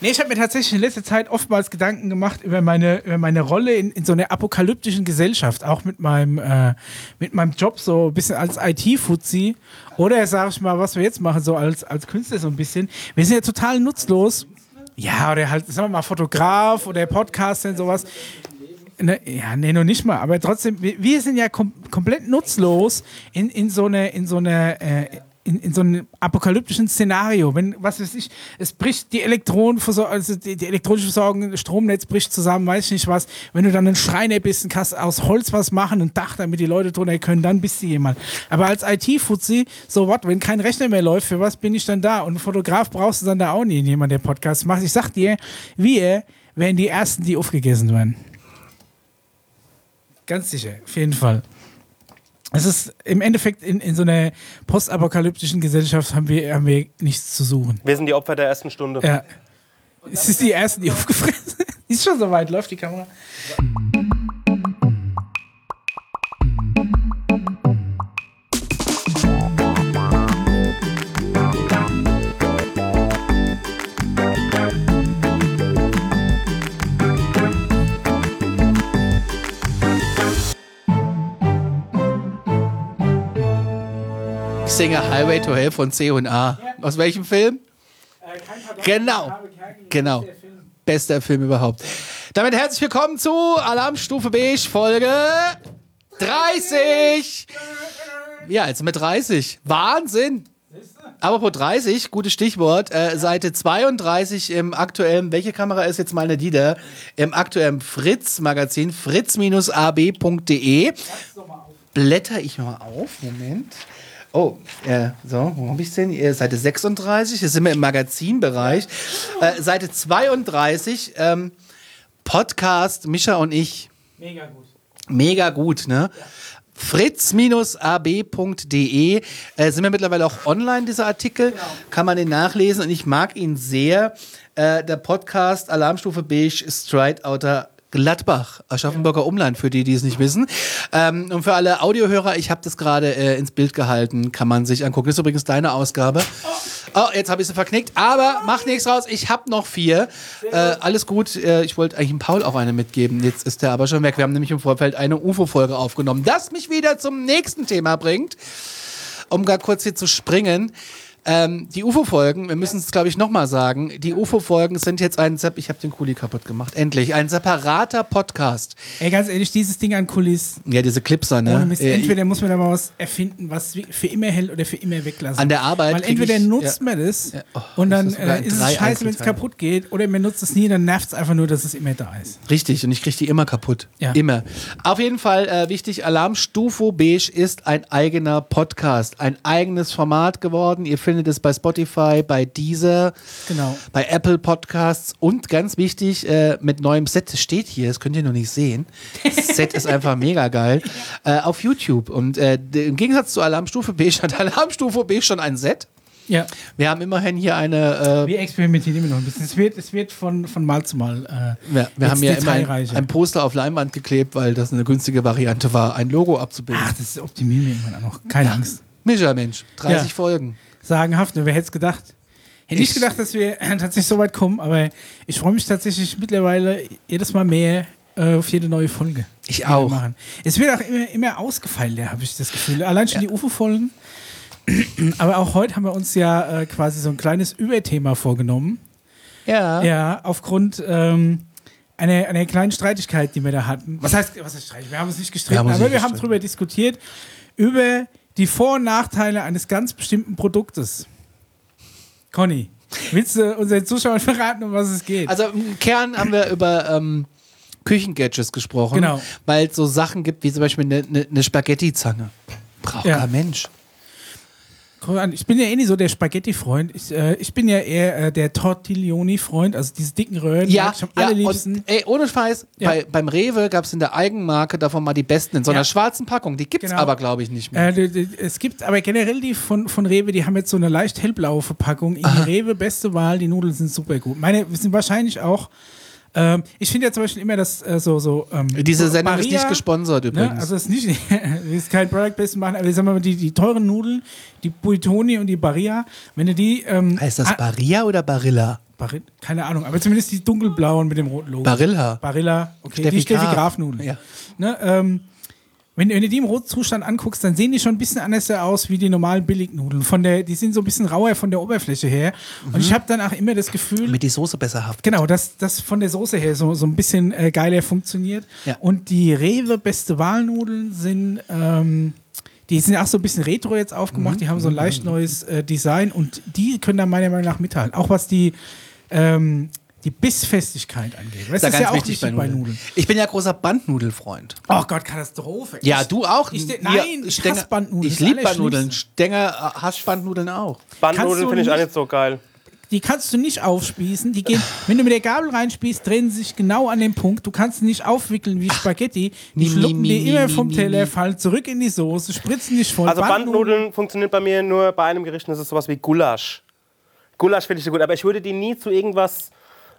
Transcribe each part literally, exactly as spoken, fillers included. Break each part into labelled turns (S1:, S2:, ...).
S1: Nee, ich habe mir tatsächlich in letzter Zeit oftmals Gedanken gemacht über meine, über meine Rolle in, in so einer apokalyptischen Gesellschaft, auch mit meinem, äh, mit meinem Job so ein bisschen als I T-Fuzzi. Oder sage ich mal, was wir jetzt machen, so als, als Künstler so ein bisschen. Wir sind ja total nutzlos. Ja, oder halt, sagen wir mal, Fotograf oder Podcaster und sowas. Ne, ja, nee, noch nicht mal. Aber trotzdem, wir, wir sind ja kom- komplett nutzlos in, in so einer, in so einer, äh, In, in so einem apokalyptischen Szenario, wenn, was weiß ich, es bricht die Elektronenversorgung, also die, die elektronische Versorgung, das Stromnetz bricht zusammen, weiß ich nicht was, wenn du dann ein Schreiner bist und kannst aus Holz was machen, ein Dach, damit die Leute drunter können, dann bist du jemand. Aber als I T-Fuzzi, so what, wenn kein Rechner mehr läuft, für was bin ich dann da? Und einen Fotograf brauchst du dann da auch nie, jemand, der Podcast macht. Ich sag dir, wir wären die Ersten, die aufgegessen werden. Ganz sicher, auf jeden Fall. Es ist im Endeffekt in, in so einer postapokalyptischen Gesellschaft haben wir, haben wir nichts zu suchen.
S2: Wir sind die Opfer der ersten Stunde.
S1: Ja. Es ist die Ersten, die aufgefressen sind. Ist schon soweit, läuft die Kamera.
S3: Ich singe Highway to Hell von C und A. Aus welchem Film?
S1: Äh, kein Pardon,
S3: Genau. Genau. Bester Film überhaupt. Damit herzlich willkommen zu Alarmstufe Beige, Folge dreißig. Ja, jetzt mit dreißig. Wahnsinn. Aber pro dreißig, gutes Stichwort, äh, Seite zweiunddreißig im aktuellen, welche Kamera ist jetzt meine die da? Im aktuellen Fritz-Magazin, fritz a b punkt d e. Blätter ich mal auf, Moment. Oh, äh, so, wo habe ich es denn? Äh, Seite sechsunddreißig, hier sind wir im Magazinbereich. Äh, Seite zweiunddreißig, ähm, Podcast, Mischa und ich.
S1: Mega gut.
S3: Mega gut, ne? Ja. fritz a b punkt d e äh, sind wir mittlerweile auch online, diese Artikel. Genau. Kann man den nachlesen und ich mag ihn sehr. Äh, der Podcast Alarmstufe Beige Straight Outer Gladbach, Aschaffenburger Umland, für die, die es nicht wissen. Ähm, und für alle Audiohörer, ich habe das gerade äh, ins Bild gehalten, kann man sich angucken. Das ist übrigens deine Ausgabe. Oh, jetzt habe ich sie verknickt, aber mach nichts raus, ich habe noch vier. Äh, alles gut, äh, ich wollte eigentlich dem Paul auch eine mitgeben, jetzt ist der aber schon weg. Wir haben nämlich im Vorfeld eine U F O-Folge aufgenommen, das mich wieder zum nächsten Thema bringt, um gar kurz hier zu springen. Ähm, die U F O-Folgen, wir müssen es, glaube ich, nochmal sagen, die U F O-Folgen sind jetzt ein, Sep- ich habe den Kuli kaputt gemacht, endlich, ein separater Podcast.
S1: Ey, ganz ehrlich, dieses Ding an Kulissen.
S3: Ja, diese Clipser, ne?
S1: Ohne Mist,
S3: Äh,
S1: entweder muss man da mal was erfinden, was für immer hält oder für immer weglassen.
S3: An der Arbeit
S1: Weil
S3: krieg
S1: entweder
S3: ich-
S1: nutzt
S3: ja.
S1: man das
S3: Ja, oh,
S1: und dann
S3: das ist sogar
S1: äh,
S3: in
S1: ist es
S3: drei
S1: scheiße, wenn es
S3: Einzelteilen.
S1: kaputt geht, oder man nutzt es nie, dann nervt es einfach nur, dass es immer da ist.
S3: Richtig, und ich kriege die immer kaputt.
S1: Ja.
S3: Immer. Auf jeden Fall äh, wichtig, Alarmstufe Beige ist ein eigener Podcast, ein eigenes Format geworden. Ihr findet es bei Spotify, bei Deezer,
S1: Genau.
S3: bei Apple Podcasts und ganz wichtig, äh, mit neuem Set, das steht hier, das könnt ihr noch nicht sehen. Das Set ist einfach mega geil. Äh, auf YouTube. Und äh, d- im Gegensatz zu Alarmstufe Beige hat Alarmstufe Beige schon ein Set.
S1: Ja,
S3: Wir haben immerhin hier eine... Äh,
S1: wir experimentieren immer noch ein bisschen. Es wird, es wird von, von Mal zu Mal äh,
S3: wir wir haben ja immer ein,
S1: detailreicher.
S3: ein Poster auf Leinwand geklebt, weil das eine günstige Variante war, ein Logo abzubilden.
S1: Ach, das optimieren wir irgendwann auch noch. Keine Angst.
S3: Mischa, Mensch, dreißig
S1: Ja.
S3: Folgen.
S1: Sagenhaft, ne? Wer hätte es gedacht? Hätte nicht
S3: Ich-
S1: gedacht, dass wir äh, tatsächlich so weit kommen, aber ich freue mich tatsächlich mittlerweile jedes Mal mehr äh, auf jede neue Folge.
S3: Ich
S1: die wir
S3: auch.
S1: Machen. Es wird auch immer, immer ausgefeilter, habe ich das Gefühl. Allein schon die U F O-Folgen. Aber auch heute haben wir uns ja äh, quasi so ein kleines Überthema vorgenommen.
S3: Ja.
S1: Ja, aufgrund ähm, einer, einer kleinen Streitigkeit, die wir da hatten. Was heißt, was heißt Streitigkeit? Wir haben uns nicht gestritten,
S3: Wir haben uns
S1: aber
S3: nicht
S1: wir haben
S3: gestritten.
S1: darüber diskutiert, über die Vor- und Nachteile eines ganz bestimmten Produktes. Conny, willst du unseren Zuschauern verraten, um was es geht?
S3: Also im Kern haben wir über ähm, Küchengadgets gesprochen,
S1: Genau.
S3: weil es so Sachen gibt, wie zum Beispiel eine, eine, eine Spaghetti-Zange. Braucht
S1: Ja.
S3: kein Mensch.
S1: Guck mal an, ich bin ja eh nicht so der Spaghetti-Freund. Ich, äh, ich bin ja eher äh, der Tortiglioni-Freund, also diese dicken Röhren.
S3: Ja,
S1: mag ich am
S3: ja
S1: allerliebsten.
S3: und ey, ohne Scheiß,
S1: Ja.
S3: bei, beim Rewe gab es in der Eigenmarke davon mal die besten in so einer
S1: Ja.
S3: schwarzen Packung. Die gibt es
S1: Genau.
S3: aber, glaube ich, nicht mehr.
S1: Äh, d- d- es gibt aber generell die von, von Rewe, die haben jetzt so eine leicht hellblaue Verpackung. In Rewe, beste Wahl, die Nudeln sind super gut. Meine sind wahrscheinlich auch, ähm, ich finde ja zum Beispiel immer, dass äh, so, so ähm,
S3: Diese
S1: so
S3: Sendung ist
S1: Barilla,
S3: nicht gesponsert
S1: ne?
S3: übrigens.
S1: Also es ist nicht, es ist kein Product Placement machen, aber sagen wir mal, die, die teuren Nudeln, die Buitoni und die Barilla, wenn du die, ähm,
S3: heißt das
S1: ah,
S3: Barilla oder Barilla?
S1: Barilla, keine Ahnung, aber zumindest die dunkelblauen mit dem roten Logo.
S3: Barilla.
S1: Barilla, okay,
S3: Steffi
S1: die Steffi
S3: Graf.
S1: Graf-Nudeln.
S3: Ja.
S1: Ne, ähm, wenn, wenn du die im roten Zustand anguckst, dann sehen die schon ein bisschen anders aus wie die normalen Billignudeln. Von der, die sind so ein bisschen rauer von der Oberfläche her. Mhm. Und ich habe dann auch immer das Gefühl,
S3: damit die Soße besser haftet.
S1: Genau, dass das von der Soße her so, so ein bisschen äh, geiler funktioniert.
S3: Ja.
S1: Und die Rewe beste Wahlnudeln sind, ähm, die sind auch so ein bisschen retro jetzt aufgemacht.
S3: Mhm.
S1: Die haben so ein leicht neues äh, Design und die können da meiner Meinung nach mithalten. Auch was die ähm, die Bissfestigkeit angeht. Das
S3: ist
S1: ist
S3: ganz
S1: ja auch
S3: wichtig
S1: wichtig bei Nudeln.
S3: Nudeln. Ich bin ja großer Bandnudelfreund.
S1: Oh Gott, Katastrophe.
S3: Ja,
S1: Ich-
S3: du auch?
S1: Ich,
S3: Ja,
S1: nein, ich
S3: Stenger-
S1: hasse Bandnudeln.
S3: Ich
S1: Das
S3: liebe
S1: ist
S3: Bandnudeln.
S1: Allerschlimmste.
S3: Stenger äh, hasst Bandnudeln auch.
S1: Kannst
S2: Bandnudeln
S1: du
S2: finde ich auch
S1: nicht-
S2: nicht so geil.
S1: Die kannst du nicht aufspießen. Die gehen, wenn du mit der Gabel reinspießt, drehen sie sich genau an den Punkt. Du kannst sie nicht aufwickeln wie Spaghetti. Die
S3: mi,
S1: schlucken
S3: mi,
S1: dir
S3: mi,
S1: immer
S3: mi,
S1: vom
S3: mi,
S1: Teller,
S3: mi.
S1: fallen zurück in die Soße, spritzen dich voll.
S2: Also Bandnudeln funktioniert bei mir nur bei einem Gericht, und das ist sowas wie Gulasch. Gulasch finde ich so gut, aber ich würde die nie zu irgendwas,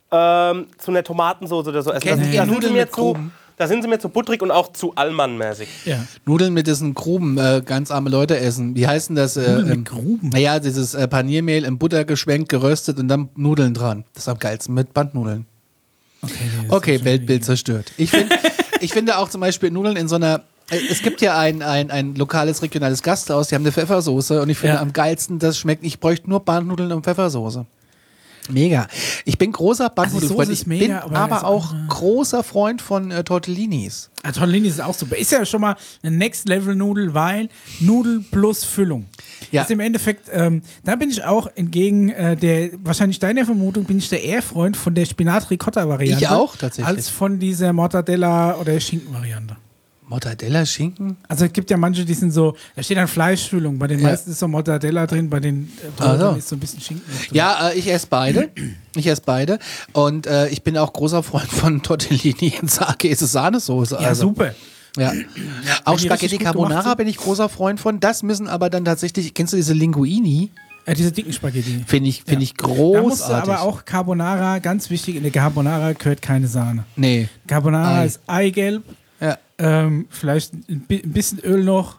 S2: ähm, zu einer Tomatensauce oder so essen.
S3: Kennt
S2: Da-
S3: ihr
S2: da, sind
S3: Nudeln
S2: sie mir
S3: mit
S2: zu,
S3: Krumen?
S2: da sind sie mir zu butterig und auch zu Allmann-mäßig.
S1: Ja.
S3: Nudeln mit diesen Gruben, äh, ganz arme Leute essen. Wie heißen das? Äh,
S1: Nudeln mit
S3: ähm,
S1: Gruben?
S3: Naja, dieses äh, Paniermehl in Butter geschwenkt, geröstet und dann Nudeln dran. Das ist am geilsten mit Bandnudeln.
S1: Okay, nee, das
S3: Okay,
S1: ist schon
S3: Weltbild
S1: irgendwie-
S3: zerstört. Ich, find, ich finde auch zum Beispiel Nudeln in so einer. äh, Es gibt ja ein, ein, ein lokales, regionales Gasthaus, die haben eine Pfeffersoße und ich finde
S1: Ja.
S3: am geilsten, das schmeckt. Ich bräuchte nur Bandnudeln und Pfeffersoße. Mega. Ich bin großer Bandnudelfreund.
S1: Soße ist
S3: Ich
S1: mega,
S3: bin
S1: aber
S3: aber
S1: das
S3: auch
S1: andere-
S3: großer Freund von äh, Tortellinis.
S1: Ah, Tortellini ist auch super. Ist ja schon mal eine Next-Level-Nudel, weil Nudel plus Füllung.
S3: Ja.
S1: Ist im Endeffekt, ähm, da bin ich auch entgegen äh, der, wahrscheinlich deiner Vermutung, bin ich der eher Freund von der Spinat-Ricotta-Variante.
S3: Ich auch, tatsächlich.
S1: Als von dieser Mortadella- oder Schinken-Variante.
S3: Mortadella, Schinken?
S1: Also es gibt ja manche, die sind so, da steht dann Fleischfüllung, bei den
S3: Ja.
S1: meisten ist so Mortadella drin, bei den äh,
S3: Ah, so.
S1: Brötchen ist so ein bisschen Schinken noch drin.
S3: Ja, äh, ich esse beide. Ich esse beide. Und äh, ich bin auch großer Freund von Tortellini in Käse-Sahnesoße.
S1: Ja,
S3: Also,
S1: super.
S3: ja. Auch
S1: wenn die
S3: Spaghetti
S1: richtig gut gemacht
S3: Carbonara
S1: sind.
S3: bin ich großer Freund von. Das müssen aber dann tatsächlich, kennst du diese Linguini?
S1: Äh, diese dicken Spaghetti.
S3: Finde ich, find
S1: Ja.
S3: ich
S1: Da musst du
S3: großartig.
S1: aber auch Carbonara, ganz wichtig, in der Carbonara gehört keine Sahne.
S3: Nee.
S1: Carbonara
S3: Ei.
S1: ist Eigelb,
S3: Ja.
S1: ähm, vielleicht ein, bi- ein bisschen Öl noch,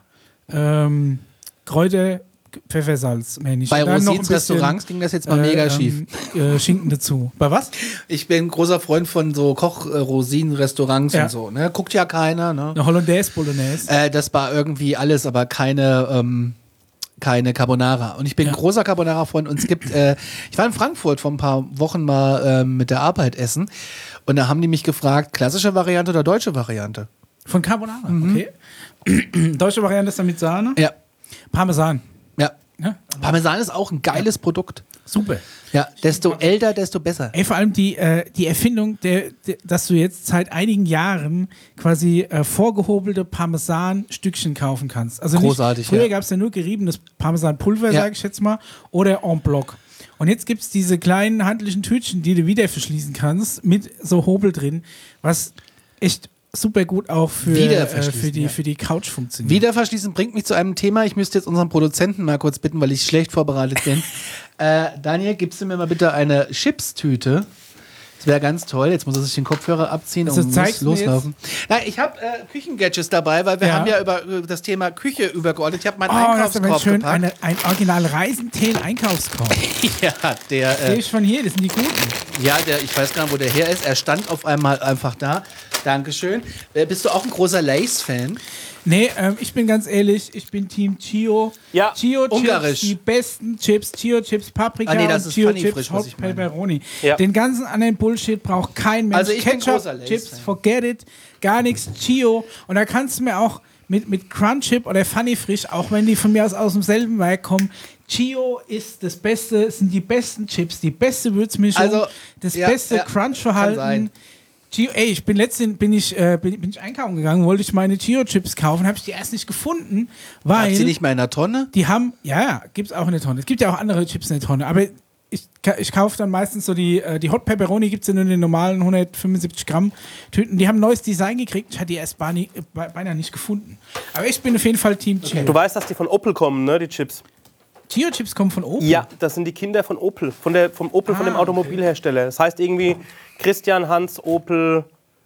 S1: ähm, Kräuter, Pfeffersalz, mehr nicht.
S3: Bei
S1: Und dann noch ein
S3: Rosins
S1: bisschen,
S3: Restaurants ging das jetzt mal mega
S1: äh,
S3: schief.
S1: ähm, äh, Schinken dazu. Bei was?
S3: Ich bin ein großer Freund von so Koch-Rosinen-Restaurants
S1: Ja.
S3: und so. Ne? Guckt ja keiner. Ne?
S1: Eine Hollandaise Bolognese.
S3: Äh, das war irgendwie alles, aber keine, ähm, keine Carbonara. Und ich bin
S1: Ja.
S3: großer Carbonara-Freund. Und es gibt, äh, ich war in Frankfurt vor ein paar Wochen mal ähm, mit der Arbeit essen. Und da haben die mich gefragt, klassische Variante oder deutsche Variante?
S1: Von Carbonara, okay. Deutsche Variante ist dann mit Sahne.
S3: Ja.
S1: Parmesan.
S3: Ja.
S1: Ja,
S3: Parmesan ist auch ein geiles Produkt.
S1: super.
S3: Ja, desto älter, desto besser.
S1: Ey, vor allem die, äh, die Erfindung, der, der, dass du jetzt seit einigen Jahren quasi äh, vorgehobelte Parmesan-Stückchen kaufen kannst. Also
S3: Großartig,
S1: nicht, früher
S3: ja.
S1: gab es ja nur geriebenes Parmesanpulver,
S3: Ja.
S1: sage ich jetzt mal, oder en bloc. Und jetzt gibt es diese kleinen handlichen Tütchen, die du wieder verschließen kannst, mit so Hobel drin, was echt super gut auch für,
S3: Wieder
S1: äh,
S3: verschließen,
S1: für, die,
S3: ja.
S1: für die Couch funktioniert.
S3: Wiederverschließen bringt mich zu einem Thema. Ich müsste jetzt unseren Produzenten mal kurz bitten, weil ich schlecht vorbereitet bin. äh, Daniel, gibst du mir mal bitte eine Chipstüte? Das wäre ganz toll. Jetzt muss er sich den Kopfhörer abziehen
S1: Also
S3: und
S1: zeigst
S3: muss
S1: du mir
S3: loslaufen. Nein, ich habe äh, Küchengadgets dabei, weil wir
S1: Ja.
S3: haben ja über äh, das Thema Küche übergeordnet. Ich habe meinen
S1: Oh, das ist aber
S3: Einkaufskorb
S1: schön.
S3: gepackt.
S1: Eine, ein original Reisentel-Einkaufskorb.
S3: ja, der,
S1: Sehe
S3: äh,
S1: ich von hier, das sind die guten.
S3: ja, der, ich weiß gar nicht, wo der her ist. Er stand auf einmal einfach da. Dankeschön. Äh, bist du auch ein großer Lace-Fan?
S1: Nee, ähm, ich bin ganz ehrlich, ich bin Team Chio.
S2: Ja,
S1: Chio Chips,
S3: ungarisch.
S1: die besten Chips, Chio Chips Paprika
S3: Ah, nee, das
S1: und
S3: ist
S1: Chio
S3: Funny
S1: Chips
S3: Frisch, was
S1: Hot
S3: ich meine.
S1: Pepperoni.
S2: Ja.
S1: Den ganzen anderen Bullshit braucht kein Mensch.
S3: Also ich bin
S1: Ketchup,
S3: großer Lay's
S1: Chips,
S3: Fan.
S1: forget it, gar nichts, Chio. Und da kannst du mir auch mit, mit Crunch Chip oder Funny Frisch, auch wenn die von mir aus aus demselben Werk kommen, Chio ist das Beste, sind die besten Chips, die beste Würzmischung,
S3: Also,
S1: das
S3: ja,
S1: beste
S3: ja, kann
S1: Crunch-Verhalten.
S3: sein.
S1: Chio, ey, ich bin letztens bin ich, äh, bin, bin ich einkaufen gegangen, wollte ich meine Chio-Chips kaufen, habe ich die erst nicht gefunden, weil
S3: Habt sie nicht mal in der Tonne?
S1: die haben, ja, ja, gibt's auch in der Tonne. Es gibt ja auch andere Chips in der Tonne, aber ich, ka- ich kaufe dann meistens so die, äh, die Hot Pepperoni, gibt es ja nur in den normalen hundertfünfundsiebzig Gramm Tüten. Die haben ein neues Design gekriegt, ich hatte die erst beinahe, beinahe nicht gefunden. Aber ich bin auf jeden Fall Team Chio.
S2: Du weißt, dass die von Opel kommen, ne, die Chips?
S1: Chio-Chips kommen von oben.
S2: Ja, das sind die Kinder von Opel, von der, vom Opel, von
S1: Ah,
S2: dem Automobilhersteller. Das heißt irgendwie Christian, Hans, Opel,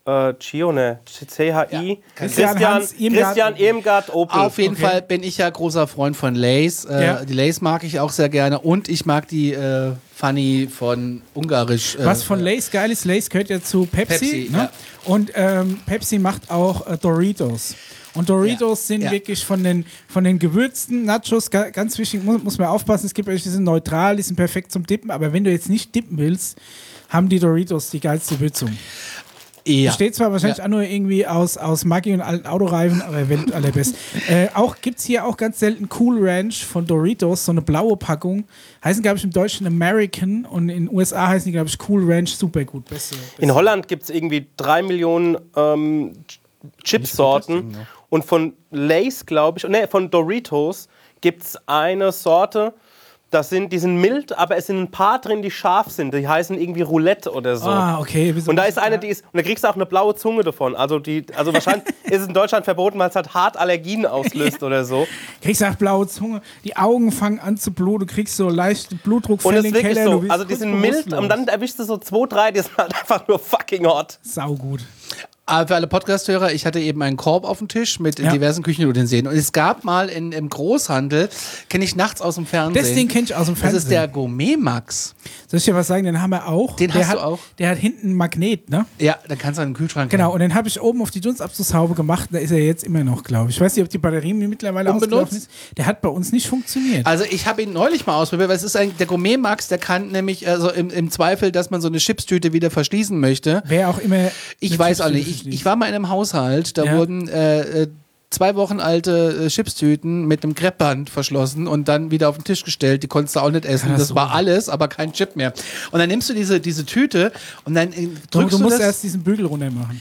S2: äh, Gio, ne? C H I.
S3: Ja,
S2: Christian,
S1: Hans Irmgard.
S2: Christian Irmgard Opel.
S3: Auf jeden
S1: Okay.
S3: Fall bin ich ja großer Freund von Lays. Äh,
S1: Ja.
S3: Die Lays mag ich auch sehr gerne und ich mag die äh, Funny von Ungarisch. Äh,
S1: Was von Lay's geil ist, Lay's gehört ja zu Pepsi.
S3: Pepsi,
S1: ne?
S3: ja.
S1: Und ähm, Pepsi macht auch äh, Doritos. Und Doritos
S3: Ja,
S1: sind
S3: ja.
S1: wirklich von den, von den gewürzten Nachos, ga, ganz wichtig, muss, muss man aufpassen, es gibt welche, die sind neutral, die sind perfekt zum Dippen, aber wenn du jetzt nicht dippen willst, haben die Doritos die geilste Würzung.
S3: ja.
S1: Besteht zwar wahrscheinlich
S3: Ja.
S1: auch nur irgendwie aus, aus Maggi und alten Autoreifen, aber Welt allerbest. äh, auch gibt es hier auch ganz selten Cool Ranch von Doritos, so eine blaue Packung. Heißen, glaube ich, im Deutschen American und in den U S A heißen die, glaube ich, Cool Ranch super gut. Beste, beste.
S2: In Holland gibt es irgendwie drei Millionen ähm, Chipsorten. Und von Lay's, glaube ich, ne, von Doritos gibt es eine Sorte, das sind, die sind mild, aber es sind ein paar drin, die scharf sind. Die heißen irgendwie Roulette oder so.
S1: Ah, okay.
S2: Und da ist eine, die ist, und da kriegst du auch eine blaue Zunge davon. Also, die, also wahrscheinlich ist es in Deutschland verboten, weil es halt hart Allergien auslöst oder so.
S1: Kriegst auch blaue Zunge, die Augen fangen an zu bluten, du kriegst so leicht Blutdruck
S2: Und es
S1: in
S2: ist
S1: den
S2: wirklich
S1: Keller.
S2: so.
S1: du wirst
S2: Also die
S1: kurz
S2: sind mild
S1: bewusstlos.
S2: und dann erwischst du so zwei, drei, die sind halt einfach nur fucking hot.
S1: Saugut.
S3: Aber für alle Podcast-Hörer, ich hatte eben einen Korb auf dem Tisch mit
S1: Ja.
S3: diversen Küchenutensilien. Und es gab mal in, im Großhandel, kenne ich nachts aus dem Fernsehen.
S1: Das Ding kenn ich aus dem
S3: Das
S1: Fernsehen.
S3: ist der Gourmet Max.
S1: Soll ich dir was sagen? Den haben wir auch.
S3: Den
S1: der
S3: hast
S1: hat,
S3: du auch?
S1: Der hat hinten ein Magnet, ne?
S3: Ja, dann kannst du einen Kühlschrank
S1: Genau,
S3: haben.
S1: und den habe ich oben auf die Dunstabzugshaube gemacht. Da ist er jetzt immer noch, glaube ich. Ich weiß nicht, ob die Batterie mittlerweile
S3: Unbenutzt?
S1: ausgelaufen ist. Der hat bei uns nicht funktioniert.
S3: Also ich habe ihn neulich mal ausprobiert, weil es ist ein, der Gourmet Max, der kann nämlich also im, im Zweifel, dass man so eine Chipstüte wieder verschließen möchte.
S1: Wer auch immer.
S3: Ich
S1: eine
S3: weiß auch
S1: Chipstüte
S3: nicht. Ich,
S1: verschließt.
S3: ich war mal in einem Haushalt, da
S1: Ja.
S3: wurden äh, äh, zwei Wochen alte äh, Chipstüten mit einem Kreppband verschlossen und dann wieder auf den Tisch gestellt. Die konntest du auch nicht essen.
S1: das
S3: Das
S1: so
S3: war
S1: sein?
S3: alles, aber kein Chip mehr. Und dann nimmst du diese, diese Tüte und dann äh,
S1: du,
S3: drückst
S1: du
S3: du,
S1: musst
S3: das.
S1: erst diesen Bügel runter machen.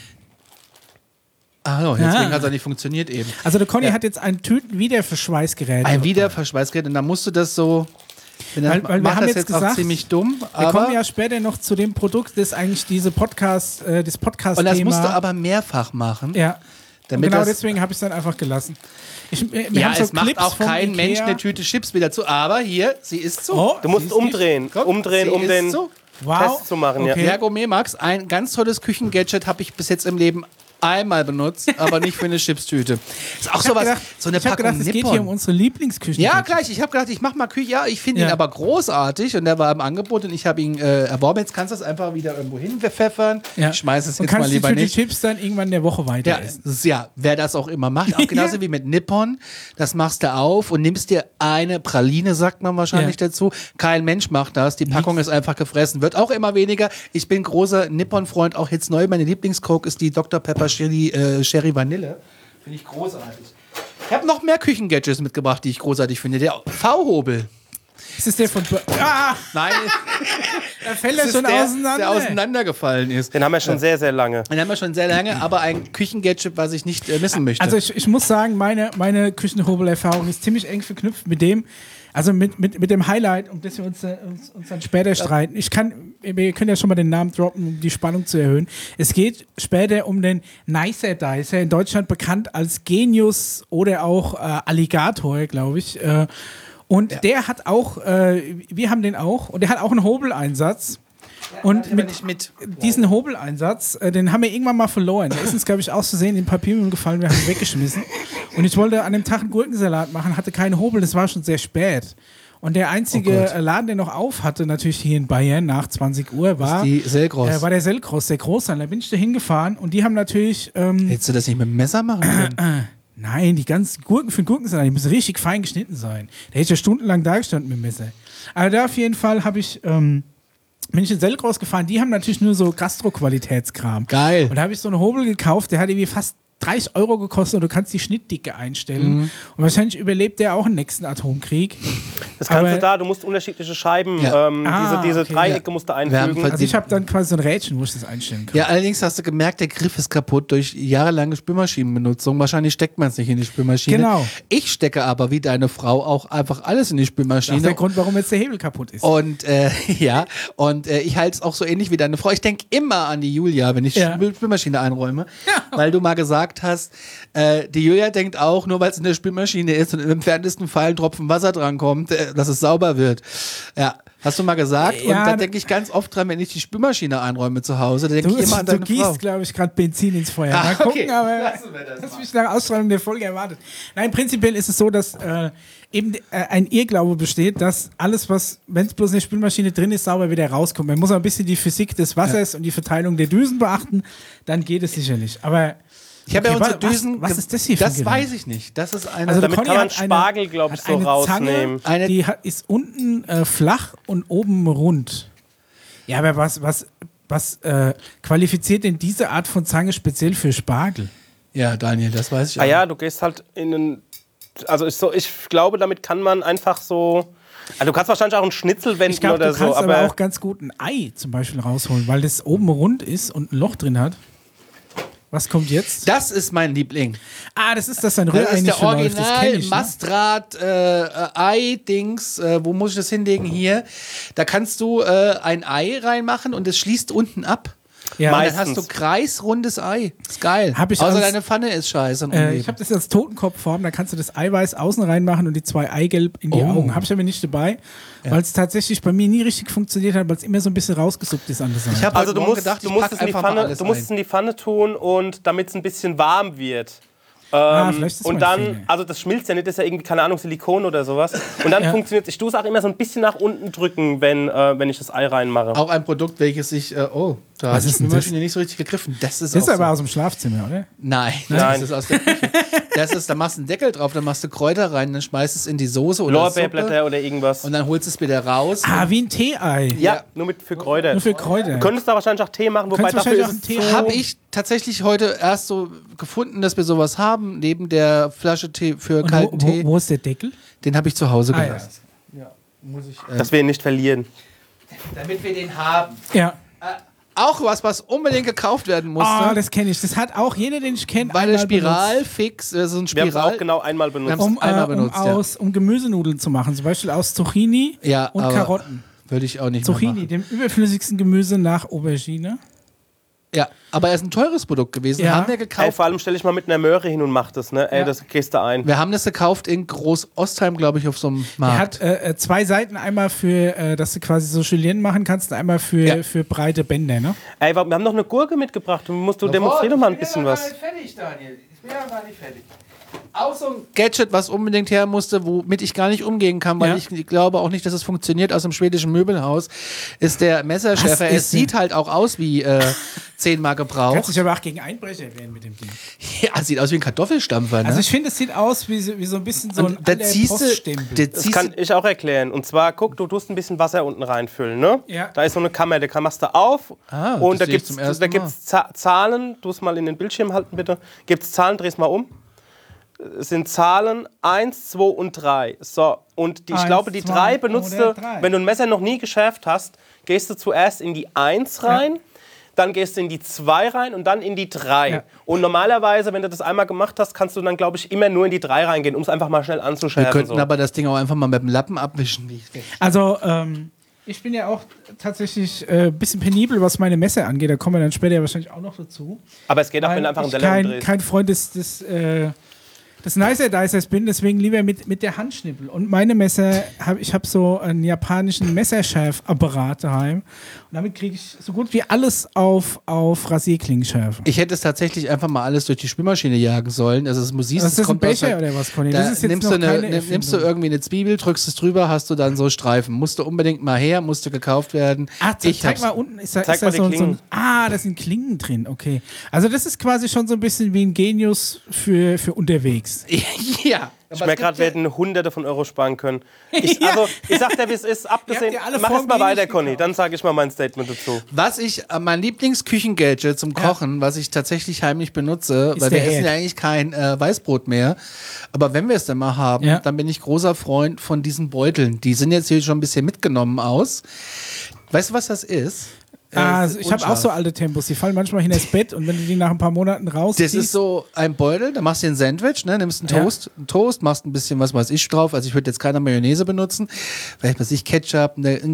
S3: Ah, so, deswegen
S1: Ah.
S3: hat es auch nicht funktioniert eben.
S1: Also der Conny
S3: Ja.
S1: hat jetzt ein Tütenwiederverschweißgerät.
S3: Ein Wiederverschweißgerät und dann musst du das so. Wenn das,
S1: Weil- weil wir
S3: macht
S1: haben
S3: das
S1: jetzt
S3: jetzt auch
S1: gesagt,
S3: ziemlich dumm,
S1: Wir
S3: aber
S1: kommen ja später noch zu dem Produkt, das eigentlich diese Podcast, äh, das Podcast-Thema.
S3: und das musst du aber mehrfach machen.
S1: Ja. Und
S3: Damit
S1: genau
S3: das-
S1: deswegen habe ich es dann einfach gelassen. Ich, wir
S3: Ja,
S1: haben so
S3: es macht
S1: Clips
S3: auch
S1: vom
S3: kein
S1: Ikea.
S3: Mensch eine Tüte Chips wieder zu, aber hier, sie ist zu.
S1: Oh,
S2: Du musst
S1: siehst du?
S2: umdrehen,
S3: Guck,
S2: umdrehen,
S3: sie
S2: um
S3: ist
S2: den
S3: so.
S1: Wow.
S2: Test zu machen.
S1: Okay.
S2: Ja.
S3: Der Gourmet Max, ein ganz tolles Küchengadget, habe ich bis jetzt im Leben einmal benutzt, aber nicht für eine Chipstüte. Ist auch
S1: Ich habe
S3: sowas,
S1: gedacht,
S3: so eine
S1: ich hab
S3: Packung
S1: gedacht, es geht
S3: Nippon.
S1: hier um unsere Lieblingsküche.
S3: Ja, gleich. Ich habe gedacht, ich mache mal Küche. Ja, ich finde
S1: Ja.
S3: ihn aber großartig und der war im Angebot und ich habe ihn äh, erworben. Jetzt kannst du es einfach wieder irgendwo hinpfeffern.
S1: Ja.
S3: Ich schmeiße es
S1: Und
S3: jetzt mal
S1: kannst die
S3: lieber
S1: Tüte
S3: nicht.
S1: Chips dann irgendwann in der Woche weiter
S3: Ja,
S1: essen.
S3: das ist ja, wer das auch immer macht. Auch genauso
S1: Ja.
S3: wie mit Nippon. Das machst du auf und nimmst dir eine Praline, sagt man wahrscheinlich
S1: Ja.
S3: dazu. Kein Mensch macht das. Die Packung ist einfach gefressen. Wird auch immer weniger. Ich bin großer Nippon-Freund. Auch jetzt neu. Meine Lieblingscoke ist die Doktor Pepper Sherry, äh, Sherry Vanille. Finde ich großartig. Ich habe noch mehr Küchengadgets mitgebracht, die ich großartig finde. Der V-Hobel.
S1: Ist das der von. Ah,
S3: Nein,
S1: da fällt
S3: das
S1: er
S3: ist
S1: schon
S3: der,
S1: auseinander.
S3: der auseinandergefallen ist.
S2: Den haben wir schon sehr, sehr lange.
S3: Den haben wir schon sehr lange, aber ein Küchengadget, was ich nicht äh, missen möchte.
S1: Also ich, ich muss sagen, meine, meine Küchenhobel-Erfahrung ist ziemlich eng verknüpft mit dem, also mit, mit, mit dem Highlight, um das wir uns, äh, uns, uns dann später streiten. Ich kann, wir können ja schon mal den Namen droppen, um die Spannung zu erhöhen. Es geht später um den Nicer Dicer, in Deutschland bekannt als Genius oder auch äh, Alligator, glaube ich. Äh, und
S3: Ja.
S1: der hat auch, äh, wir haben den auch, und der hat auch einen Hobeleinsatz. Und mit,
S3: nicht mit.
S1: diesen Hobeleinsatz, äh, den haben wir irgendwann mal verloren. Der ist uns, glaube ich, aus Versehen in den Papiermüll gefallen, wir haben ihn weggeschmissen. Und ich wollte an dem Tag einen Gurkensalat machen, hatte keinen Hobel, das war schon sehr spät. Und der einzige
S3: Oh Gott.
S1: äh, Laden, der noch auf hatte, natürlich hier in Bayern nach zwanzig Uhr, war,
S3: Die Selgros.
S1: äh, war der Selgros, der Großhandel. Da bin ich da hingefahren und die haben natürlich, ähm,
S3: Hättest du das nicht mit dem Messer machen können?
S1: nein, die ganzen Gurken für den Gurkensalat, die müssen richtig fein geschnitten sein. Da hätte ich ja stundenlang da gestanden mit dem Messer. Aber da auf jeden Fall habe ich, ähm, bin ich in Selgros gefahren, die haben natürlich nur so Gastro-Qualitätskram.
S3: Geil.
S1: Und da habe ich so einen Hobel gekauft, der hat irgendwie fast dreißig Euro gekostet und du kannst die Schnittdicke einstellen.
S3: Mhm.
S1: Und wahrscheinlich überlebt der auch einen nächsten Atomkrieg.
S2: Das kannst
S1: Aber-
S2: du da, du musst unterschiedliche Scheiben,
S3: Ja.
S2: ähm,
S1: Ah,
S2: diese, diese
S1: okay,
S2: Dreiecke
S3: ja.
S2: musst du
S3: Wir haben
S2: einfügen.
S3: ver-
S1: Also ich habe dann quasi so ein Rädchen, wo ich das einstellen kann.
S3: Ja, allerdings hast du gemerkt, der Griff ist kaputt durch jahrelange Spülmaschinenbenutzung. Wahrscheinlich steckt man es nicht in die Spülmaschine.
S1: Genau.
S3: Ich stecke aber, wie deine Frau, auch einfach alles in die
S1: Das ist auch
S3: Spülmaschine.
S1: der Grund, warum jetzt der Hebel kaputt ist.
S3: Und äh, ja, und äh, ich halte es auch so ähnlich wie deine Frau. Ich denke immer an die Julia, wenn ich die
S1: Ja.
S3: Spül Spülmaschine einräume, weil du mal gesagt hast, äh, die Julia denkt auch, nur weil es in der Spülmaschine ist und im entferntesten Fall ein Tropfen Wasser drankommt, äh, dass es sauber wird. Ja. Hast du mal gesagt?
S1: Ja,
S3: und da denke ich ganz oft dran, wenn ich die Spülmaschine einräume zu Hause, da denke
S1: Du,
S3: ich immer an deine
S1: du
S3: Frau.
S1: gießt, glaube ich, gerade Benzin ins Feuer.
S3: Ah,
S1: Mal gucken,
S3: okay.
S1: aber
S3: Lassen wir das
S1: das
S3: mal.
S1: mich nach Ausstrahlung der Folge erwartet. Nein, prinzipiell ist es so, dass äh, eben äh, ein Irrglaube besteht, dass alles, was, wenn es bloß in der Spülmaschine drin ist, sauber wieder rauskommt. Man muss auch ein bisschen die Physik des Wassers ja. und die Verteilung der Düsen beachten, dann geht es sicherlich. Aber
S3: ich habe
S1: okay,
S3: ja unsere
S1: was,
S3: Düsen.
S1: Was ist das hier für ein
S3: Das
S1: Gerät?
S3: weiß ich nicht. Das ist eine.
S1: Also
S2: Damit
S1: Conny
S2: kann man
S1: hat eine-
S2: Spargel, glaube ich,
S1: hat
S2: so
S1: eine
S2: rausnehmen.
S1: Zange,
S3: Eine-
S1: die hat, ist unten äh, flach und oben rund. Ja, aber was, was, was äh, qualifiziert denn diese Art von Zange speziell für Spargel?
S3: ja, Daniel, das weiß ich
S2: Ah
S3: auch.
S2: ja, du gehst halt in einen. Also ich, so, ich glaube, damit kann man einfach so. Also du kannst wahrscheinlich auch einen Schnitzel wenden
S1: Ich glaube,
S2: oder
S1: du kannst
S2: so,
S1: aber,
S2: aber
S1: auch ganz gut ein Ei zum Beispiel rausholen, weil das oben rund ist und ein Loch drin hat. Was kommt jetzt?
S3: Das ist mein Liebling.
S1: Ah, das ist das ein
S3: Das
S1: Rührei
S3: ist
S1: nicht
S3: der
S1: verläuft. Das kenn
S3: Original
S1: ich, ne?
S3: Mastrat äh, äh, Ei-Dings. Äh, wo muss ich das hinlegen? Hier. Da kannst du äh, ein Ei reinmachen und es schließt unten ab.
S1: Ja,
S3: Und
S2: Meistens.
S3: dann hast du kreisrundes Ei. Ist geil.
S1: Hab ich
S3: Außer
S1: als-
S3: deine Pfanne ist scheiße. und
S1: Äh,
S3: unleben.
S1: ich habe das als Totenkopfform, da kannst du das Eiweiß außen reinmachen und die zwei Eigelb in die
S3: Oh.
S1: Augen. Habe ich aber nicht dabei, weil es tatsächlich bei mir nie richtig funktioniert hat, weil es immer so ein bisschen rausgesuppt ist an der Seite.
S3: Ich habe
S2: also du
S3: morgen
S2: musst,
S3: gedacht,
S2: du
S3: ich
S2: musst
S3: pack
S2: es in die
S3: einfach mal
S2: Pfanne,
S3: alles
S2: du musst
S3: ein.
S2: es in die Pfanne tun und damit es ein bisschen warm wird. Ähm,
S1: Ah, vielleicht ist
S2: und
S1: mein
S2: dann,
S1: Fehler.
S2: also das schmilzt ja nicht, das ist ja irgendwie, keine Ahnung, Silikon oder sowas. Und dann
S1: Ja.
S2: funktioniert, ich tue es auch immer so ein bisschen nach unten drücken, wenn, äh, wenn ich das Ei reinmache.
S3: Auch ein Produkt, welches ich. Äh, oh, da
S1: Was
S3: hat die
S1: ist denn
S3: Spülmaschine nicht so richtig gegriffen. Das ist,
S1: Das ist
S3: auch
S1: aber
S3: so.
S1: aus dem Schlafzimmer, oder?
S3: Nein,
S2: Nein.
S3: das ist aus der Küche. Das ist, da machst du einen Deckel drauf, dann machst du Kräuter rein, dann schmeißt es in die Soße oder Suppe
S2: Lorbeerblätter oder irgendwas.
S3: und dann holst du es wieder raus.
S1: Ah, wie ein Tee-Ei.
S2: Ja, nur mit für Kräuter.
S1: Nur für Kräuter.
S2: Du könntest da wahrscheinlich auch Tee machen, wobei
S1: Könntest
S2: dafür ist
S1: wahrscheinlich
S2: es
S1: auch einen Tee
S2: so-
S3: Habe ich tatsächlich heute erst so gefunden, dass wir sowas haben, neben der Flasche Tee für
S1: Und
S3: kalten
S1: wo,
S3: Tee.
S1: wo, wo ist der Deckel?
S3: Den habe ich zu Hause
S1: Ah, ja.
S3: gelassen. Muss ich, äh,
S2: dass wir ihn nicht verlieren.
S3: damit wir den haben.
S1: Ja.
S3: Auch was, was unbedingt gekauft werden musste.
S1: Ah, das kenne ich. Das hat auch jeder, den ich kenne,
S3: weil der
S1: einmal benutzt.
S3: Spiralfix, äh, so ein
S2: Wir haben es
S3: Spiral.
S2: auch genau einmal benutzt.
S3: Wir
S1: Um, äh,
S3: einmal
S1: um,
S3: benutzt, ja.
S1: aus, um Gemüsenudeln zu machen. Zum Beispiel aus Zucchini
S3: ja,
S1: und
S3: aber
S1: Karotten.
S3: Würde ich auch nicht mehr
S1: Zucchini,
S3: machen.
S1: dem überflüssigsten Gemüse nach Aubergine.
S3: Ja, aber er ist ein teures Produkt gewesen.
S1: Ja.
S3: Haben wir
S2: Ey,
S3: gekauft.
S2: vor allem stelle ich mal mit einer Möhre hin und mach das, ne? Ey,
S1: Ja.
S2: das gehst du ein.
S3: Wir haben das gekauft in Groß-Ostheim, glaube ich, auf so einem
S1: Er
S3: Markt.
S1: hat äh, äh, zwei Seiten, einmal für, äh, dass du quasi so Julienne machen kannst, und einmal für,
S3: Ja.
S1: für breite Bänder, ne?
S2: Ey, wir haben noch eine Gurke mitgebracht. Du musst du demonstrieren doch mal ein bisschen was.
S3: fertig, Daniel. Ich bin ja gar nicht fertig. Auch so ein Gadget, was unbedingt her musste, womit ich gar nicht umgehen kann, weil
S1: Ja.
S3: ich glaube auch nicht, dass es funktioniert aus dem schwedischen Möbelhaus, ist der Messerschärfer.
S1: Was
S3: Es
S1: ist
S3: sieht halt auch aus wie äh, zehnmal
S1: Kannst
S3: gebraucht.
S1: dich aber auch gegen Einbrecher wehren mit dem Ding.
S3: Ja, sieht aus wie ein Kartoffelstampfer, ne?
S1: Also ich finde, es sieht aus wie so, wie so ein bisschen so ein
S3: Und da
S1: alter
S3: ziehst du,
S1: Poststempel.
S3: da
S2: Das
S3: ziehst
S2: kann
S3: du
S2: ich auch erklären. Und zwar, guck, du tust ein bisschen Wasser unten reinfüllen, ne?
S1: Ja.
S2: Da ist so eine Kammer, da machst du auf.
S3: Ah,
S2: und
S3: das
S2: da
S3: sehe ich
S2: gibt
S3: zum
S2: es
S3: ersten
S2: da gibt's Za- Zahlen. Du es mal in den Bildschirm halten, bitte. Gibt es Zahlen, dreh's mal um. Es sind Zahlen eins, zwei und drei. So, und die, ich
S1: Eins,
S2: glaube, die
S1: zwei
S2: drei benutzt
S1: oder
S2: du,
S1: drei.
S2: wenn du ein Messer noch nie geschärft hast, gehst du zuerst in die eins rein, dann gehst du in die zwei rein und dann in die drei.
S1: Ja.
S2: Und normalerweise, wenn du das einmal gemacht hast, kannst du dann, glaube ich, immer nur in die drei reingehen, um es einfach mal schnell
S3: Wir
S2: anzuschärfen.
S3: könnten
S2: so.
S3: aber das Ding auch einfach mal mit dem Lappen abwischen. Wie ich-
S1: Also, ähm, ich bin ja auch tatsächlich ein äh, bisschen penibel, was meine Messer angeht. Da kommen wir dann später ja wahrscheinlich auch noch dazu.
S2: Aber es geht auch,
S1: Weil
S2: wenn du einfach einen
S1: ich
S2: Teller
S1: kein,
S2: umdrehst.
S1: kein Freund des, des, äh, des Nicer Dicers bin, deswegen lieber mit, mit der Handschnippel. Und meine Messer, hab, ich habe so einen japanischen Messerschärfapparat daheim. Und damit kriege ich so gut wie alles auf, auf Rasierklingenschärfe.
S3: Ich hätte es tatsächlich einfach mal alles durch die Spülmaschine jagen sollen. Also, das siehst,
S1: Was ist das, ein
S3: kommt aus
S1: Becher
S3: der-
S1: oder was, Conny?
S3: Da
S1: Das ist jetzt
S3: nimmst,
S1: noch
S3: du eine,
S1: keine
S3: nimm- nimmst du
S1: Erfindung.
S3: irgendwie eine Zwiebel, drückst es drüber, hast du dann so Streifen. Musste unbedingt mal her, musste gekauft werden.
S1: Ah, ze-
S3: ich
S1: zeig
S3: hab's-
S1: mal unten, ist da,
S2: Zeig
S1: ist da
S2: mal die
S1: so, so ein,
S2: Klingen.
S1: ah, da sind Klingen drin, okay. Also das ist quasi schon so ein bisschen wie ein Genius für, für unterwegs.
S3: ja.
S2: Ich merke gerade, wir hätten Hunderte von Euro sparen können. Ich, also, ich sag dir, wie es ist, abgesehen.
S1: Ihr habt ja alle
S2: Mach jetzt mal
S1: Formen
S2: weiter,
S1: nicht
S2: Conny,
S1: gekauft.
S2: dann sage ich mal mein Statement dazu.
S3: Was ich, äh, mein Lieblingsküchengadget zum Kochen, was ich tatsächlich heimlich benutze,
S1: Ist
S3: weil
S1: der
S3: wir essen
S1: Herd.
S3: ja eigentlich kein äh, Weißbrot mehr. Aber wenn wir es dann mal haben,
S1: Ja.
S3: dann bin ich großer Freund von diesen Beuteln. Die sind jetzt hier schon ein bisschen mitgenommen aus. Weißt du, was das ist? Äh,
S1: Ah,
S3: das
S1: also
S3: ist
S1: ich habe auch
S3: unscharf.
S1: so alte Tempos, die fallen manchmal hin ins Bett und wenn du die nach ein paar Monaten rausziehst.
S3: Das ist so ein Beutel, da machst du ein Sandwich, ne, nimmst einen
S1: Ja.
S3: Toast, einen Toast, machst ein bisschen was weiß ich drauf. Also ich würde jetzt keine Mayonnaise benutzen, vielleicht was ich Ketchup, ne, ein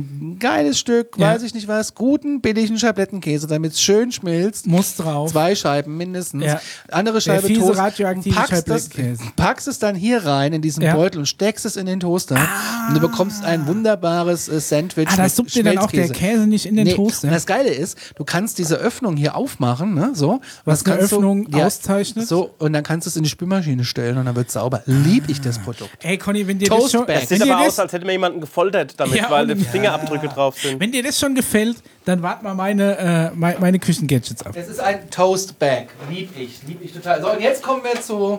S3: geiles Stück,
S1: Ja.
S3: weiß ich nicht was, guten, billigen Schablettenkäse, damit es schön schmilzt.
S1: Muss drauf.
S3: Zwei Scheiben mindestens.
S1: Ja.
S3: Andere
S1: Der
S3: Scheibe
S1: fiese
S3: Toast.
S1: radioaktive
S3: packst, das,
S1: Scheiblettenkäse.
S3: packst es dann hier rein in diesen
S1: Ja.
S3: Beutel und steckst es in den Toaster. Und du bekommst ein wunderbares äh, Sandwich
S1: Ah, da
S3: mit
S1: suppt dir dann auch der
S3: Schmelzkäse.
S1: Käse nicht in den
S3: Nee.
S1: Toaster.
S3: Und das Geile ist, du kannst diese Öffnung hier aufmachen, ne, so.
S1: Was
S3: Das
S1: eine
S3: kannst
S1: Öffnung
S3: du, ja,
S1: auszeichnet.
S3: So, und dann kannst du es in die Spülmaschine stellen und dann wird es sauber. Lieb ich das Produkt.
S1: Ey, Conny, wenn dir das schon,
S3: Toastbag.
S2: Das
S1: wenn
S2: sieht
S1: dir
S2: aber
S1: das,
S2: aus, als hätte mir jemanden gefoltert damit,
S1: Ja,
S2: weil
S1: und-
S2: die Fingerabdrücke drauf sind.
S1: wenn dir das schon gefällt, dann wart mal meine, äh, meine, meine Küchengadgets ab.
S3: Es ist ein Toastbag. Lieb ich, lieb ich total. So, und jetzt kommen wir zu.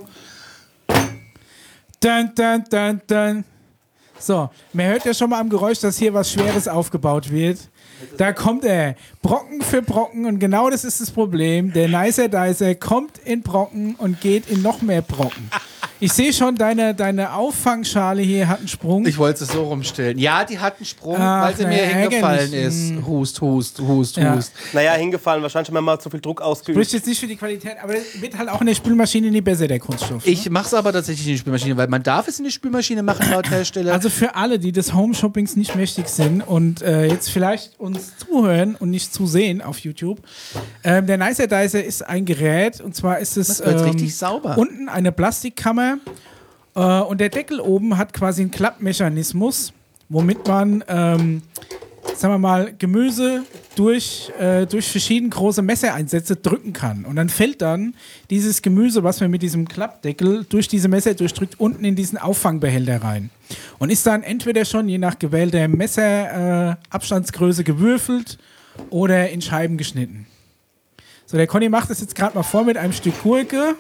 S1: Dun, dun, dun, dun. So, man hört ja schon mal am Geräusch, dass hier was Schweres aufgebaut wird. Da kommt er, Brocken für Brocken, und genau das ist das Problem. Der Nicer Dicer kommt in Brocken und geht in noch mehr Brocken. Ich sehe schon, deine, deine Auffangschale hier hat einen Sprung.
S3: Ich wollte es so rumstellen. Ja, die hat einen Sprung,
S1: Ach,
S3: weil sie
S1: na,
S3: mir hingefallen
S1: ärgerlich.
S3: ist. Hust, hust, hust,
S1: Ja.
S3: hust.
S2: Naja, hingefallen, wahrscheinlich haben wir mal zu viel Druck ausgeübt.
S1: Spricht jetzt nicht für die Qualität, aber es wird halt auch in der Spülmaschine nie besser, der Kunststoff.
S3: Ich mache es aber tatsächlich in die Spülmaschine, weil man darf es in die Spülmaschine machen laut Hersteller.
S1: Also für alle, die des Home-Shoppings nicht mächtig sind und äh, jetzt vielleicht uns zuhören und nicht zusehen auf YouTube, ähm, der Nicer Dicer ist ein Gerät, und zwar ist es
S3: Das wird
S1: ähm,
S3: richtig sauber.
S1: unten eine Plastikkammer äh, und der Deckel oben hat quasi einen Klappmechanismus, womit man, ähm, sagen wir mal, Gemüse durch, äh, durch verschiedene große Messereinsätze drücken kann. Und dann fällt dann dieses Gemüse, was man mit diesem Klappdeckel durch diese Messer durchdrückt, unten in diesen Auffangbehälter rein. Und ist dann entweder schon je nach gewählter Messerabstandsgröße äh, Abstandsgröße gewürfelt oder in Scheiben geschnitten. So, der Conny macht das jetzt gerade mal vor mit einem Stück Gurke.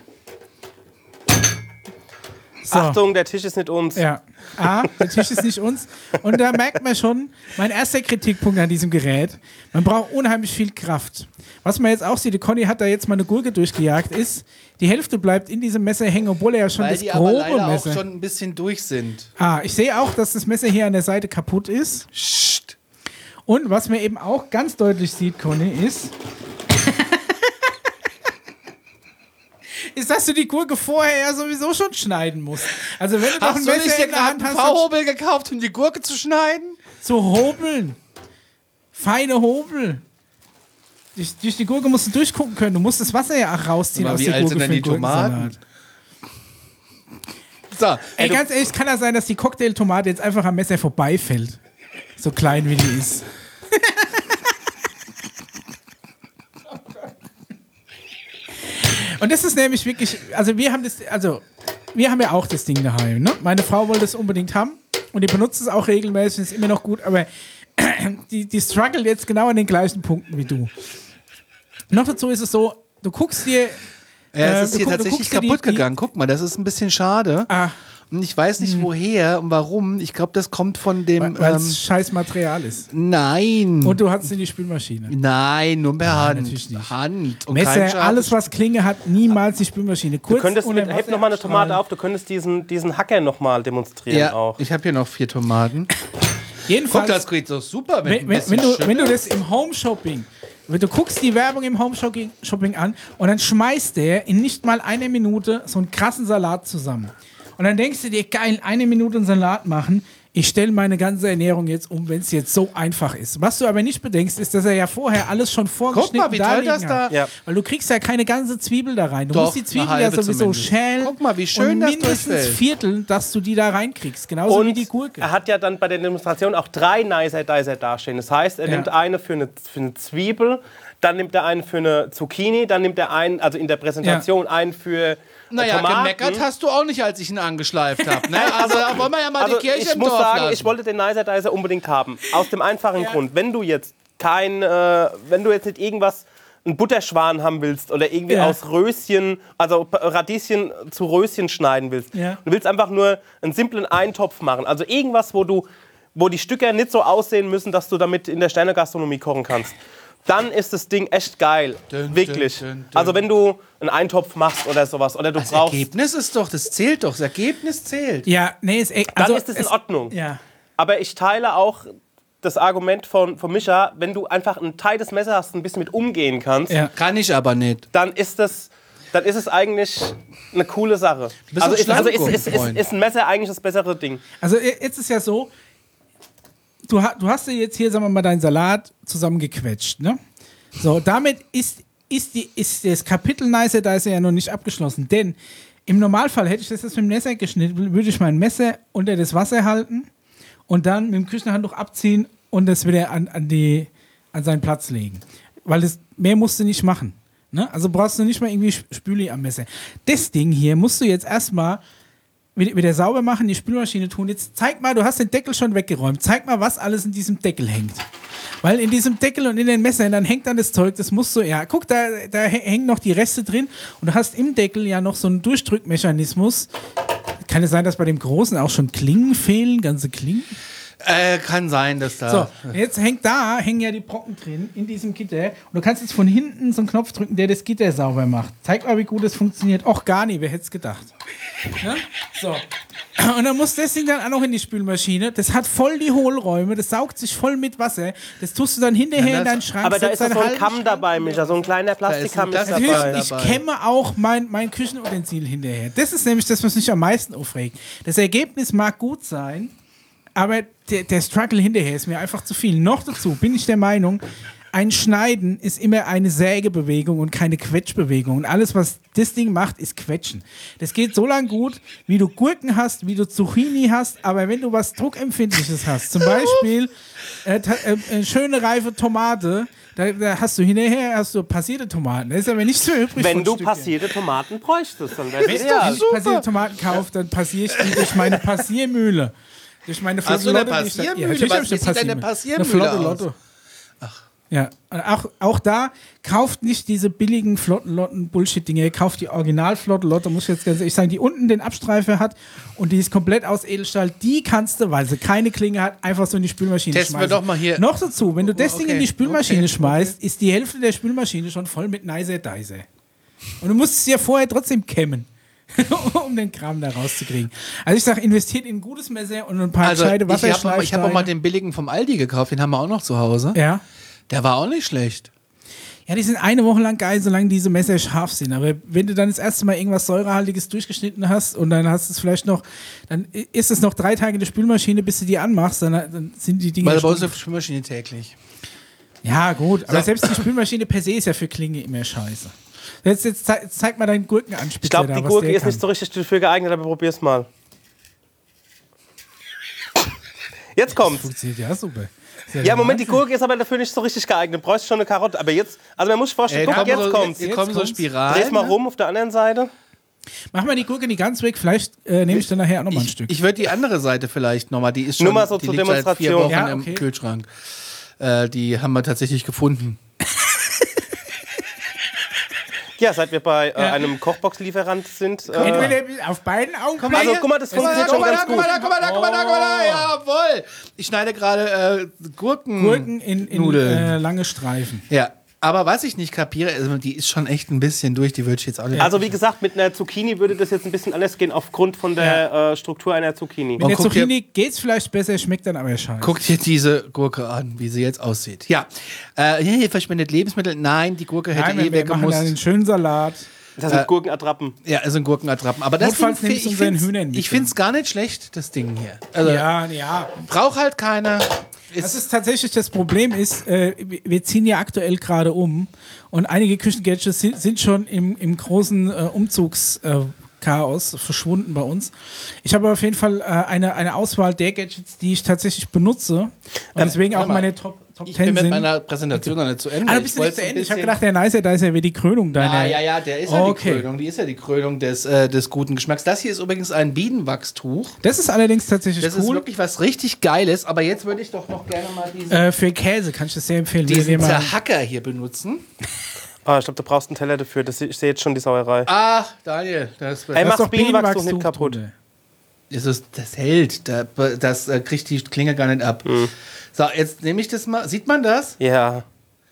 S1: So.
S2: Achtung, der Tisch ist nicht uns.
S1: Ja. A, der Tisch ist nicht uns. Und da merkt man schon, mein erster Kritikpunkt an diesem Gerät, man braucht unheimlich viel Kraft. Was man jetzt auch sieht, die Conny hat da jetzt mal eine Gurke durchgejagt, ist, die Hälfte bleibt in diesem Messer hängen, obwohl er ja schon
S3: weil
S1: das
S3: die aber
S1: grobe
S3: leider
S1: Messer...
S3: auch schon ein bisschen durch sind.
S1: Ah, ich sehe auch, dass das Messer hier an der Seite kaputt ist.
S3: Psst.
S1: Und was man eben auch ganz deutlich sieht, Conny, ist... ist, dass du die Gurke vorher ja sowieso schon schneiden musst. Also wenn du doch ein
S3: Hast du nicht
S1: Messer
S3: dir
S1: in der
S3: gerade
S1: Hand
S3: einen
S1: hast,
S3: V-Hobel gekauft, um die Gurke zu schneiden?
S1: zu hobeln. Feine Hobel. Durch, durch die Gurke musst du durchgucken können. Du musst das Wasser ja auch rausziehen
S3: Aber
S1: aus
S3: wie
S1: der
S3: alt
S1: Gurke
S3: sind denn
S1: für
S3: die
S1: den Gurkensalat.
S3: So,
S1: Ey, ganz ehrlich, kann das sein, dass die Cocktailtomate jetzt einfach am Messer vorbeifällt? So klein wie die ist. Und das ist nämlich wirklich, also wir haben das, also wir haben ja auch das Ding daheim, ne? Meine Frau wollte es unbedingt haben und die benutzt es auch regelmäßig, ist immer noch gut, aber die, die struggle jetzt genau an den gleichen Punkten wie du. Noch dazu ist es so, du guckst dir...
S3: ja,
S1: äh,
S3: es ist
S1: du
S3: hier
S1: guck- du
S3: tatsächlich
S1: guckst dir die-
S3: kaputt
S1: die-
S3: gegangen. Guck mal, das ist ein bisschen schade.
S1: Ah,
S3: Und ich weiß nicht woher und warum. Ich glaube, das kommt von dem.
S1: weil es
S3: Ähm,
S1: scheiß Material ist.
S3: nein.
S1: Und du hast es in die Spülmaschine.
S3: Nein, nur per Hand.
S1: natürlich nicht.
S3: Hand. Und kein
S1: Messer,
S3: Schaden.
S1: alles was Klinge hat, niemals die Spülmaschine. Kurz
S2: Du könntest
S1: unter
S2: mit,
S1: dem
S2: heb
S1: Wasser
S2: noch mal eine Tomate
S1: abstrahlen.
S2: auf, du könntest diesen, diesen Hacker noch mal demonstrieren
S3: Ja,
S2: auch.
S3: ich habe hier noch vier Tomaten. Guck,
S1: Jedenfalls,
S3: das geht so super.
S1: wenn, wenn, wenn, du, wenn du das im Home-Shopping, wenn du guckst die Werbung im Home-Shopping Shopping an und dann schmeißt der in nicht mal einer Minute so einen krassen Salat zusammen. Und dann denkst du dir, geil, eine Minute einen Salat machen, ich stelle meine ganze Ernährung jetzt um, wenn es jetzt so einfach ist. Was du aber nicht bedenkst, ist, dass er ja vorher alles schon vorgeschnitten
S3: Guck mal, wie toll
S1: liegen
S3: das da-
S1: hat.
S2: Ja.
S1: Weil du kriegst ja keine ganze Zwiebel da rein. Du
S3: Doch,
S1: musst die
S3: eine
S1: Zwiebel ja
S3: halbe
S1: sowieso
S3: zumindest.
S1: schälen.
S3: Guck mal, wie schön
S1: und
S3: das
S1: mindestens
S3: durchfällt.
S1: Viertel, dass du die da reinkriegst. Genauso wie die Gurke.
S2: Er hat ja dann bei der Demonstration auch drei Nicer Dicer dastehen. Das heißt, er
S1: Ja.
S2: nimmt eine für eine, für eine Zwiebel, dann nimmt er einen für eine Zucchini, dann nimmt er einen, also in der Präsentation, einen für
S3: Naja,
S2: Tomaten.
S3: gemeckert hast du auch nicht, als ich ihn angeschleift habe. Ne? Also da wollen wir ja mal
S2: Also
S3: die Kirche
S2: ich
S3: im
S2: muss
S3: Dorf
S2: sagen,
S3: lassen.
S2: ich wollte den Nicer Dicer unbedingt haben. Aus dem einfachen
S1: Ja.
S2: Grund, wenn du jetzt kein, äh, wenn du jetzt nicht irgendwas, einen Butterschwan haben willst oder irgendwie
S1: Ja.
S2: aus Röschen, also P- Radieschen zu Röschen schneiden willst.
S1: Ja.
S2: Du willst einfach nur einen simplen Eintopf machen. Also irgendwas, wo du, wo die Stücke nicht so aussehen müssen, dass du damit in der Sternegastronomie kochen kannst. Dann ist das Ding echt geil.
S3: Dün,
S2: Wirklich.
S3: dün, dün, dün.
S2: Also wenn du einen Eintopf machst oder sowas oder du
S3: das
S2: brauchst,
S3: Ergebnis ist doch, das zählt doch. Das Ergebnis zählt.
S1: Ja, nee, ist,
S2: dann
S1: also
S2: ist es in Ordnung.
S1: Ja.
S2: Aber ich teile auch das Argument von, von Micha, wenn du einfach ein tightes Messer hast, ein bisschen mit umgehen kannst,
S1: Ja.
S3: Kann ich aber nicht.
S2: dann ist das, dann ist es eigentlich eine coole Sache.
S3: bist
S2: Also,
S3: doch
S2: ist, also ist, ist, ist,
S3: Schlangenfreund.
S2: ist ein Messer eigentlich das bessere Ding.
S1: Also jetzt ist ja so, du, ha- du hast ja jetzt hier, sagen wir mal, deinen Salat zusammengequetscht, ne? So, damit ist, ist, die, ist das Kapitel Nicer Dicer ja noch nicht abgeschlossen, denn im Normalfall hätte ich das jetzt mit dem Messer geschnitten, würde ich mein Messer unter das Wasser halten und dann mit dem Küchenhandtuch abziehen und das wieder an, an, die, an seinen Platz legen. Weil das, mehr musst du nicht machen. Ne? Also brauchst du nicht mal irgendwie Spüli am Messer. Das Ding hier musst du jetzt erstmal wieder sauber machen, die Spülmaschine tun. Jetzt zeig mal, du hast den Deckel schon weggeräumt. Zeig mal, was alles in diesem Deckel hängt. Weil in diesem Deckel und in den Messern, dann hängt dann das Zeug, das musst du, ja, guck, da, da hängen noch die Reste drin und du hast im Deckel ja noch so einen Durchdrückmechanismus. Kann es sein, dass bei dem Großen auch schon Klingen fehlen, ganze Klingen?
S3: Äh, kann sein, dass da...
S1: So, jetzt hängt da, hängen ja die Brocken drin in diesem Gitter und du kannst jetzt von hinten so einen Knopf drücken, der das Gitter sauber macht. Zeig mal, wie gut das funktioniert. Och, gar nicht, wer hätte es gedacht. Ja? So. Und dann muss das Ding dann auch noch in die Spülmaschine. Das hat voll die Hohlräume, das saugt sich voll mit Wasser. Das tust du dann hinterher in deinen Schrank.
S2: Aber da ist doch
S1: setzt
S2: so ein
S1: einen
S2: Kamm
S1: halben
S2: dabei,
S1: Schrank-
S2: Micha, so ein kleiner Plastikkamm
S3: Da
S2: ist
S3: ist ein
S2: dabei.
S3: Plastik-
S1: Ich kämme auch mein, mein Küchenutensil hinterher. Das ist nämlich das, was mich am meisten aufregt. Das Ergebnis mag gut sein, aber der, der Struggle hinterher ist mir einfach zu viel. Noch dazu bin ich der Meinung, ein Schneiden ist immer eine Sägebewegung und keine Quetschbewegung. Und alles, was das Ding macht, ist Quetschen. Das geht so lang gut, wie du Gurken hast, wie du Zucchini hast, aber wenn du was Druckempfindliches hast, zum Beispiel äh, ta- äh, schöne reife Tomate, da, da hast du hinterher hast du passierte Tomaten. Da ist aber nicht so übrig.
S2: Wenn
S1: von
S2: du
S1: Stückchen.
S2: passierte Tomaten bräuchtest, dann wäre
S1: Wenn
S2: es ideal.
S1: ich passierte Tomaten kaufe, dann passiere ich die durch meine Passiermühle. Durch meine
S3: Hast du eine
S1: Flotte Lotte, die ich da-
S3: Passiermühle?
S1: Ja, natürlich
S3: Was
S1: hab ich eine
S3: sieht denn eine
S1: Passiermühle.
S3: Passiermühle
S1: Eine
S3: aus?
S1: Flotte Lotto. Ja, und auch, auch da kauft nicht diese billigen Flottenlotten-Bullshit-Dinge. Kauft die Original-Flottenlotte, muss ich jetzt ganz ehrlich sagen, die unten den Abstreifer hat und die ist komplett aus Edelstahl. Die kannst du, weil sie keine Klinge hat, einfach so in die Spülmaschine
S3: Testen wir
S1: schmeißen.
S3: doch mal hier.
S1: Noch dazu, wenn du das Ding
S3: Okay,
S1: in die Spülmaschine
S3: okay,
S1: schmeißt, ist die Hälfte der Spülmaschine schon voll mit Nicer Dicer. Und du musst es ja vorher trotzdem kämmen. um den Kram da rauszukriegen. Also ich sage, investiert in ein gutes Messer und ein paar
S3: Also
S1: gescheite
S3: ich habe ich hab auch mal
S1: Wasserschleifsteine.
S3: den billigen vom Aldi gekauft, den haben wir auch noch zu Hause.
S1: Ja.
S3: Der war auch nicht schlecht.
S1: Ja, die sind eine Woche lang geil, solange diese Messer scharf sind. Aber wenn du dann das erste Mal irgendwas Säurehaltiges durchgeschnitten hast und dann hast du es vielleicht noch, dann ist es noch drei Tage in der Spülmaschine, bis du die anmachst, dann, dann sind die Dinge
S3: Weil bei
S1: schon...
S3: uns auf der Spülmaschine täglich.
S1: Ja, gut, aber
S3: So.
S1: selbst die Spülmaschine per se ist ja für Klinge immer scheiße. Jetzt, jetzt zeig, zeig mal deinen Gurkenanspitzer
S2: Ich glaube,
S1: da,
S2: die
S1: was
S2: Gurke
S1: der
S2: ist
S1: kann.
S2: nicht so richtig dafür geeignet, aber probier's mal. Jetzt kommt's.
S1: Funktioniert ja super. Ist
S2: Ja,
S1: der
S2: Moment, die
S1: Wahnsinn.
S2: Gurke ist aber dafür nicht so richtig geeignet. Du bräuchst schon eine Karotte. Aber jetzt, also man muss sich vorstellen,
S3: Ey,
S2: guck,
S3: kommen
S2: jetzt
S3: so,
S2: kommt's.
S3: Hier
S1: Jetzt
S3: kommen so
S1: kommt's.
S3: Spiralen.
S2: Dreh's mal
S3: ne?
S2: rum auf der anderen Seite.
S1: Mach mal die Gurke nicht ganz weg, vielleicht äh, nehme ich dann nachher auch noch mal ein
S3: Ich,
S1: Stück.
S3: ich würde die andere Seite vielleicht nochmal, die ist schon
S2: Nur mal so
S3: die
S2: zur
S3: liegt seit vier
S2: Demonstration.
S3: Wochen
S1: Ja,
S3: im
S1: okay.
S3: Kühlschrank. Äh, die haben wir tatsächlich gefunden.
S2: Ja, seit wir bei äh,
S1: Ja.
S2: einem Kochbox-Lieferant sind. Äh,
S1: Entweder auf beiden Augen.
S2: also guck mal, das funktioniert schon ganz
S3: guck mal
S2: gut.
S3: da, guck mal da, guck mal da, guck mal da, jawohl. Ich schneide gerade äh, Gurken.
S1: Gurken in, in
S3: Nudeln.
S1: äh, lange Streifen.
S3: Ja, aber was ich nicht kapiere, also die ist schon echt ein bisschen durch, die würde ich jetzt auch nicht...
S2: Also wie gesagt, mit einer Zucchini würde das jetzt ein bisschen anders gehen, aufgrund von der äh, Struktur einer Zucchini.
S1: Mit
S3: Und
S1: der
S3: guck dir-
S1: Zucchini geht's vielleicht besser, schmeckt dann aber scheiße.
S3: Guckt dir diese Gurke an, wie sie jetzt aussieht. Ja, äh, hier verschwendet Lebensmittel. Nein, die Gurke hätte
S1: Nein,
S3: eh
S1: wir machen dann einen
S3: weggemusst.
S1: schönen Salat.
S2: Das sind Gurkenattrappen.
S3: Ja, es sind Gurkenattrappen. Aber das
S1: Notfalls
S3: Ding,
S1: nimmst du
S3: ich
S1: unseren
S3: find's-
S1: Hühnern mit.
S3: ich finde es gar nicht schlecht, das Ding hier. Also,
S1: Ja, ja.
S3: braucht halt keiner.
S1: Das
S3: Ist,
S1: ist tatsächlich das Problem ist, äh, wir- wir ziehen ja aktuell gerade um und einige Küchengadgets sind, sind schon im, im großen äh, Umzugschaos äh, Chaos verschwunden bei uns. Ich habe auf jeden Fall äh, eine, eine Auswahl der Gadgets, die ich tatsächlich benutze und deswegen auch
S3: warte mal.
S1: meine Top, Top
S3: ich bin
S1: zehn
S3: mit
S1: sind.
S3: meiner Präsentation noch nicht zu Ende.
S1: Ah, du
S3: Ich
S1: bist nicht
S3: wollte
S1: zu
S3: ein
S1: Ende. Ich habe
S3: bisschen-
S1: gedacht, der Nicer, da ist ja wie die Krönung deiner.
S3: Ah, ja, ja, der ist ja
S1: Okay.
S3: die Krönung. Die ist ja die Krönung des, äh, des guten Geschmacks. Das hier ist übrigens ein Bienenwachstuch.
S1: Das ist allerdings tatsächlich
S3: Das ist
S1: cool.
S3: wirklich was richtig Geiles. Aber jetzt würde ich doch noch gerne mal diesen,
S1: Äh, für Käse kann ich das sehr empfehlen. Wenn ihr
S3: diesen
S1: den mal-
S3: Zerhacker hier benutzen.
S2: Ah, ich glaube, du brauchst einen Teller dafür. Das, ich sehe jetzt schon die Sauerei.
S3: Ach, Daniel, das,
S2: Ey,
S1: Da
S2: mach
S1: ist doch
S2: Bienenwachstuch nicht
S1: Bienenwachstuch
S2: kaputt.
S1: drunter.
S3: das, ist, das hält. Da- Das äh, kriegt die Klinge gar nicht ab. So, jetzt nehme ich das mal. Sieht man das?
S2: Ja.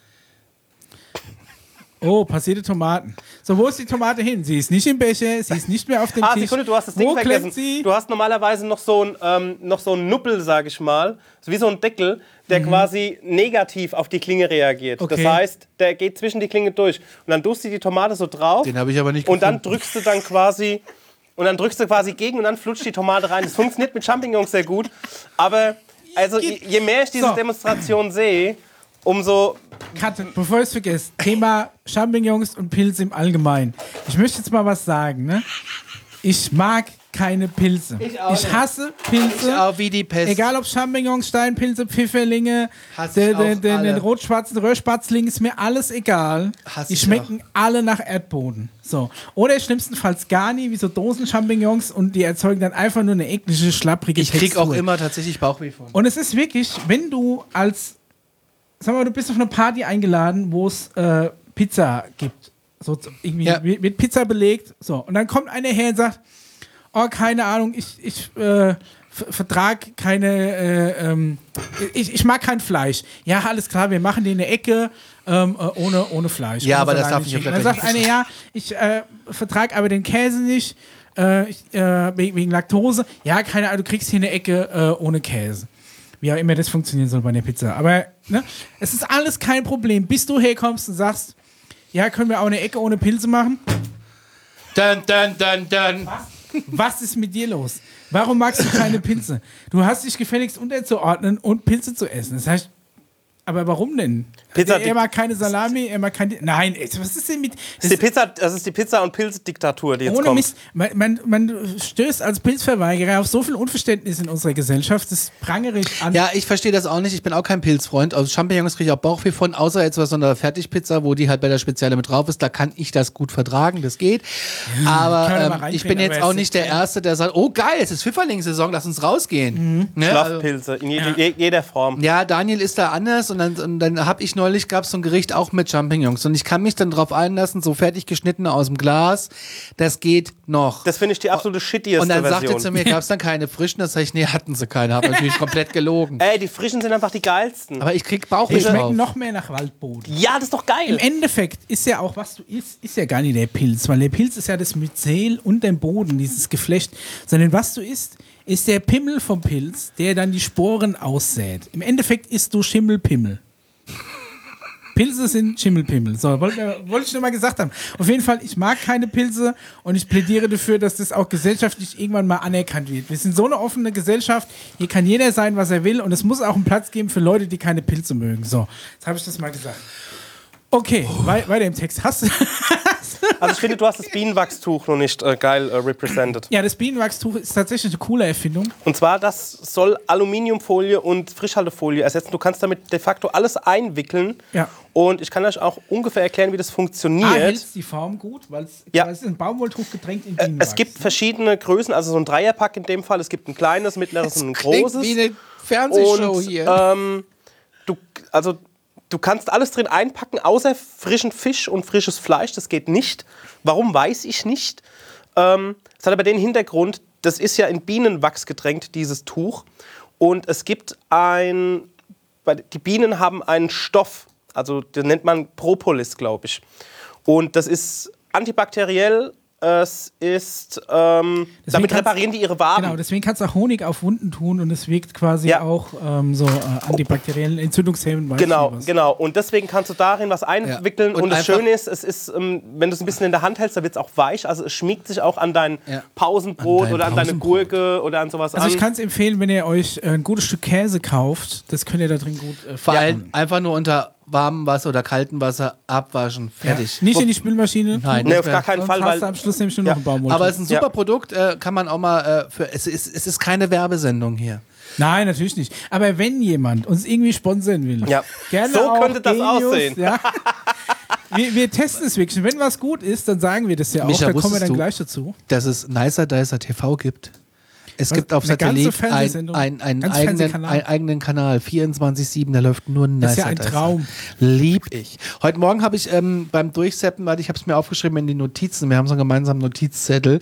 S1: Oh, passierte Tomaten. So, wo ist die Tomate hin? Sie ist nicht im Becher, sie ist nicht mehr auf dem
S2: Ah,
S1: Tisch.
S2: Sekunde, du hast das
S1: wo
S2: Ding
S1: klemmt
S2: vergessen.
S1: sie?
S2: Du hast normalerweise noch so ein, ähm, noch so ein Nuppel, sag ich mal. So wie so ein Deckel, der quasi negativ auf die Klinge reagiert.
S1: Okay.
S2: Das heißt, der geht zwischen die Klinge durch. Und dann tust du die Tomate so drauf.
S3: Den habe ich aber nicht
S2: Und dann
S3: gefunden.
S2: drückst du dann quasi und dann drückst du quasi gegen und dann flutscht die Tomate rein. Das funktioniert mit Champignons sehr gut, aber Also je, je mehr ich diese
S1: So.
S2: Demonstration sehe, umso...
S1: Katze, bevor ich es vergesse, Thema Champignons und Pilze im Allgemeinen. Ich möchte jetzt mal was sagen, ne? Ich mag keine Pilze.
S3: Ich auch
S1: Ich
S3: nicht.
S1: hasse Pilze.
S3: Ich auch wie die Pest.
S1: Egal ob Champignons, Steinpilze, Pfifferlinge,
S3: Hasse
S1: der,
S3: ich
S1: der,
S3: auch
S1: der,
S3: alle.
S1: den rotschwarzen Röhrspatzling, ist mir alles egal.
S3: Hasse
S1: Die
S3: ich
S1: schmecken alle nach Erdboden. So. Oder schlimmstenfalls gar nie, wie so Dosen-Champignons und die erzeugen dann einfach nur eine eklige, schlapprige
S3: Ich krieg
S1: Textur.
S3: auch immer tatsächlich Bauchweh von.
S1: Und es ist wirklich, wenn du als, sag mal, du bist auf eine Party eingeladen, wo es äh, Pizza gibt. So z- irgendwie
S3: Ja.
S1: wird wird Pizza belegt. So. Und dann kommt einer her und sagt, oh, keine Ahnung, ich, ich äh, f- vertrag keine, äh, ähm, ich, ich mag kein Fleisch. Ja, alles klar, wir machen die in der Ecke ähm, äh, ohne, ohne Fleisch.
S3: Ja,
S1: Ohne
S3: aber das
S1: Salami,
S3: darf nicht auf
S1: Schinken. Dann
S3: der
S1: sagt einer, ja, ich äh, vertrag aber den Käse nicht, äh, ich, äh, wegen, wegen Laktose. Ja, keine Ahnung, du kriegst hier eine Ecke äh, ohne Käse. Wie auch immer das funktionieren soll bei der Pizza. Aber ne, es ist alles kein Problem, bis du herkommst und sagst, ja, können wir auch eine Ecke ohne Pilze machen?
S3: Dun, dun, dun, dun.
S1: Was ist mit dir los? Warum magst du keine Pilze? Du hast dich gefälligst unterzuordnen und Pilze zu essen. Das heißt, aber warum denn?
S2: Pizza-
S1: er, er mag keine Salami, er mag keine. Nein, ey, was ist denn mit.
S2: Das ist die Pizza, das ist die Pizza- und Pilzdiktatur, die jetzt
S1: Ohne
S2: kommt.
S1: Mist, man, man, man stößt als Pilzverweigerer auf so viel Unverständnis in unserer Gesellschaft, das prangere ich an.
S3: Ja, ich verstehe das auch nicht. Ich bin auch kein Pilzfreund. Also Champignons kriege ich auch Bauchweh von, außer jetzt was so einer Fertigpizza, wo die halt bei der Spezielle mit drauf ist. Da kann ich das gut vertragen, das geht.
S1: kann man
S3: aber
S1: mal
S3: ähm,
S1: reinkriegen,
S3: ich bin jetzt
S1: aber
S3: auch
S1: es
S3: nicht
S1: ist
S3: der
S1: kein-
S3: Erste, der sagt, oh geil, es ist Pfifferlingssaison, lass uns rausgehen. Ne? Also,
S2: Schlafpilze in je, je, jeder Form.
S3: ja, Daniel ist da anders und dann, und dann habe ich neulich, gab es so ein Gericht auch mit Champignons und ich kann mich dann drauf einlassen, so fertig geschnittene aus dem Glas, das geht noch.
S2: Das finde ich die absolute shittieste
S3: Und dann sagte
S2: Version.
S3: er zu mir, gab es dann keine frischen? Das sag ich, nee, hatten sie keine. Habe natürlich komplett gelogen.
S2: Ey, die frischen sind einfach die geilsten.
S3: Aber ich krieg
S1: Die
S3: Bauchweh drauf.
S1: schmecken noch mehr nach Waldboden.
S2: Ja, das ist doch geil.
S1: Im Endeffekt ist ja auch, was du isst, ist ja gar nicht der Pilz, weil der Pilz ist ja das Myzel und der Boden, dieses Geflecht, sondern was du isst, ist der Pimmel vom Pilz, der dann die Sporen aussät. Im Endeffekt isst du Schimmelpimmel. Pilze sind Schimmelpimmel. So, wollte wollt ich nur mal gesagt haben. Auf jeden Fall, ich mag keine Pilze und ich plädiere dafür, dass das auch gesellschaftlich irgendwann mal anerkannt wird. Wir sind so eine offene Gesellschaft, hier kann jeder sein, was er will und es muss auch einen Platz geben für Leute, die keine Pilze mögen. So, jetzt habe ich das mal gesagt. Okay, wei weiter im Text. Hast du.
S2: Also ich finde, du hast das Bienenwachstuch noch nicht äh, geil äh, represented.
S1: Ja, das Bienenwachstuch ist tatsächlich eine coole Erfindung.
S2: Und zwar, das soll Aluminiumfolie und Frischhaltefolie ersetzen. Du kannst damit de facto alles einwickeln.
S1: Ja.
S2: Und ich kann euch auch ungefähr erklären, wie das
S1: A,
S2: funktioniert.
S1: hält die Form gut, weil es
S2: Ja.
S1: weil es ist ein Baumwolltuch getränkt in
S2: Äh,
S1: Bienenwachs.
S2: es gibt verschiedene Größen, also so ein Dreierpack in dem Fall. Es gibt ein kleines, mittleres und ein
S3: Klingt
S2: großes.
S3: wie eine Fernsehshow
S2: und,
S3: hier.
S2: Ähm, du, also, du kannst alles drin einpacken, außer frischen Fisch und frisches Fleisch. Das geht nicht. Warum, weiß ich nicht. Ähm, das hat aber den Hintergrund, das ist ja in Bienenwachs getränkt, dieses Tuch. Und es gibt ein... Die Bienen haben einen Stoff, also den nennt man Propolis, glaube ich. Und das ist antibakteriell. Es ist, ähm,
S1: Deswegen
S2: damit
S1: kannst-
S2: reparieren die ihre Waben.
S1: Genau, deswegen kannst du auch Honig auf Wunden tun und es wirkt quasi
S2: Ja.
S1: auch ähm, so äh, antibakteriellen Entzündungshemmen. weiß
S2: Genau,
S1: ich was.
S2: genau. Und deswegen kannst du darin was einwickeln.
S3: Ja. Und
S2: Und, das
S3: einfach-
S2: Schöne ist, es ist, ähm, wenn du es ein bisschen in der Hand hältst, dann wird es auch weich. Also es schmiegt sich auch an dein
S3: Ja.
S2: Pausenbrot
S3: An dein
S2: oder an deine
S3: Pausenbrot.
S2: Gurke oder an sowas
S1: Also ich
S2: an.
S1: kann es empfehlen, wenn ihr euch äh, ein gutes Stück Käse kauft, das könnt ihr da drin gut äh,
S3: Vor
S1: ja.
S3: allem einfach nur unter warmem Wasser oder kaltem Wasser abwaschen. Fertig.
S1: Ja. Nicht in die Spülmaschine.
S3: Nein,
S2: Nee,
S3: das
S2: auf
S3: wär-
S2: gar keinen
S1: Sonst
S2: Fall,
S1: hast
S2: weil
S1: du am Schluss nämlich nur
S2: Ja.
S1: noch ein Baumwolltuch.
S3: Aber es ist ein super
S2: Ja.
S3: Produkt, äh, kann man auch mal äh, für. Es ist, es ist keine Werbesendung hier.
S1: Nein, natürlich nicht. Aber wenn jemand uns irgendwie sponsern will,
S2: Ja.
S1: gerne
S2: So
S1: auch
S2: könnte das
S1: Genius,
S2: aussehen.
S1: Ja. wir, wir testen es wirklich. Wenn was gut ist, dann sagen wir das ja auch.
S3: Micha,
S1: Da kommen wir
S3: wusstest
S1: dann
S3: du-
S1: gleich dazu.
S3: Dass es Nicer Dicer T V gibt. Es
S1: Was?
S3: gibt auf
S1: Eine ganze
S3: Satellit ein,
S1: Fernsehsendung?
S3: ein, einen
S1: Ganz
S3: eigenen,
S1: Fernsehkanal?
S3: einen eigenen Kanal, vierundzwanzig sieben, da läuft nur Nicer
S1: Das ist ja ein
S3: Dicer.
S1: Traum.
S3: Lieb ich. Heute Morgen habe ich ähm, beim Durchseppen, warte, ich habe es mir aufgeschrieben in die Notizen, wir haben so einen gemeinsamen Notizzettel,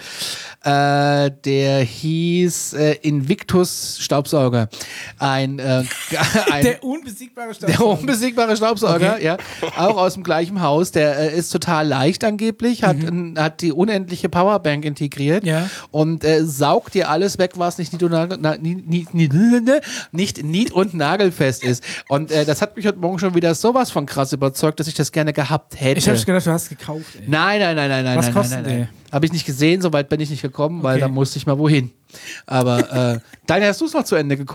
S3: äh, der hieß äh, Invictus Staubsauger. Ein, äh, ein
S1: Der unbesiegbare
S3: der
S1: Staubsauger.
S3: unbesiegbare Staubsauger,
S1: Okay.
S3: ja, auch aus dem gleichen Haus. Der äh, ist total leicht angeblich, hat, n- hat die unendliche Powerbank integriert
S1: Ja.
S3: und äh, saugt dir alles weg, was nicht nied- und, nagel, na, nied- nied- nied- nicht nied- und nagelfest ist. Und äh, das hat mich heute Morgen schon wieder sowas von krass überzeugt, dass ich das gerne gehabt hätte.
S1: Ich habe gedacht, du hast gekauft. Ey.
S3: Nein, nein, nein, nein, nein,
S1: Was
S3: nein,
S1: kostet
S3: nein, nein, nein.
S1: der?
S3: Habe ich nicht gesehen, soweit bin ich nicht gekommen, weil
S1: Okay.
S3: da musste ich mal wohin. Aber äh, Daniel, hast du es noch zu Ende geguckt?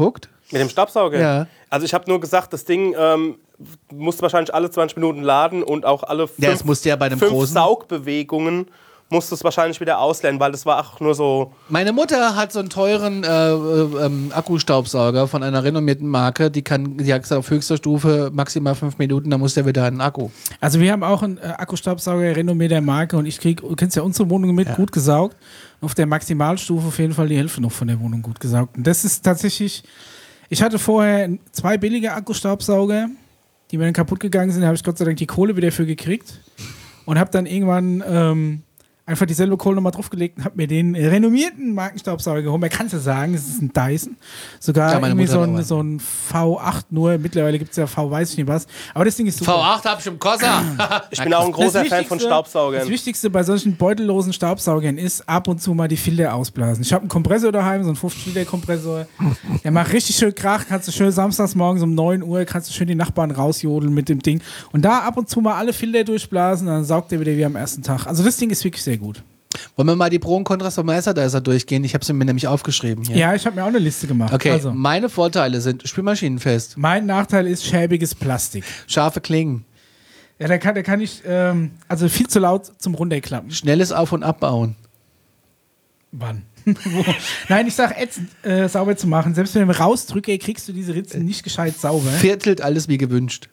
S2: Mit dem Staubsauger?
S3: Ja.
S2: Also ich habe nur gesagt, das Ding ähm, musst wahrscheinlich alle zwanzig Minuten laden und auch alle fünf,
S3: Ja, das musste ja bei einem
S2: fünf
S3: großen-
S2: Saugbewegungen musst du es wahrscheinlich wieder auslernen, weil das war auch nur so...
S3: Meine Mutter hat so einen teuren äh, äh, ähm, Akkustaubsauger von einer renommierten Marke. Die kann, die hat gesagt, auf höchster Stufe maximal fünf Minuten, dann muss der wieder einen Akku.
S1: Also wir haben auch einen äh, Akkustaubsauger renommierter Marke und ich krieg, du kennst ja unsere Wohnung mit,
S3: Ja.
S1: gut gesaugt. Auf der Maximalstufe auf jeden Fall die Hälfte noch von der Wohnung gut gesaugt. Und das ist tatsächlich, ich hatte vorher zwei billige Akkustaubsauger, die mir dann kaputt gegangen sind, da habe ich Gott sei Dank die Kohle wieder für gekriegt und habe dann irgendwann ähm, einfach dieselbe Kohle nochmal draufgelegt und habe mir den renommierten Markenstaubsauger geholt. Man kann es ja sagen, es ist ein Dyson. Sogar
S3: Ja, meine
S1: irgendwie
S3: Mutter
S1: so
S3: hat auch
S1: ein,
S3: einen.
S1: so ein V acht nur. Mittlerweile gibt es ja V, weiß ich nicht was. Aber das Ding ist super.
S3: V acht hab ich im Kosser.
S2: Ich bin auch ein großer
S1: Das
S2: Fan von
S1: Wichtigste-
S2: Staubsaugern.
S1: Das Wichtigste bei solchen beutellosen Staubsaugern ist, ab und zu mal die Filter ausblasen. Ich habe einen Kompressor daheim, so einen fünfzig Liter Kompressor. Der macht richtig schön Krach, kannst du schön samstags morgens um neun Uhr, kannst du schön die Nachbarn rausjodeln mit dem Ding. Und da ab und zu mal alle Filter durchblasen, dann saugt der wieder wie am ersten Tag. Also das Ding ist wirklich sehr gut.
S3: Wollen wir mal die Pro und Kontras vom Nicer Dicer durchgehen? Ich habe sie mir nämlich aufgeschrieben hier.
S1: Ja, ich habe mir auch eine Liste gemacht.
S3: Okay,
S1: Also,
S3: meine Vorteile sind spülmaschinenfest,
S1: mein Nachteil ist schäbiges Plastik.
S3: scharfe Klingen,
S1: Ja, da kann, da kann ich, ähm, also viel zu laut zum Runterklappen.
S3: schnelles Auf- und Abbauen.
S1: Wann? Wo? Nein, ich sag ätzend, äh, sauber zu machen. Selbst wenn ich rausdrücke, kriegst du diese Ritzen nicht gescheit sauber.
S3: Viertelt alles wie gewünscht.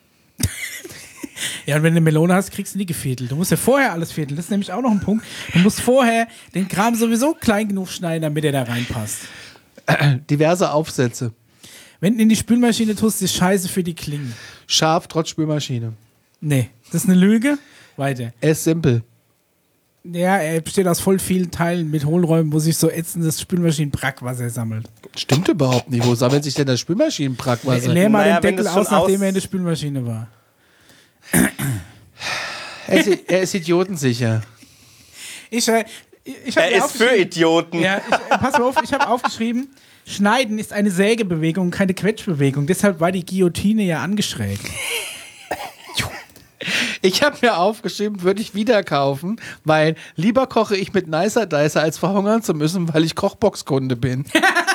S1: Ja, und wenn du eine Melone hast, kriegst du nie geviertelt. Du musst ja vorher alles vierteln. Das ist nämlich auch noch ein Punkt. Du musst vorher den Kram sowieso klein genug schneiden, damit er da reinpasst.
S3: Diverse Aufsätze.
S1: Wenn du in die Spülmaschine tust, ist scheiße für die Klingen.
S3: Scharf trotz Spülmaschine.
S1: Nee, das ist eine Lüge. Weiter.
S3: Er ist simpel.
S1: Ja, er besteht aus voll vielen Teilen mit Hohlräumen, wo sich so ätzendes Spülmaschinenbrackwasser sammelt.
S3: Stimmt überhaupt nicht. Wo sammelt sich denn das Spülmaschinenbrackwasser?
S1: Leer mal
S2: Naja,
S1: den
S2: wenn
S1: Deckel
S2: das schon
S1: aus, nachdem
S2: aus-
S1: er in der Spülmaschine war.
S3: Er ist, er ist idiotensicher.
S1: Ich, äh, ich hab
S2: Er
S1: mir
S2: ist für
S1: aufgeschrieben-
S2: Idioten.
S1: Ja, ich, äh, pass mal auf, ich habe aufgeschrieben, Schneiden ist eine Sägebewegung, keine Quetschbewegung. Deshalb war die Guillotine ja angeschrägt.
S3: Ich habe mir aufgeschrieben, würde ich wieder kaufen, weil lieber koche ich mit Nicer Dicer, als verhungern zu müssen, weil ich Kochbox-Kunde bin.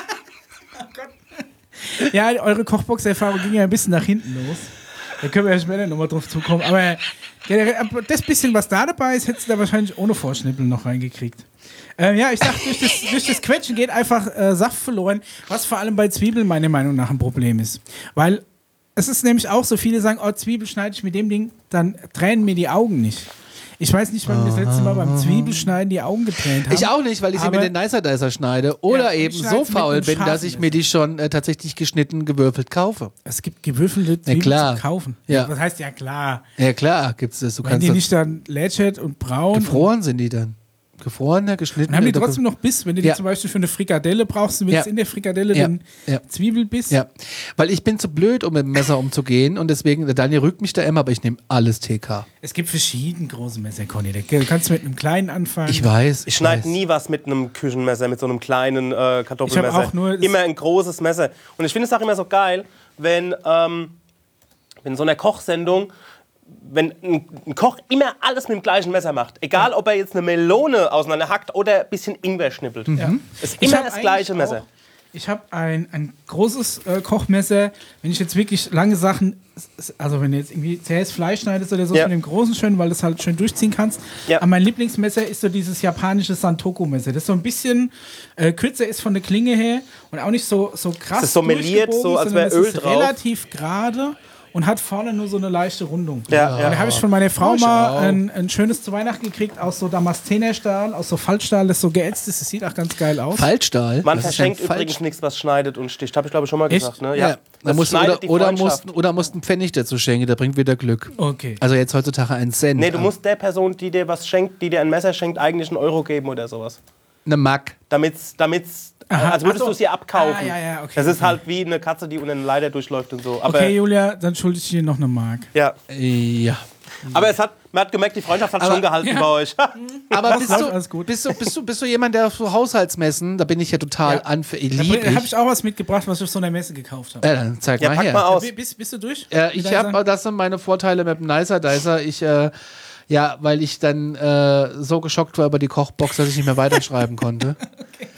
S1: Ja, eure Kochbox-Erfahrung ging ja ein bisschen nach hinten los. Da können wir ja später nochmal drauf zukommen. Aber generell, aber das bisschen, was da dabei ist, hättest du da wahrscheinlich ohne Vorschnippeln noch reingekriegt. Ähm, ja, ich sag, durch das, durch das Quetschen geht einfach äh, Saft verloren, was vor allem bei Zwiebeln meiner Meinung nach ein Problem ist. Weil es ist nämlich auch so, viele sagen, oh, Zwiebel schneide ich mit dem Ding, dann tränen mir die Augen nicht. Ich weiß nicht, wann wir das letzte Mal beim Zwiebelschneiden die Augen getränt haben.
S3: Ich auch nicht, weil ich sie
S1: Aber-
S3: mit den Nicer Dicer schneide. Oder
S1: Ja, ich
S3: eben
S1: schneide
S3: so
S1: sie mit
S3: faul
S1: einem
S3: bin, dass
S1: scharfen
S3: ich mir die schon äh, tatsächlich geschnitten, gewürfelt kaufe.
S1: Es gibt gewürfelte Zwiebeln
S3: klar.
S1: zu kaufen.
S3: Ja.
S1: Das heißt ja klar.
S3: Ja klar, gibt's das. Du
S1: Wenn
S3: kannst
S1: die
S3: das
S1: nicht dann lätschert und braun.
S3: gefroren sind die dann. Gefrorene, geschnitten.
S1: Dann haben die trotzdem noch Biss. Wenn du die
S3: Ja.
S1: zum Beispiel für eine Frikadelle brauchst, du willst
S3: Ja.
S1: in der Frikadelle
S3: Ja.
S1: den
S3: Ja.
S1: Zwiebelbiss.
S3: Ja, weil ich bin zu blöd, um mit dem Messer umzugehen und deswegen, der Daniel rügt mich da immer, aber ich nehme alles T K.
S1: Es gibt verschiedene große Messer, Conny. Da kannst du mit einem kleinen anfangen.
S3: Ich weiß.
S2: Ich schneide
S3: weiß.
S2: nie was mit einem Küchenmesser, mit so einem kleinen äh, Kartoffelmesser.
S1: Ich hab auch nur-
S2: immer ein großes Messer. Und ich finde es auch immer so geil, wenn, ähm, wenn so einer Kochsendung, wenn ein, ein Koch immer alles mit dem gleichen Messer macht. Egal, ob er jetzt eine Melone auseinanderhackt oder ein bisschen Ingwer schnippelt.
S1: Ja.
S2: Es ist
S1: Ich
S2: immer
S1: hab
S2: das
S1: eigentlich
S2: gleiche
S1: auch-
S2: Messer.
S1: Ich habe ein, ein großes äh, Kochmesser. Wenn ich jetzt wirklich lange Sachen, also wenn du jetzt irgendwie zähes Fleisch schneidest oder so,
S2: Ja.
S1: von dem großen schön, weil du es halt schön durchziehen kannst.
S2: Ja.
S1: Aber mein Lieblingsmesser ist so dieses japanische Santoku-Messer. Das so ein bisschen äh, kürzer ist von der Klinge her und auch nicht so, so krass.
S2: Das ist so meliert,
S1: durchgebogen,
S2: so als
S1: sondern
S2: wär
S1: es
S2: Öl
S1: ist
S2: drauf.
S1: relativ gerade und hat vorne nur so eine leichte Rundung.
S2: Ja,
S1: Und
S2: ja.
S1: da habe ich von meiner Frau
S3: Ich
S1: mal
S3: auch.
S1: ein, ein schönes zu Weihnachten gekriegt aus so Damaszenerstahl, aus so Faltstahl, das so geätzt ist. Das sieht auch ganz geil aus.
S3: Falschstahl.
S2: Man
S3: Was ist
S2: verschenkt
S3: denn Falsch-
S2: übrigens nichts, was schneidet und sticht. Habe ich, glaube ich, schon mal
S1: Echt?
S2: gesagt. Ne?
S3: Ja, da
S2: Das
S3: musst,
S2: schneidet
S3: oder,
S2: die
S3: oder,
S2: Freundschaft.
S3: musst, oder musst einen Pfennig dazu schenken, der bringt wieder Glück.
S1: Okay.
S3: Also jetzt heutzutage ein Cent.
S2: Nee, du musst der Person, die dir was schenkt, die dir ein Messer schenkt, eigentlich einen Euro geben oder sowas.
S3: Eine Mack.
S2: Damit's, damit's,
S1: Aha.
S2: also würdest
S1: Ach so.
S2: du es ihr abkaufen.
S1: Ah, ja, ja, okay,
S2: das ist
S1: okay.
S2: halt wie eine Katze, die unter eine Leiter durchläuft und so. Aber,
S1: Okay, Julia, dann schulde ich dir noch eine Mark.
S2: ja.
S3: Ja.
S2: Aber es hat, man hat gemerkt, die Freundschaft hat
S3: Aber-
S2: schon gehalten
S1: ja.
S2: bei euch.
S3: Aber bist
S1: läuft
S3: du,
S1: alles gut.
S3: bist, du, bist, du, bist du jemand, der auf so Haushaltsmessen, da bin ich ja total
S1: Ja.
S3: anfällig.
S1: Da
S3: Lieb
S1: habe
S3: ich.
S1: ich auch was mitgebracht, was ich auf so einer Messe gekauft habe.
S3: Ja, dann zeig
S2: Ja,
S3: mal
S2: pack
S3: her.
S2: mal aus.
S1: Bi- Bist, bist du durch?
S3: Äh,
S1: Mit
S3: ich
S1: deinen
S3: habe,
S1: Sachen?
S3: das sind meine Vorteile mit dem Nicer Dicer. Ich, äh, ja, weil ich dann äh, so geschockt war über die Kochbox, dass ich nicht mehr weiterschreiben konnte.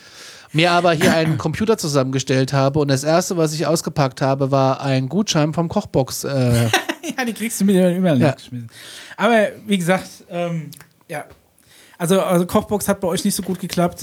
S3: mir aber hier einen Computer zusammengestellt habe und das erste, was ich ausgepackt habe, war ein Gutschein vom Kochbox. Äh.
S1: Ja, die kriegst du mir überall
S3: Ja.
S1: geschmissen. Aber wie gesagt, ähm, ja. Also, also Kochbox hat bei euch nicht so gut geklappt.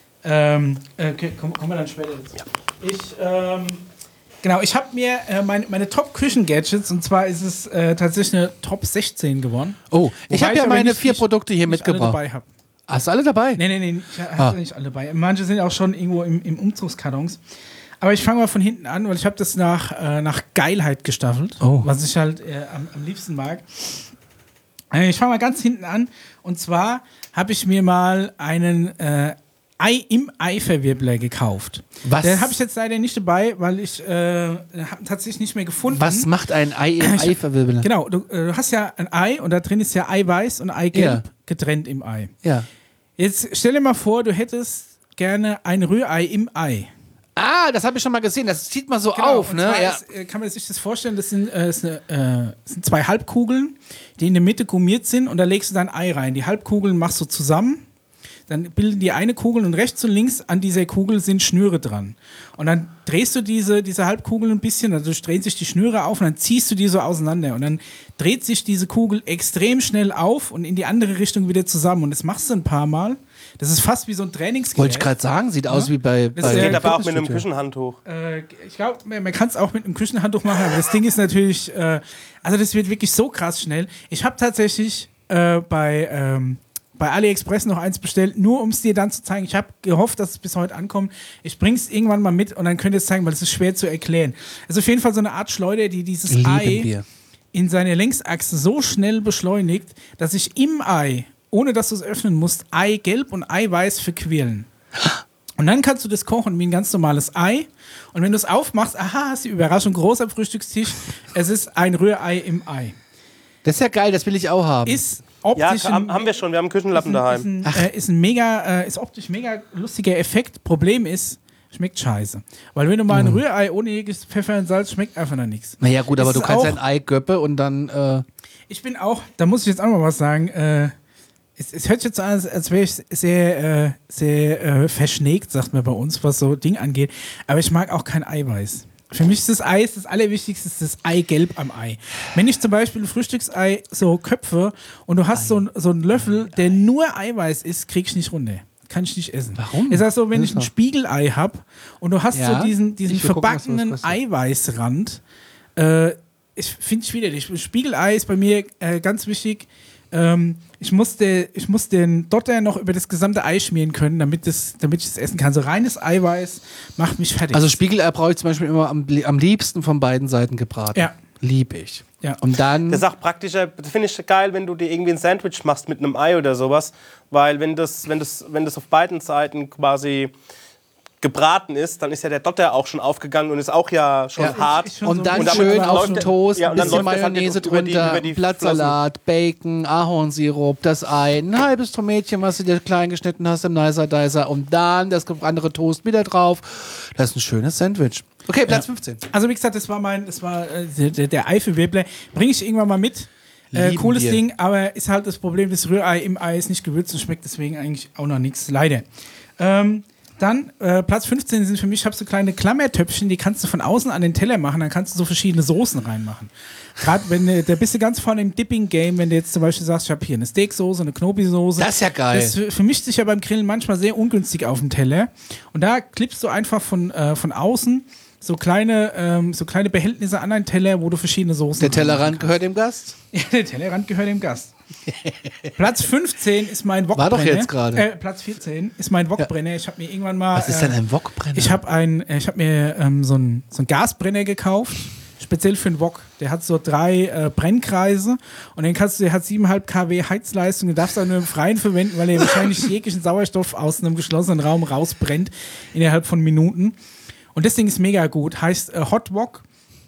S1: Ähm, äh, okay, kommen komm wir dann später dazu. Ja. Ich, ähm, genau, ich habe mir äh, meine, meine Top-Küchen-Gadgets, und zwar ist es äh, tatsächlich eine Top sechzehn geworden.
S3: Oh, ich habe ja
S1: aber
S3: meine
S1: nicht-
S3: vier
S1: nicht-
S3: Produkte hier
S1: nicht alle
S3: mitgebracht.
S1: dabei hab.
S3: Hast du alle dabei?
S1: Nee, nee, nee, ich habe
S3: Ah.
S1: nicht alle dabei. Manche sind auch schon irgendwo im, im Umzugskartons. Aber ich fange mal von hinten an, weil ich habe das nach, äh, nach Geilheit gestaffelt,
S3: Oh.
S1: was ich halt äh, am, am liebsten mag. Äh, ich fange mal ganz hinten an. Und zwar habe ich mir mal einen äh, Ei im Ei-Verwirbler gekauft.
S3: Was?
S1: Den habe ich jetzt leider nicht dabei, weil ich äh, habe tatsächlich nicht mehr gefunden.
S3: Was macht ein Ei im Ei verwirbeln?
S1: Genau, du äh, hast ja ein Ei und da drin ist ja Eiweiß und Eigelb
S3: Ja.
S1: getrennt im Ei.
S3: Ja.
S1: Jetzt stell dir mal vor, du hättest gerne ein Rührei im Ei.
S3: Ah, das habe ich schon mal gesehen. Das zieht man so
S1: Genau,
S3: auf,
S1: und
S3: ne?
S1: zwar
S3: Ja.
S1: ist, äh, kann man sich das vorstellen, das sind, äh, ist eine, äh, das sind zwei Halbkugeln, die in der Mitte gummiert sind, und da legst du dein Ei rein. Die Halbkugeln machst du zusammen, dann bilden die eine Kugel, und rechts und links an dieser Kugel sind Schnüre dran. Und dann drehst du diese, diese Halbkugel ein bisschen, also drehen sich die Schnüre auf, und dann ziehst du die so auseinander, und dann dreht sich diese Kugel extrem schnell auf und in die andere Richtung wieder zusammen, und das machst du ein paar Mal. Das ist fast wie so ein Trainingsgerät.
S3: Wollte ich gerade sagen, sieht aus wie bei.
S1: Das
S3: bei
S1: ist
S2: Geht aber auch mit einem
S3: Fitnessstudio.
S2: Küchenhandtuch.
S1: Äh, ich glaube, man, man kann es auch mit einem Küchenhandtuch machen, aber das Ding ist natürlich, äh, also das wird wirklich so krass schnell. Ich habe tatsächlich äh, bei, ähm, bei AliExpress noch eins bestellt, nur um es dir dann zu zeigen. Ich habe gehofft, dass es bis heute ankommt. Ich bringe es irgendwann mal mit und dann könnt ihr es zeigen, weil es ist schwer zu erklären. Es ist auf jeden Fall so eine Art Schleuder, die dieses
S3: Lieben
S1: Ei
S3: wir.
S1: in seine Längsachse so schnell beschleunigt, dass sich im Ei, ohne dass du es öffnen musst, Eigelb und Eiweiß verquirlen. Und dann kannst du das kochen wie ein ganz normales Ei. Und wenn du es aufmachst, aha, hast du die Überraschung, groß am Frühstückstisch, es ist ein Rührei im Ei.
S3: Das ist ja geil, das will ich auch haben.
S1: Ist
S2: Ja,
S1: optisch
S2: haben,
S1: ein,
S2: haben wir schon. Wir haben einen Küchenlappen
S1: ist
S2: daheim.
S1: ein, ist ein, äh, ist ein mega, äh, ist optisch mega lustiger Effekt. Problem ist, schmeckt scheiße. Weil wenn du mal ein Rührei ohne jegliches Pfeffer und Salz, schmeckt einfach noch nichts.
S3: naja, gut, aber
S1: Ist
S3: du kannst
S1: auch-
S3: ein Ei göppe und dann. Äh,
S1: Ich bin auch, da muss ich jetzt auch mal was sagen, äh, es, es hört sich jetzt so an, als, als wäre ich sehr, äh, sehr äh, verschnägt, sagt man bei uns, was so Ding angeht. Aber ich mag auch kein Eiweiß. Für mich ist das Ei, ist das Allerwichtigste, ist das Eigelb am Ei. Wenn ich zum Beispiel ein Frühstücksei so köpfe und du hast so, ein, so einen Löffel, der nur Eiweiß ist, krieg ich nicht runter. Kann ich nicht essen.
S3: Warum?
S1: Es ist so, wenn
S3: Das
S1: ich
S3: ist
S1: ein
S3: doch-
S1: Spiegelei habe und du hast
S3: Ja,
S1: so diesen, diesen
S3: ich will gucken, was
S1: verbackenen
S3: was kostet.
S1: Eiweißrand, äh, ich finde es widerlich. Spiegelei ist bei mir äh, ganz wichtig. Ähm, ich, muss de, ich muss den Dotter noch über das gesamte Ei schmieren können, damit, das, damit ich das essen kann. So reines Eiweiß macht mich fertig.
S3: also Spiegelei brauche ich zum Beispiel immer am, am liebsten von beiden Seiten gebraten.
S1: Ja.
S3: Lieb ich.
S1: Ja.
S3: Und dann.
S2: Das ist auch praktischer, das finde ich geil, wenn du dir irgendwie ein Sandwich machst mit einem Ei oder sowas, weil wenn das, wenn das, wenn das auf beiden Seiten quasi gebraten ist, dann ist ja der Dotter auch schon aufgegangen und ist auch ja schon
S3: Ja.
S2: hart.
S1: Ich- ich schon
S3: Und
S1: so
S3: dann
S1: ein
S2: damit
S3: schön
S2: läuft
S3: auf
S2: der-
S3: den Toast,
S2: ja,
S3: ein
S2: und dann
S3: bisschen
S2: läuft das halt
S3: Mayonnaise
S2: über die-
S3: drunter,
S2: über die
S3: Blattsalat, Bacon, Ahornsirup, das Ei, ein halbes Tomätchen, was du dir klein geschnitten hast im Nicer Dicer und dann das andere Toast wieder drauf. Das ist ein schönes Sandwich. Okay, Platz fünfzehn.
S1: Also wie gesagt, das war mein, das war äh, der, der Eifelwirbler. Bringe ich irgendwann mal mit. Äh,
S3: Lieben
S1: cooles
S3: wir.
S1: Ding, aber ist halt das Problem, das Rührei im Ei ist nicht gewürzt und schmeckt deswegen eigentlich auch noch nichts. Leider. Ähm, dann, äh, Platz fünfzehn sind für mich, ich habe so kleine Klammertöpfchen, die kannst du von außen an den Teller machen, dann kannst du so verschiedene Soßen reinmachen. Gerade wenn du, da bist du ganz vorne im Dipping-Game, wenn du jetzt zum Beispiel sagst, ich habe hier eine Steaksoße, eine Knobi-Soße.
S3: Das ist ja geil.
S1: Das f- vermischt sich ja beim Grillen manchmal sehr ungünstig auf dem Teller. Und da klippst du einfach von, äh, von außen so kleine, ähm, so kleine Behältnisse an einen Teller, wo du verschiedene Soßen
S3: Der
S1: reinmachen
S3: Tellerrand gehört dem Gast.
S1: ja, der Tellerrand gehört dem Gast. Platz fünfzehn ist mein Wokbrenner.
S3: War doch jetzt gerade.
S1: Äh, Platz vierzehn ist mein Wokbrenner. Ich habe mir irgendwann mal.
S3: Was ist denn ein Wokbrenner?
S1: Ich habe ein, äh, ich hab mir ähm, so einen so einen Gasbrenner gekauft, speziell für den Wok. Der hat so drei äh, Brennkreise und den kannst du, der hat sieben Komma fünf Kilowatt Heizleistung. Du darfst auch nur im Freien verwenden, weil er wahrscheinlich jeglichen Sauerstoff aus einem geschlossenen Raum rausbrennt innerhalb von Minuten. Und das Ding ist mega gut. Heißt äh, Hot Wok.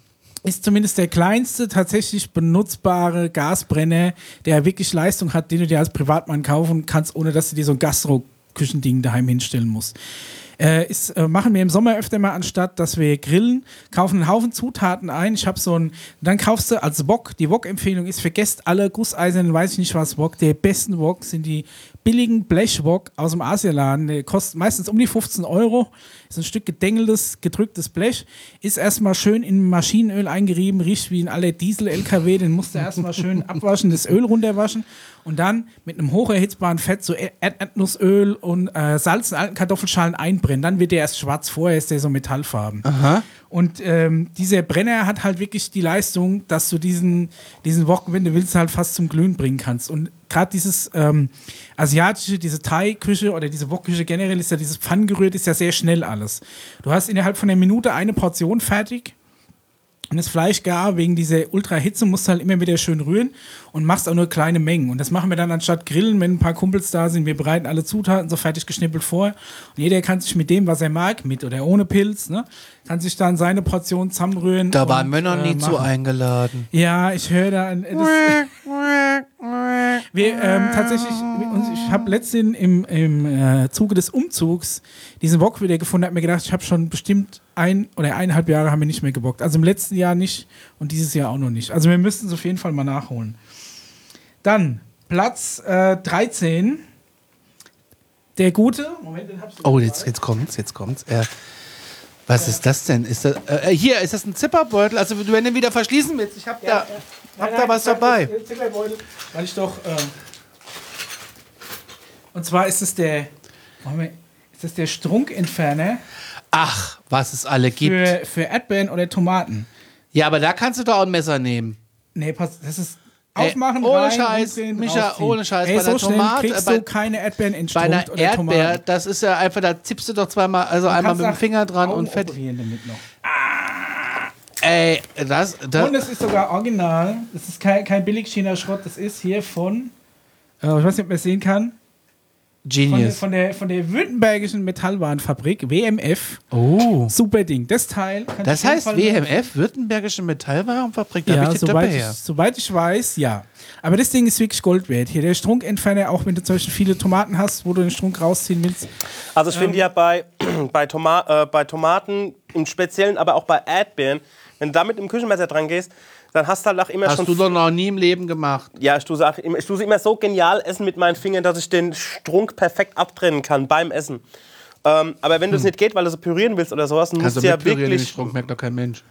S1: Ist zumindest der kleinste tatsächlich benutzbare Gasbrenner, der wirklich Leistung hat, den du dir als Privatmann kaufen kannst, ohne dass du dir so ein Gastro-Küchending daheim hinstellen musst. Äh, ist, äh, machen wir im Sommer öfter mal, anstatt dass wir grillen, kaufen einen Haufen Zutaten ein. Ich habe so ein, dann kaufst du als Wok, die Wok-Empfehlung ist, vergesst alle gusseisernen, weiß ich nicht was, Wok. Der besten Wok sind die billigen Blechwok aus dem Asialaden. Der kostet meistens um die fünfzehn Euro. Ist ein Stück gedengeltes, gedrücktes Blech. Ist erstmal schön in Maschinenöl eingerieben, riecht wie in alle Diesel-L K W. Den musst du erstmal schön abwaschen, das Öl runterwaschen und dann mit einem hocherhitzbaren Fett so Erd Erdnussöl und äh, Salz in alten Kartoffelschalen einbrennen. Dann wird der erst schwarz, vorher ist der so metallfarben.
S3: Aha.
S1: Und ähm, dieser Brenner hat halt wirklich die Leistung, dass du diesen, diesen Wok, wenn du willst, halt fast zum Glühen bringen kannst. Und gerade dieses ähm, asiatische, diese Thai-Küche oder diese Wok-Küche generell ist ja dieses Pfannengerührt, ist ja sehr schnell alles. Du hast innerhalb von einer Minute eine Portion fertig und das Fleisch gar wegen dieser Ultra-Hitze musst du halt immer wieder schön rühren und machst auch nur kleine Mengen. Und das machen wir dann anstatt Grillen, wenn ein paar Kumpels da sind. Wir bereiten alle Zutaten so fertig geschnippelt vor. Und jeder kann sich mit dem, was er mag, mit oder ohne Pilz, ne, kann sich dann seine Portion zusammenrühren.
S3: Da waren
S1: und,
S3: wir noch nie
S1: äh,
S3: zu
S1: machen.
S3: eingeladen.
S1: Ja, ich höre da. ein- Das, wir, ähm, tatsächlich, ich habe letztens im, im äh, Zuge des Umzugs diesen Wok wieder gefunden, habe mir gedacht, ich habe schon bestimmt ein oder eineinhalb Jahre haben wir nicht mehr gebockt. Also im letzten Jahr nicht und dieses Jahr auch noch nicht. Also wir müssten es auf jeden Fall mal nachholen. Dann Platz äh, dreizehn. Der gute. Moment, den hab ich
S3: Oh, jetzt, jetzt kommt's, jetzt kommt's. Äh, was ist das denn? Ist das, äh, hier, ist das ein Zipperbeutel? Also, wenn du den wieder verschließen willst, ich hab da, hab da was dabei.
S1: Zipperbeutel, weil ich doch. Äh, und zwar ist es der. Moment, ist das der Strunkentferner
S3: Ach, was es alle gibt.
S1: für, für Erdbeeren oder Tomaten?
S3: Ja, aber da kannst du doch auch ein Messer nehmen.
S1: Nee, pass, das ist.
S3: Ey,
S1: Aufmachen,
S3: ohne
S1: rein,
S3: Scheiß,
S1: umdrehen,
S3: Micha,
S1: rausziehen.
S3: ohne Scheiß,
S1: Ey,
S3: bei
S1: so
S3: der
S1: schnell
S3: Tomate-
S1: kriegst
S3: bei-
S1: du keine Erdbeeren in
S3: Bei einer
S1: Strunk oder
S3: Erdbeer,
S1: Tomaten.
S3: das ist ja einfach, da tippst du doch zweimal, also einmal mit dem Finger dran und fertig.
S1: Damit noch.
S3: Ey, das, das
S1: Und es ist sogar original. Das ist kein, kein Billig-China-Schrott. Das ist hier von, äh, ich weiß nicht, ob man es sehen kann, von der,
S3: Genius.
S1: von, der, von der württembergischen Metallwarenfabrik, W M F.
S3: Oh.
S1: Super Ding. Das Teil kann
S3: Das
S1: ich auf jeden
S3: heißt
S1: Fall-
S3: W M F, Württembergische Metallwarenfabrik, da
S1: Ja,
S3: hab ich das
S1: soweit
S3: dabei
S1: ich,
S3: her.
S1: soweit ich weiß, ja. Aber das Ding ist wirklich Gold wert. Hier der Strunkentferner, auch wenn du zum Beispiel viele Tomaten hast, wo du den Strunk rausziehen willst.
S2: Also ich finde ja bei, bei, Toma äh, bei Tomaten im Speziellen, aber auch bei Erdbeeren, wenn du damit im Küchenmesser dran gehst, dann hast du halt auch immer
S3: Hast
S2: schon...
S3: du doch noch nie im Leben gemacht.
S2: Ja, ich tue, sie auch immer, ich tue sie immer so genial essen mit meinen Fingern, dass ich den Strunk perfekt abtrennen kann beim Essen. Ähm, aber wenn das nicht geht, weil du so pürieren willst oder sowas, dann musst
S3: Also
S2: du ja
S3: mit Pürieren den
S2: wirklich...
S3: Strunk merkt doch kein Mensch.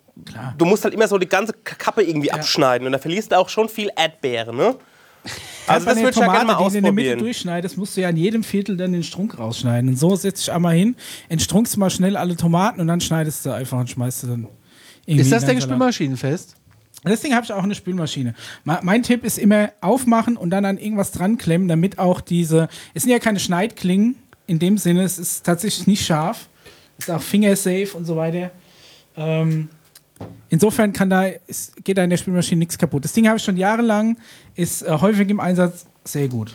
S2: Du musst halt immer so die ganze Kappe irgendwie abschneiden und da verlierst du auch schon viel Erdbeere, ne? Also das
S1: Eine
S2: würde ich ja gerne mal
S1: Tomate, die du in der Mitte
S2: ausprobieren.
S1: durchschneidest, musst du ja an jedem Viertel dann den Strunk rausschneiden. Und so setzt dich einmal hin, entstrunkst mal schnell alle Tomaten und dann schneidest du einfach und schmeißt du dann irgendwie
S3: Ist das
S1: in
S3: Ding
S1: deinen Salat.
S3: spülmaschinenfest?
S1: Das Ding habe ich auch in der Spülmaschine. Ma- Mein Tipp ist immer aufmachen und dann an irgendwas dran klemmen, damit auch diese. Es sind ja keine Schneidklingen in dem Sinne, es ist tatsächlich nicht scharf. Es ist auch fingersafe und so weiter. Ähm, insofern kann da, ist, geht da in der Spülmaschine nichts kaputt. Das Ding habe ich schon jahrelang, ist äh, häufig im Einsatz, sehr gut.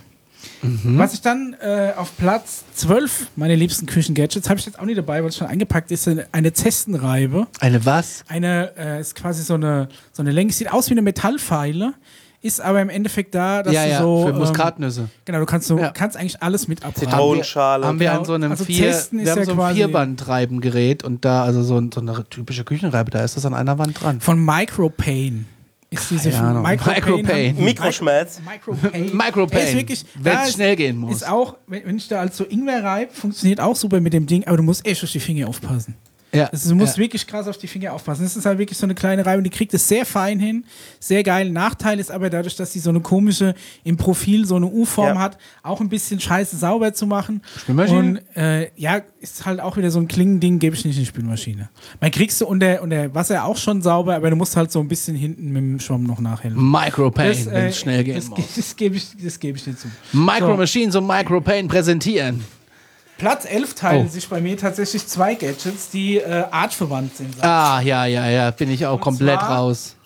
S1: Was ich dann äh, auf Platz zwölf, meine liebsten Küchengadgets, habe ich jetzt auch nicht dabei, weil es schon eingepackt ist, eine, eine Zestenreibe.
S3: Eine was?
S1: Eine, äh, ist quasi so eine, so eine Länge, sieht aus wie eine Metallpfeile, ist aber im Endeffekt da, dass
S3: Ja,
S1: du
S3: ja,
S1: so.
S3: für
S1: ähm,
S3: Muskatnüsse.
S1: Genau, du kannst, so,
S3: Ja.
S1: kannst eigentlich alles mit abreiben.
S2: Zitronenschale.
S3: Haben wir
S1: Genau.
S3: an so einem
S1: Also
S3: vier,
S1: Zesten ist
S3: wir haben
S1: ja
S3: so ein
S1: quasi-
S3: Vierbandreibengerät und da, also so, ein, so eine typische Küchenreibe, da ist das an einer Wand dran.
S1: Von Micropain. Ist diese
S3: Keine Ahnung. Micropain.
S2: Mikroschmelz.
S1: Micropain.
S3: Micropain.
S1: Ey, ist wirklich,
S3: Wenn's
S1: da ist-
S3: schnell gehen muss.
S1: Ist auch, wenn, wenn ich da als so Ingwer reibe, funktioniert auch super mit dem Ding, aber du musst echt auf die Finger aufpassen.
S3: Ja.
S1: Also du musst
S3: ja.
S1: wirklich krass auf die Finger aufpassen. Das ist halt wirklich so eine kleine Reibe und die kriegt es sehr fein hin. Sehr geil. Nachteil ist aber dadurch, dass sie so eine komische, im Profil so eine U-Form
S2: Ja.
S1: hat, auch ein bisschen scheiße sauber zu machen.
S3: Spülmaschine?
S1: Und äh, ja, ist halt auch wieder so ein Klingending, gebe ich nicht in die Spülmaschine. Man kriegst du unter, unter Wasser auch schon sauber, aber du musst halt so ein bisschen hinten mit dem Schwamm noch nachhelfen.
S3: Micropain,
S1: Das,
S3: wenn
S1: äh,
S3: es schnell gehen
S1: das,
S3: muss.
S1: das gebe ich, das geb ich nicht zu.
S3: Micro
S1: So.
S3: Machines und Micropain präsentieren.
S1: Platz elf teilen
S3: Oh.
S1: sich bei mir tatsächlich zwei Gadgets, die äh, artverwandt sind.
S3: Ah, ja, ja, ja, bin ich auch
S1: Und
S3: komplett
S1: zwar-
S3: raus.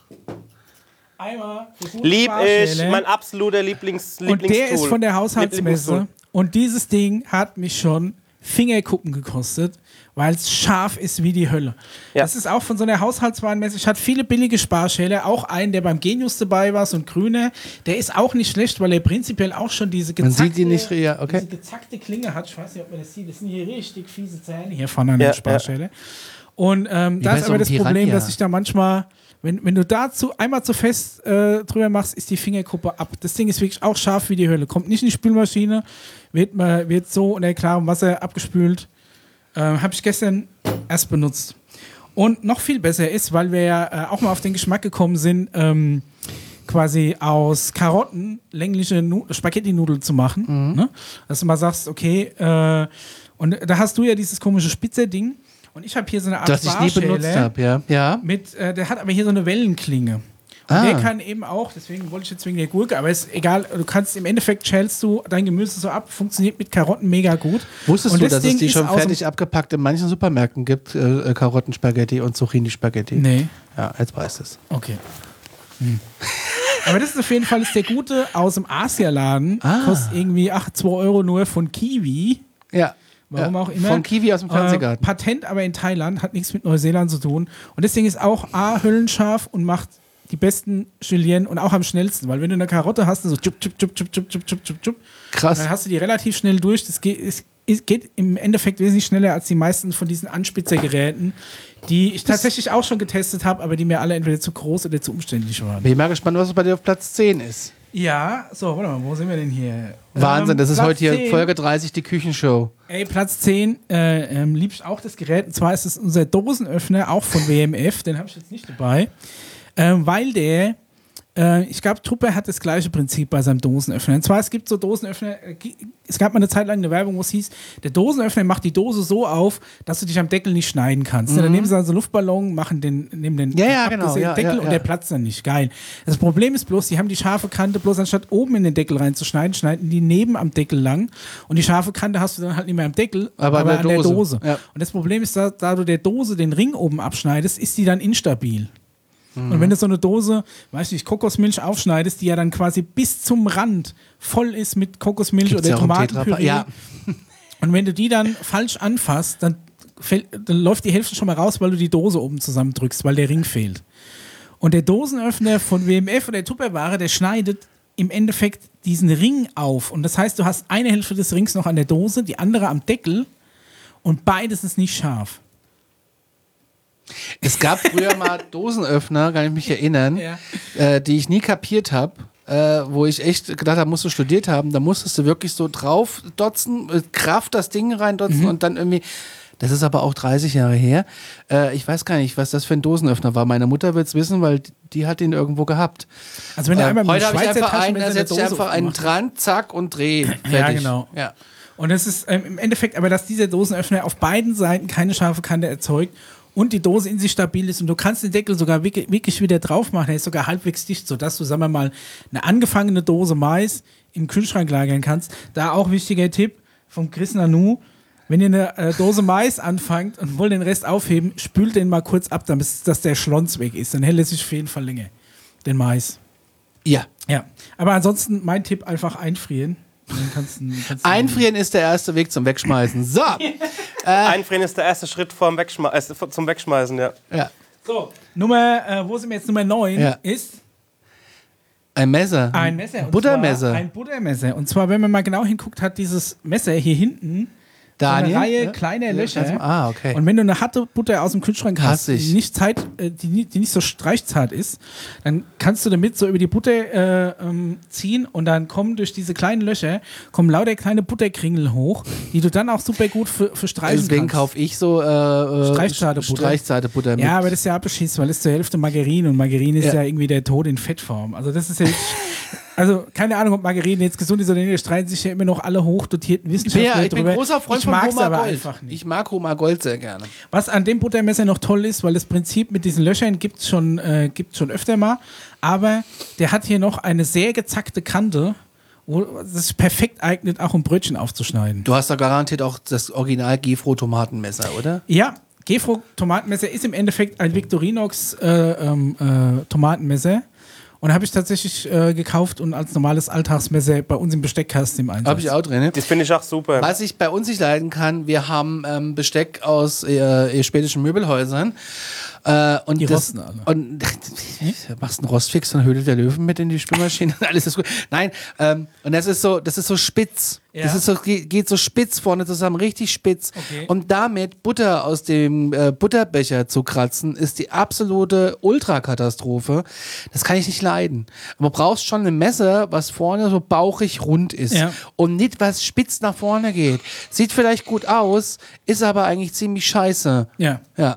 S1: Einmal für gute
S2: Lieb ich,
S1: Sparschäle.
S2: mein absoluter Lieblings
S1: Und
S2: Lieblingstool.
S1: der ist von der Haushaltsmesse.
S2: Lieblingstool.
S1: Und dieses Ding hat mich schon Fingerkuppen gekostet, weil es scharf ist wie die Hölle.
S2: Ja.
S1: Das ist auch von so einer Haushaltswarenmesse. Ich hatte viele billige Sparschäle, auch einen, der beim Genius dabei war, so ein grüner. Der ist auch nicht schlecht, weil er prinzipiell auch schon diese
S3: Man
S1: gezackte,
S3: sieht die nicht, ja, okay.
S1: diese gezackte Klinge hat. Ich weiß nicht, ob man das sieht. Das sind hier richtig fiese Zähne hier vorne an
S2: Ja,
S1: der Sparschäle. Und ähm,
S3: Wie
S1: da
S3: bei
S1: ist
S3: so
S1: aber
S3: einem
S1: das Problem,
S3: Piranha.
S1: dass ich da manchmal Wenn, wenn du dazu einmal zu fest äh, drüber machst, ist die Fingerkuppe ab. Das Ding ist wirklich auch scharf wie die Hölle. Kommt nicht in die Spülmaschine, wird, mal, wird so unter klarem Wasser abgespült. Ähm, Habe ich gestern erst benutzt. Und noch viel besser ist, weil wir ja äh, auch mal auf den Geschmack gekommen sind, ähm, quasi aus Karotten längliche Nu- Spaghetti-Nudeln zu machen. Mhm. Ne? Dass du mal sagst, okay, äh, und da hast du ja dieses komische Spitzer-Ding. Und ich habe hier so eine Art
S3: Das ich nie benutzt habe, ja. ja.
S1: Mit, äh, der hat aber hier so eine Wellenklinge. Und
S3: ah.
S1: der kann eben auch, deswegen wollte ich jetzt wegen der Gurke, aber ist egal, du kannst im Endeffekt schälst du dein Gemüse so ab, funktioniert mit Karotten mega gut.
S3: Wusstest
S1: und
S3: du,
S1: das
S3: dass
S1: Ding
S3: es die
S1: ist
S3: schon
S1: aus
S3: fertig abgepackt in manchen Supermärkten gibt, äh, Karottenspaghetti und Zucchini-Spaghetti?
S1: Nee.
S3: Ja, jetzt weißt du es.
S1: Okay. Hm. Aber das ist auf jeden Fall ist der gute aus dem Asialaden,
S3: Ah.
S1: kostet irgendwie ach, zwei Euro nur von Kiwi.
S3: Ja.
S1: Warum
S3: ja.
S1: auch immer.
S3: Von Kiwi aus dem Fernsehgarten.
S1: Äh, Patent aber in Thailand, hat nichts mit Neuseeland zu tun. Und das Ding ist auch A, höllenscharf und macht die besten Julienne und auch am schnellsten. Weil wenn du eine Karotte hast, so tschub, tschub, tschub, tschub, tschub, tschub, tschub, tschub,
S3: Krass.
S1: dann hast du die relativ schnell durch. Das geht, es, es geht im Endeffekt wesentlich schneller als die meisten von diesen Anspitzergeräten, die ich tatsächlich auch schon getestet habe, aber die mir alle entweder zu groß oder zu umständlich waren.
S3: Bin ich mal gespannt, was bei dir auf Platz zehn ist.
S1: Ja, so, warte mal, wo sind wir denn hier?
S3: Wahnsinn,
S1: Ähm,
S3: das ist
S1: Platz
S3: heute hier
S1: zehn.
S3: Folge dreißig, die Küchenshow.
S1: Ey, Platz zehn, äh, ähm, lieb ich auch das Gerät. Und zwar ist es unser Dosenöffner, auch von W M F. Den habe ich jetzt nicht dabei. Ähm, weil der, äh, ich glaube, Tupper hat das gleiche Prinzip bei seinem Dosenöffner. Und zwar, es gibt so Dosenöffner, äh, es gab mal eine Zeit lang eine Werbung, wo es hieß, der Dosenöffner macht die Dose so auf, dass du dich am Deckel nicht schneiden kannst. Mhm. Dann nehmen sie dann so einen Luftballon, machen den, nehmen den
S3: Ja, ja, genau,
S1: abgesägten
S3: ja,
S1: Deckel
S3: ja,
S1: und
S3: ja.
S1: der platzt dann nicht. Geil. Das Problem ist bloß, die haben die scharfe Kante, bloß anstatt oben in den Deckel reinzuschneiden, schneiden die neben am Deckel lang. Und die scharfe Kante hast du dann halt nicht mehr am Deckel,
S3: Aber
S1: aber,
S3: an der
S1: an der
S3: Dose.
S1: Dose.
S3: Ja.
S1: Und das Problem ist, da, da du der Dose den Ring oben abschneidest, ist die dann instabil. Mhm. Und wenn du so eine Dose, weiß nicht, Kokosmilch aufschneidest, die ja dann quasi bis zum Rand voll ist mit Kokosmilch
S3: Gibt's
S1: oder
S3: ja auch im
S1: Tomatenpüree.
S3: Tetrapack. Ja.
S1: Und wenn du die dann falsch anfasst, dann, fällt, dann läuft die Hälfte schon mal raus, weil du die Dose oben zusammendrückst, weil der Ring fehlt. Und der Dosenöffner von W M F oder der Tupperware, der schneidet im Endeffekt diesen Ring auf. Und das heißt, du hast eine Hälfte des Rings noch an der Dose, die andere am Deckel und beides ist nicht scharf.
S3: Es gab früher mal Dosenöffner, kann ich mich erinnern,
S1: Ja.
S3: äh, die ich nie kapiert habe, äh, wo ich echt gedacht habe, musst du studiert haben, da musstest du wirklich so drauf dotzen, mit Kraft das Ding reindotzen
S1: Mhm.
S3: und dann irgendwie, das ist aber auch dreißig Jahre her, äh, ich weiß gar nicht, was das für ein Dosenöffner war. Meine Mutter wird es wissen, weil die hat ihn irgendwo gehabt.
S1: Also wenn du
S3: Äh,
S1: einmal mit
S3: heute
S1: einem
S3: habe ich
S1: Schweizer
S3: einfach einen, da
S1: Taschenmesser eine
S3: setze ich
S1: Dose
S3: einfach einen
S1: aufgemacht.
S3: dran, zack und dreh.
S1: Ja,
S3: Fertig.
S1: genau.
S3: Ja.
S1: Und es ist ähm, im Endeffekt aber, dass dieser Dosenöffner auf beiden Seiten keine scharfe Kante erzeugt und die Dose in sich stabil ist und du kannst den Deckel sogar wirklich, wirklich wieder drauf machen, der ist sogar halbwegs dicht, sodass du, sagen wir mal, eine angefangene Dose Mais im Kühlschrank lagern kannst. Da auch wichtiger Tipp vom Chris Nanu, wenn ihr eine äh, Dose Mais anfangt und wollt den Rest aufheben, spült den mal kurz ab, damit dass der Schlons weg ist. Dann hält er sich auf jeden Fall länger, den Mais.
S3: Ja.
S1: Ja, aber ansonsten mein Tipp, einfach einfrieren. Dann kannst du, kannst du
S3: Einfrieren ist der erste Weg zum Wegschmeißen. So.
S2: Einfrieren ist der erste Schritt vorm Wegschme äh, zum Wegschmeißen, ja.
S3: Ja.
S1: So, Nummer, äh, wo sind wir jetzt? Nummer neun
S3: Ja.
S1: ist
S3: Ein Messer.
S1: ein Messer. Und
S3: Buttermesser.
S1: Zwar ein Buttermesser. Und zwar, wenn man mal genau hinguckt, hat dieses Messer hier hinten
S3: Daniel?
S1: so eine Reihe
S3: Ja?
S1: kleiner
S3: Ja,
S1: Löcher.
S3: also- ah, okay.
S1: Und wenn du eine harte Butter aus dem Kühlschrank
S3: Hass
S1: hast,
S3: ich.
S1: die nicht, Zeit, äh, die, ni- die nicht so streichzart ist, dann kannst du damit so über die Butter äh, ähm, ziehen und dann kommen durch diese kleinen Löcher kommen lauter kleine Butterkringel hoch, die du dann auch super gut für, für streichen
S3: Deswegen
S1: kannst.
S3: kaufe ich so äh,
S1: Streichzartebutter.
S3: Streichzartebutter mit.
S1: Ja, aber das ist ja abgeschissen, weil das ist zur Hälfte Margarine und Margarine ist
S3: Ja.
S1: ja irgendwie der Tod in Fettform. Also das ist ja wirklich, also keine Ahnung, ob Margarine jetzt gesund ist oder nicht, da streiten sich ja immer noch alle hochdotierten Wissenschaftler
S3: Ja, ich bin
S1: drüber.
S3: großer Freund
S1: ich
S3: von
S1: mag's
S3: Roma
S1: aber
S3: Gold.
S1: einfach nicht.
S3: Ich mag Roma Gold sehr gerne.
S1: Was an dem Buttermesser noch toll ist, weil das Prinzip mit diesen Löchern gibt es schon, äh, gibt's schon öfter mal, aber der hat hier noch eine sehr gezackte Kante, wo das sich perfekt eignet, auch um Brötchen aufzuschneiden.
S3: Du hast da garantiert auch das Original Gefro-Tomatenmesser, oder?
S1: Ja, Gefro-Tomatenmesser ist im Endeffekt ein Victorinox äh, ähm, äh, Tomatenmesser. Und habe ich tatsächlich äh, gekauft und als normales Alltagsmesser bei uns im Besteckkasten im Einsatz.
S3: Habe ich auch drin. Ne?
S2: Das finde ich auch super.
S3: Was ich bei uns nicht leiden kann, wir haben ähm, Besteck aus äh, schwedischen Möbelhäusern Äh, und
S1: Die
S3: das,
S1: rosten alle.
S3: Und machst einen Rostfix und Höhle der Löwen mit in die Spülmaschine. Alles ist gut. Nein, ähm, und das ist so, das ist so spitz.
S1: Ja.
S3: Das ist so, geht, geht so spitz vorne zusammen, richtig spitz.
S1: Okay.
S3: Und damit Butter aus dem äh, Butterbecher zu kratzen, ist die absolute Ultrakatastrophe. Das kann ich nicht leiden. Aber du brauchst schon ein Messer, was vorne so bauchig rund ist.
S1: Ja.
S3: Und nicht, was spitz nach vorne geht. Sieht vielleicht gut aus, ist aber eigentlich ziemlich scheiße.
S1: Ja.
S3: Ja.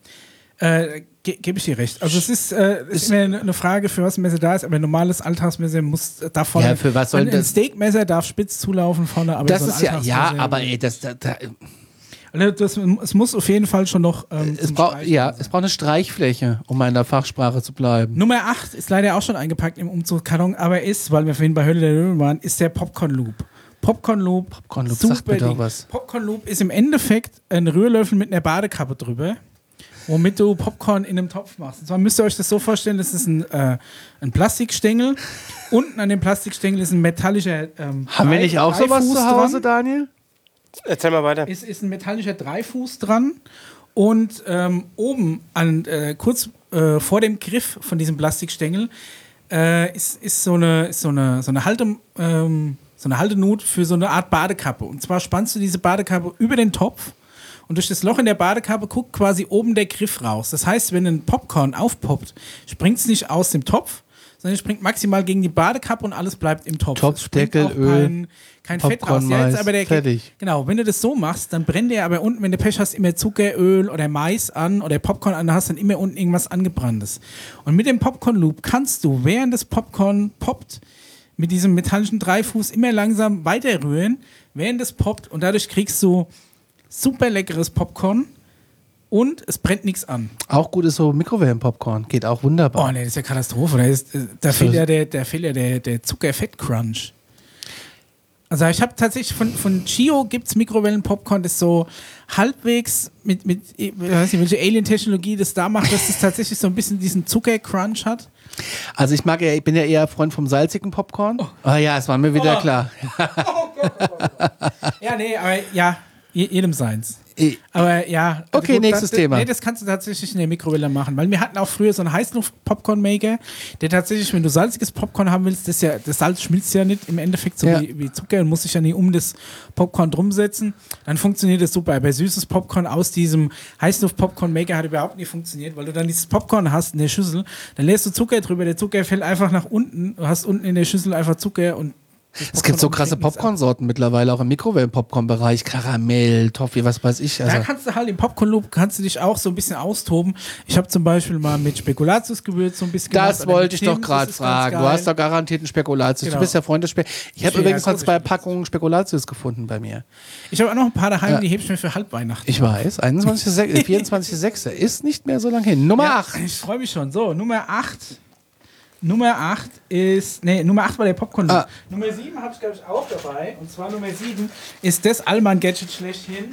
S1: Äh, ge Gebe ich dir recht. Also es ist, äh, ist mir eine Frage, für was ein Messer da ist, aber ein normales Alltagsmesser muss da vorne.
S3: Ja, für was soll
S1: ein, ein
S3: das-
S1: Steakmesser darf spitz zulaufen vorne, aber
S3: Das
S1: so ein
S3: ist ja, ja,
S1: Alltagsmesser-
S3: aber ey, das, das, das
S1: Also das, es muss auf jeden Fall schon noch. Ähm,
S3: es
S1: zum
S3: braucht,
S1: Streichen
S3: ja,
S1: sein.
S3: es braucht eine Streichfläche, um mal in der Fachsprache zu bleiben.
S1: Nummer acht ist leider auch schon eingepackt im Umzugskarton, aber ist, weil wir vorhin bei Höhle der Löwen waren, ist der Popcorn Loop. Popcorn Loop.
S3: Popcorn Loop,
S1: super
S3: sagt mir doch
S1: Ding.
S3: was.
S1: Popcorn Loop ist im Endeffekt ein Rührlöffel mit einer Badekappe drüber, womit du Popcorn in einem Topf machst. Und zwar müsst ihr euch das so vorstellen, das ist ein, äh, ein Plastikstängel. Unten an dem Plastikstängel ist ein metallischer ähm,
S3: Haben wir
S1: Drei-
S3: nicht auch sowas
S1: Dreifuß
S3: zu Hause,
S1: dran.
S3: Daniel?
S2: Erzähl mal weiter.
S1: Ist, ist ein metallischer Dreifuß dran und ähm, oben an, äh, kurz äh, vor dem Griff von diesem Plastikstängel äh, ist, ist, so eine, ist so eine, so eine Halte, ähm, so eine Haltenut für so eine Art Badekappe. Und zwar spannst du diese Badekappe über den Topf und durch das Loch in der Badekappe guckt quasi oben der Griff raus. Das heißt, wenn ein Popcorn aufpoppt, springt es nicht aus dem Topf, sondern es springt maximal gegen die Badekappe und alles bleibt im Topf.
S3: Topf,
S1: Es springt
S3: Deckel,
S1: auch
S3: Öl,
S1: kein, kein Fett raus.
S3: Popcorn,
S1: Ja, jetzt
S3: Mais,
S1: aber der,
S3: fertig.
S1: Genau, wenn du das so machst, dann brennt der aber unten, wenn du Pech hast, immer Zucker, Öl oder Mais an oder Popcorn an, dann hast du dann immer unten irgendwas angebranntes. Und mit dem Popcorn-Loop kannst du, während das Popcorn poppt, mit diesem metallischen Dreifuß immer langsam weiterrühren, während es poppt und dadurch kriegst du super leckeres Popcorn und es brennt nichts an.
S3: Auch gut ist so Mikrowellenpopcorn. Geht auch wunderbar.
S1: Oh nee, das ist ja Katastrophe. Da, ist, äh, da fehlt ja der, da fehlt ja der, der Zucker-Fett-Crunch. Also ich habe tatsächlich von, von Chio gibt es Mikrowellen-Popcorn, das so halbwegs mit, mit ich weiß nicht, welche Alien-Technologie das da macht, dass das tatsächlich so ein bisschen diesen Zucker-Crunch hat.
S3: Also ich mag ja, ich bin ja eher Freund vom salzigen Popcorn. Oh, oh ja, es war mir wieder
S1: Oh.
S3: klar.
S1: Ja, nee, aber ja, je, jedem seins.
S3: Eh,
S1: Aber ja. also
S3: Okay, nächstes
S1: das,
S3: Thema.
S1: Nee, das kannst du tatsächlich in der Mikrowelle machen. Weil wir hatten auch früher so einen Heißluft-Popcorn-Maker, der tatsächlich, wenn du salziges Popcorn haben willst, das, ja, das Salz schmilzt ja nicht im Endeffekt so
S3: Ja.
S1: wie, wie Zucker und muss sich ja nie um das Popcorn drum setzen. Dann funktioniert das super. Aber süßes Popcorn aus diesem Heißluft-Popcorn-Maker hat überhaupt nicht funktioniert, weil du dann dieses Popcorn hast in der Schüssel, dann lässt du Zucker drüber, der Zucker fällt einfach nach unten, du hast unten in der Schüssel einfach Zucker und
S3: Es gibt so krasse Popcorn-Sorten mittlerweile auch im Mikrowellen-Popcorn-Bereich. Karamell, Toffee, was weiß ich. Also
S1: Da kannst du halt im Popcorn-Loop kannst du dich auch so ein bisschen austoben. Ich habe zum Beispiel mal mit Spekulatius-Gewürz so ein bisschen
S3: das
S1: gemacht, oder
S3: wollte
S1: mit
S3: ich doch
S1: Zimt,
S3: gerade
S1: das ist ganz
S3: fragen. Du
S1: geil.
S3: hast doch garantiert einen Spekulatius.
S1: Genau.
S3: Du bist ja Freund des Spekulatius. Ich habe
S1: Ja,
S3: übrigens
S1: ja,
S3: noch zwei
S1: gut,
S3: Packungen Spekulatius gefunden bei mir.
S1: Ich habe auch noch ein paar daheim,
S3: Ja.
S1: die heb ich mir für Halbweihnachten.
S3: Ich weiß, einundzwanzigster sechster vierundzwanzigster sechster ist nicht mehr so lange hin. Nummer
S1: Ja,
S3: acht.
S1: Ich freue mich schon. So, Nummer acht. Nummer acht ist, nee, Nummer acht war der Popcorn.
S3: Ah.
S1: Nummer sieben habe ich, glaube ich, auch dabei. Und zwar Nummer sieben ist das Allmann-Gadget schlechthin.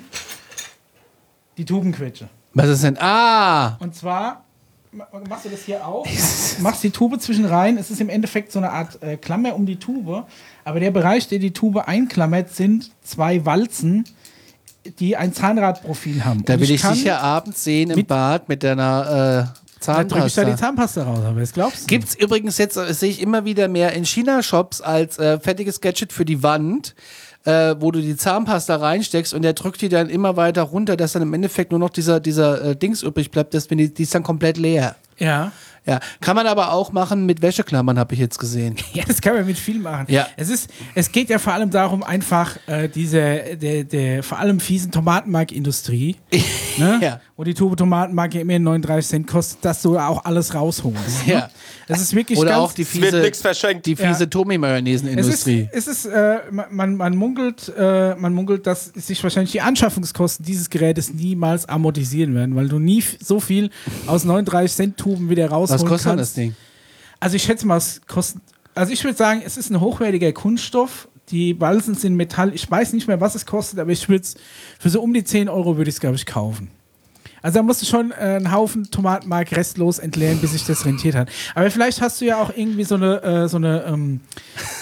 S1: Die Tubenquetsche.
S3: Was ist denn? Ah!
S1: Und zwar ma- machst du das hier auf, machst die Tube zwischen rein. Es ist im Endeffekt so eine Art äh, Klammer um die Tube. Aber der Bereich, der die Tube einklammert, sind zwei Walzen, die ein Zahnradprofil haben.
S3: Da
S1: Und
S3: will ich
S1: kann-
S3: dich ja abends sehen im
S1: mit-
S3: Bad mit deiner äh,
S1: Dann drücke ich da die
S3: Zahnpasta.
S1: Zahnpasta raus, aber das glaubst du.
S3: Gibt es übrigens jetzt, das sehe ich immer wieder mehr in China-Shops als äh, fertiges Gadget für die Wand, äh, wo du die Zahnpasta reinsteckst und der drückt die dann immer weiter runter, dass dann im Endeffekt nur noch dieser, dieser äh, Dings übrig bleibt, das, wenn die, die ist dann komplett leer.
S1: Ja.
S3: Ja, kann man aber auch machen mit Wäscheklammern, habe ich jetzt gesehen.
S1: Ja, das kann man mit viel machen.
S3: Ja.
S1: Es, ist, es geht ja vor allem darum, einfach äh, diese, der, der vor allem fiesen Tomatenmark-Industrie, ne?
S3: Ja.
S1: wo die Tube Tomatenmark ja immer neununddreißig Cent kostet, dass du auch alles rausholst. Ne?
S3: Ja.
S1: Das ist wirklich
S3: Oder
S1: ganz,
S3: auch die
S2: Es wird
S3: fiese,
S2: nichts verschenkt.
S3: die fiese
S1: Ja.
S3: Tomi-Mayonnaise-Industrie.
S1: Es ist, es ist äh, man, man, munkelt, äh, man munkelt, dass sich wahrscheinlich die Anschaffungskosten dieses Gerätes niemals amortisieren werden, weil du nie f- so viel aus neununddreißig Cent Tuben wieder rausholen
S3: Was kostet denn
S1: kannst.
S3: das Ding?
S1: Also ich schätze mal, es kostet. Also ich würde sagen, es ist ein hochwertiger Kunststoff. Die Walzen sind Metall. Ich weiß nicht mehr, was es kostet, aber ich würde es für so um die zehn Euro würde ich es, glaube ich, kaufen. Also da musst du schon äh, einen Haufen Tomatenmark restlos entleeren, bis sich das rentiert hat. Aber vielleicht hast du ja auch irgendwie so eine, äh, so eine, ähm,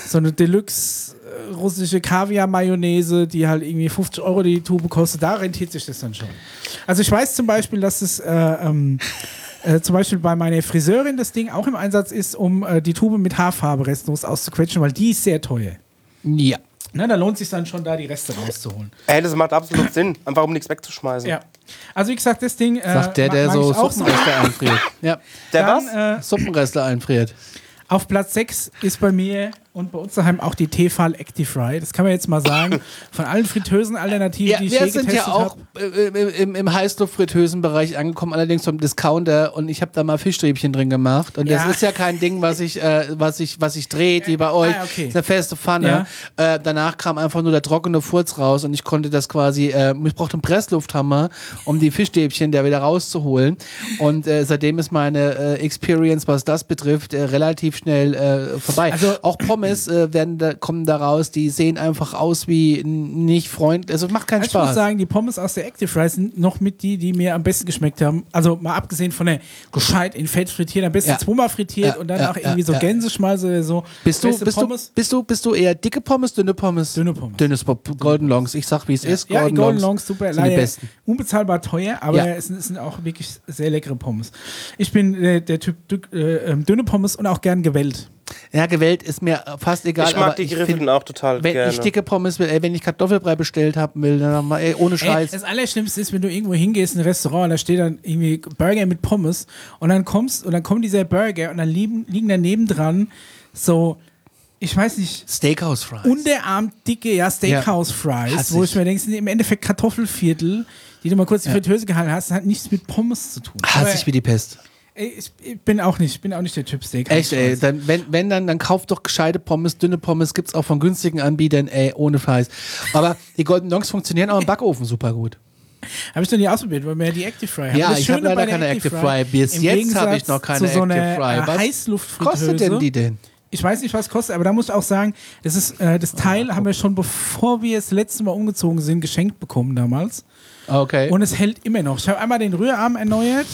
S1: so eine Deluxe äh, russische Kaviar-Mayonnaise, die halt irgendwie fünfzig Euro die Tube kostet, da rentiert sich das dann schon. Also ich weiß zum Beispiel, dass es äh, ähm, äh, zum Beispiel bei meiner Friseurin das Ding auch im Einsatz ist, um äh, die Tube mit Haarfarbe restlos auszuquetschen, weil die ist sehr teuer.
S3: Ja.
S1: Ne, da lohnt es sich dann schon, da die Reste rauszuholen.
S2: Ey, das macht absolut Sinn, einfach um nichts wegzuschmeißen.
S1: Ja. Also wie gesagt, das Ding... Äh,
S3: Sagt der, der
S1: mag
S3: so
S1: ich auch
S3: Suppenreste einfriert. Ja.
S2: Der
S1: Dann,
S2: was?
S1: äh,
S3: Suppenreste einfriert.
S1: Auf Platz sechs ist bei mir und bei uns daheim auch die Tefal Actifry. Das kann man jetzt mal sagen. Von allen Fritteusen-Alternativen,
S3: Ja,
S1: die ich
S3: wir
S1: je
S3: sind
S1: getestet
S3: ja auch
S1: habe.
S3: äh, im, im Heißluft-Fritteusen-Bereich angekommen, allerdings vom Discounter, und ich habe da mal Fischstäbchen drin gemacht. Und
S1: Ja.
S3: das ist ja kein Ding, was ich, äh, was ich, was ich dreht, wie bei euch.
S1: Ah, okay.
S3: Das ist eine feste Pfanne. Äh, danach kam einfach nur der trockene Furz raus und ich konnte das quasi, äh, ich brauchte einen Presslufthammer, um die Fischstäbchen da wieder rauszuholen. Und äh, seitdem ist meine äh, Experience, was das betrifft, äh, relativ schnell äh, vorbei.
S1: Also-
S3: auch Pommes äh, werden da, kommen da raus, die sehen einfach aus wie n- nicht freundlich. Also macht keinen
S1: Ich muss
S3: Spaß.
S1: sagen, die Pommes aus der Actifry sind noch mit die, die mir am besten geschmeckt haben. Also mal abgesehen von der gescheit in Fett frittiert, am besten
S3: Ja.
S1: zweimal frittiert
S3: Ja,
S1: und dann
S3: ja,
S1: auch irgendwie
S3: ja,
S1: so
S3: ja.
S1: Gänseschmalz oder so.
S3: Bist du,
S1: Beste
S3: bist, du,
S1: Pommes?
S3: bist, du, bist du eher dicke Pommes, dünne Pommes?
S1: Dünne Pommes.
S3: Dünnes Pop- Golden Longs. Ich sag, wie es ist.
S1: Ja,
S3: Golden,
S1: die Golden
S3: Longs
S1: Longs, super.
S3: sind die
S1: Leider
S3: besten.
S1: unbezahlbar teuer, aber
S3: Ja.
S1: es, sind, es sind auch wirklich sehr leckere Pommes. Ich bin äh, der Typ dü- äh, ähm, dünne Pommes und auch gern gewellt.
S3: Ja, gewählt ist mir fast egal.
S2: Ich mag
S3: aber
S2: die
S3: ich
S2: geriffelten
S3: find,
S2: auch total
S3: wenn
S2: gerne.
S3: ich dicke Pommes will, ey, wenn ich Kartoffelbrei bestellt haben will, dann mal, ey, ohne
S1: Ey,
S3: Scheiß.
S1: das Allerschlimmste ist, wenn du irgendwo hingehst in ein Restaurant und da steht dann irgendwie Burger mit Pommes und dann kommst und dann kommt dieser Burger und dann liegen, liegen daneben dran so, ich weiß nicht,
S3: Steakhouse Fries.
S1: unterarmt dicke ja, Steakhouse Fries,
S3: Hass
S1: wo
S3: ich.
S1: ich mir denke, es sind im Endeffekt Kartoffelviertel, die du mal kurz in die Fritteuse gehalten hast, das hat nichts mit Pommes zu tun.
S3: Hasse
S1: Aber,
S3: ich wie die Pest.
S1: ey, ich, ich bin auch nicht, ich bin auch nicht der Typ Steakhouse
S3: Echt, ey.
S1: Fries.
S3: Dann, wenn, wenn dann, dann kauft doch gescheite Pommes, dünne Pommes, gibt's auch von günstigen Anbietern, ey, ohne Scheiß. Aber die Golden Longs funktionieren auch im Backofen super gut.
S1: Habe ich noch nie ausprobiert, weil wir ja die Actifry haben.
S3: Ja,
S1: Das
S3: ich habe
S1: Schöne
S3: leider
S1: bei der
S3: keine Actifry. Bis
S1: im
S3: jetzt habe ich
S1: Gegensatz
S3: noch keine
S1: zu so einer,
S3: Actifry.
S1: äh,
S3: Was
S1: Heißluftfritteuse.
S3: kostet denn die denn?
S1: Ich weiß nicht, was es kostet, aber da muss ich auch sagen, das, ist, äh, das Teil haben wir schon, bevor wir das letzte Mal umgezogen sind, geschenkt bekommen damals.
S3: Okay.
S1: Und es hält immer noch. Ich habe einmal den Rührarm erneuert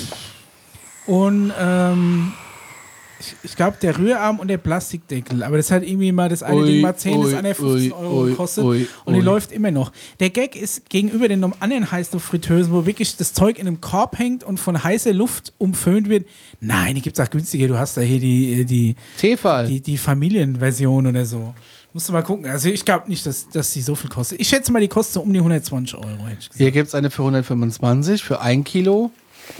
S1: und ähm, ich, ich glaube, der Rührarm und der Plastikdeckel. Aber das hat irgendwie mal das eine
S3: Ui,
S1: Ding mal zehn, das
S3: ui,
S1: andere fünfzehn
S3: ui,
S1: Euro
S3: ui,
S1: gekostet.
S3: ui,
S1: und die
S3: ui.
S1: läuft immer noch. Der Gag ist gegenüber den anderen Heißluftfritteusen, wo wirklich das Zeug in einem Korb hängt und von heißer Luft umföhnt wird. Nein, die gibt es auch günstiger. Du hast da hier die, die,
S3: Tefal.
S1: die, die Familienversion oder so. Musst du mal gucken. Also ich glaube nicht, dass, dass die so viel kostet. Ich schätze mal, die kostet so um die hundertzwanzig Euro, hätte ich gesagt.
S3: Hier gibt es eine für hundertfünfundzwanzig, für ein Kilo.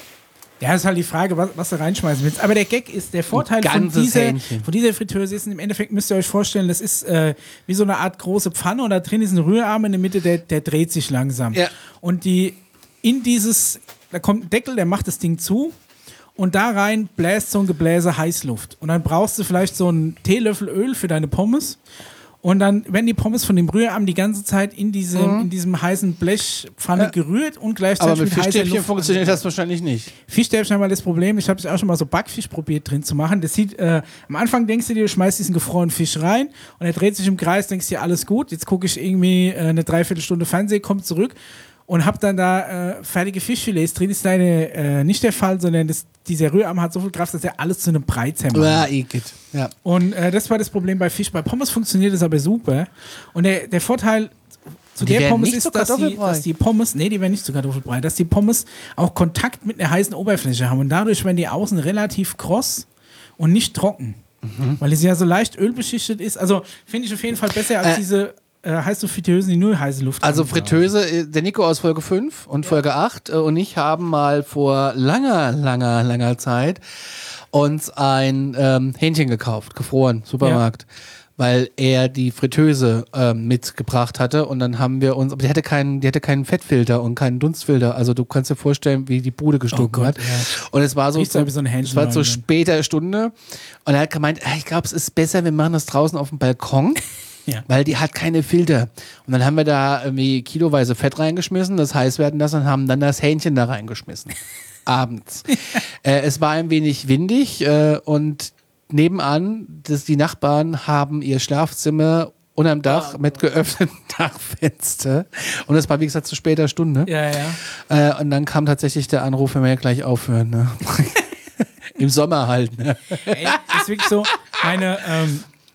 S1: Ja, das ist halt die Frage, was, was du reinschmeißen willst. Aber der Gag ist, der Vorteil von
S3: ganzes
S1: dieser,
S3: Hähnchen.
S1: von dieser Fritteuse ist, im Endeffekt müsst ihr euch vorstellen, das ist äh, wie so eine Art große Pfanne und da drin ist ein Rührarm in der Mitte, der, der dreht sich langsam.
S3: Ja.
S1: Und die in dieses, da kommt ein Deckel, der macht das Ding zu und da rein bläst so ein Gebläse Heißluft. Und dann brauchst du vielleicht so einen Teelöffel Öl für deine Pommes. Und dann werden die Pommes von dem Rührarm die ganze Zeit in diesem,
S3: Mhm.
S1: in diesem heißen Blechpfanne
S3: Ja.
S1: gerührt und gleichzeitig
S3: Aber mit
S1: heißer
S3: Fischstäbchen
S1: Luft
S3: funktioniert das wahrscheinlich nicht.
S1: Fischstäbchen haben wir das Problem, ich habe auch schon mal so Backfisch probiert drin zu machen. Das sieht, äh, am Anfang denkst du dir, du schmeißt diesen gefrorenen Fisch rein und er dreht sich im Kreis, denkst dir, alles gut. Jetzt gucke ich irgendwie äh, eine Dreiviertelstunde Fernsehen, komme zurück und habe dann da äh, fertige Fischfilets drin. Ist leider äh, nicht der Fall, sondern das, dieser Rührarm hat so viel Kraft, dass er alles zu einem Brei zermacht.
S3: Ja, igitt. Ja.
S1: Und äh, das war das Problem bei Fisch. Bei Pommes funktioniert das aber super. Und der, der Vorteil zu
S3: Die
S1: der
S3: werden
S1: Pommes
S3: nicht
S1: ist,
S3: zu
S1: dass die,
S3: Kartoffelbrei.
S1: dass die Pommes, nee, die werden nicht zu Kartoffelbrei, dass die Pommes auch Kontakt mit einer heißen Oberfläche haben. Und dadurch werden die außen relativ kross und nicht trocken.
S3: Mhm.
S1: Weil sie ja so leicht ölbeschichtet ist. Also finde ich auf jeden Fall besser als
S3: Äh,
S1: diese äh, heiße Fritteusen, die nur heiße Luft
S3: Also
S1: haben.
S3: Fritteuse, äh, der Nico aus Folge fünf und Folge acht äh, und ich haben mal vor langer, langer, langer Zeit uns ein ähm, Hähnchen gekauft, gefroren, Supermarkt. Weil er die Fritteuse ähm, mitgebracht hatte und dann haben wir uns, aber die hatte keinen, die hatte keinen Fettfilter und keinen Dunstfilter. Also du kannst dir vorstellen, wie die Bude gestunken
S1: Oh Gott,
S3: hat.
S1: Ja.
S3: Und es war so,
S1: Riecht
S3: so,
S1: ja wie so ein Hähnchen
S3: es war zur
S1: rein,
S3: später Stunde und er hat gemeint, ah, ich glaube, es ist besser, wir machen das draußen auf dem Balkon.
S1: Ja.
S3: Weil die hat keine Filter. Und dann haben wir da irgendwie kiloweise Fett reingeschmissen, das heiß werden lassen und haben dann das Hähnchen da reingeschmissen. Abends. äh, es war ein wenig windig äh, und nebenan, das, die Nachbarn haben ihr Schlafzimmer unterm Dach mit geöffnetem Dachfenster. Und es war, wie gesagt, zu später Stunde.
S1: Ja, ja.
S3: Äh, und dann kam tatsächlich der Anruf, wenn wir ja gleich aufhören. Ne? Im Sommer halt. Ne?
S1: Ey, ist wirklich so, meine, ähm,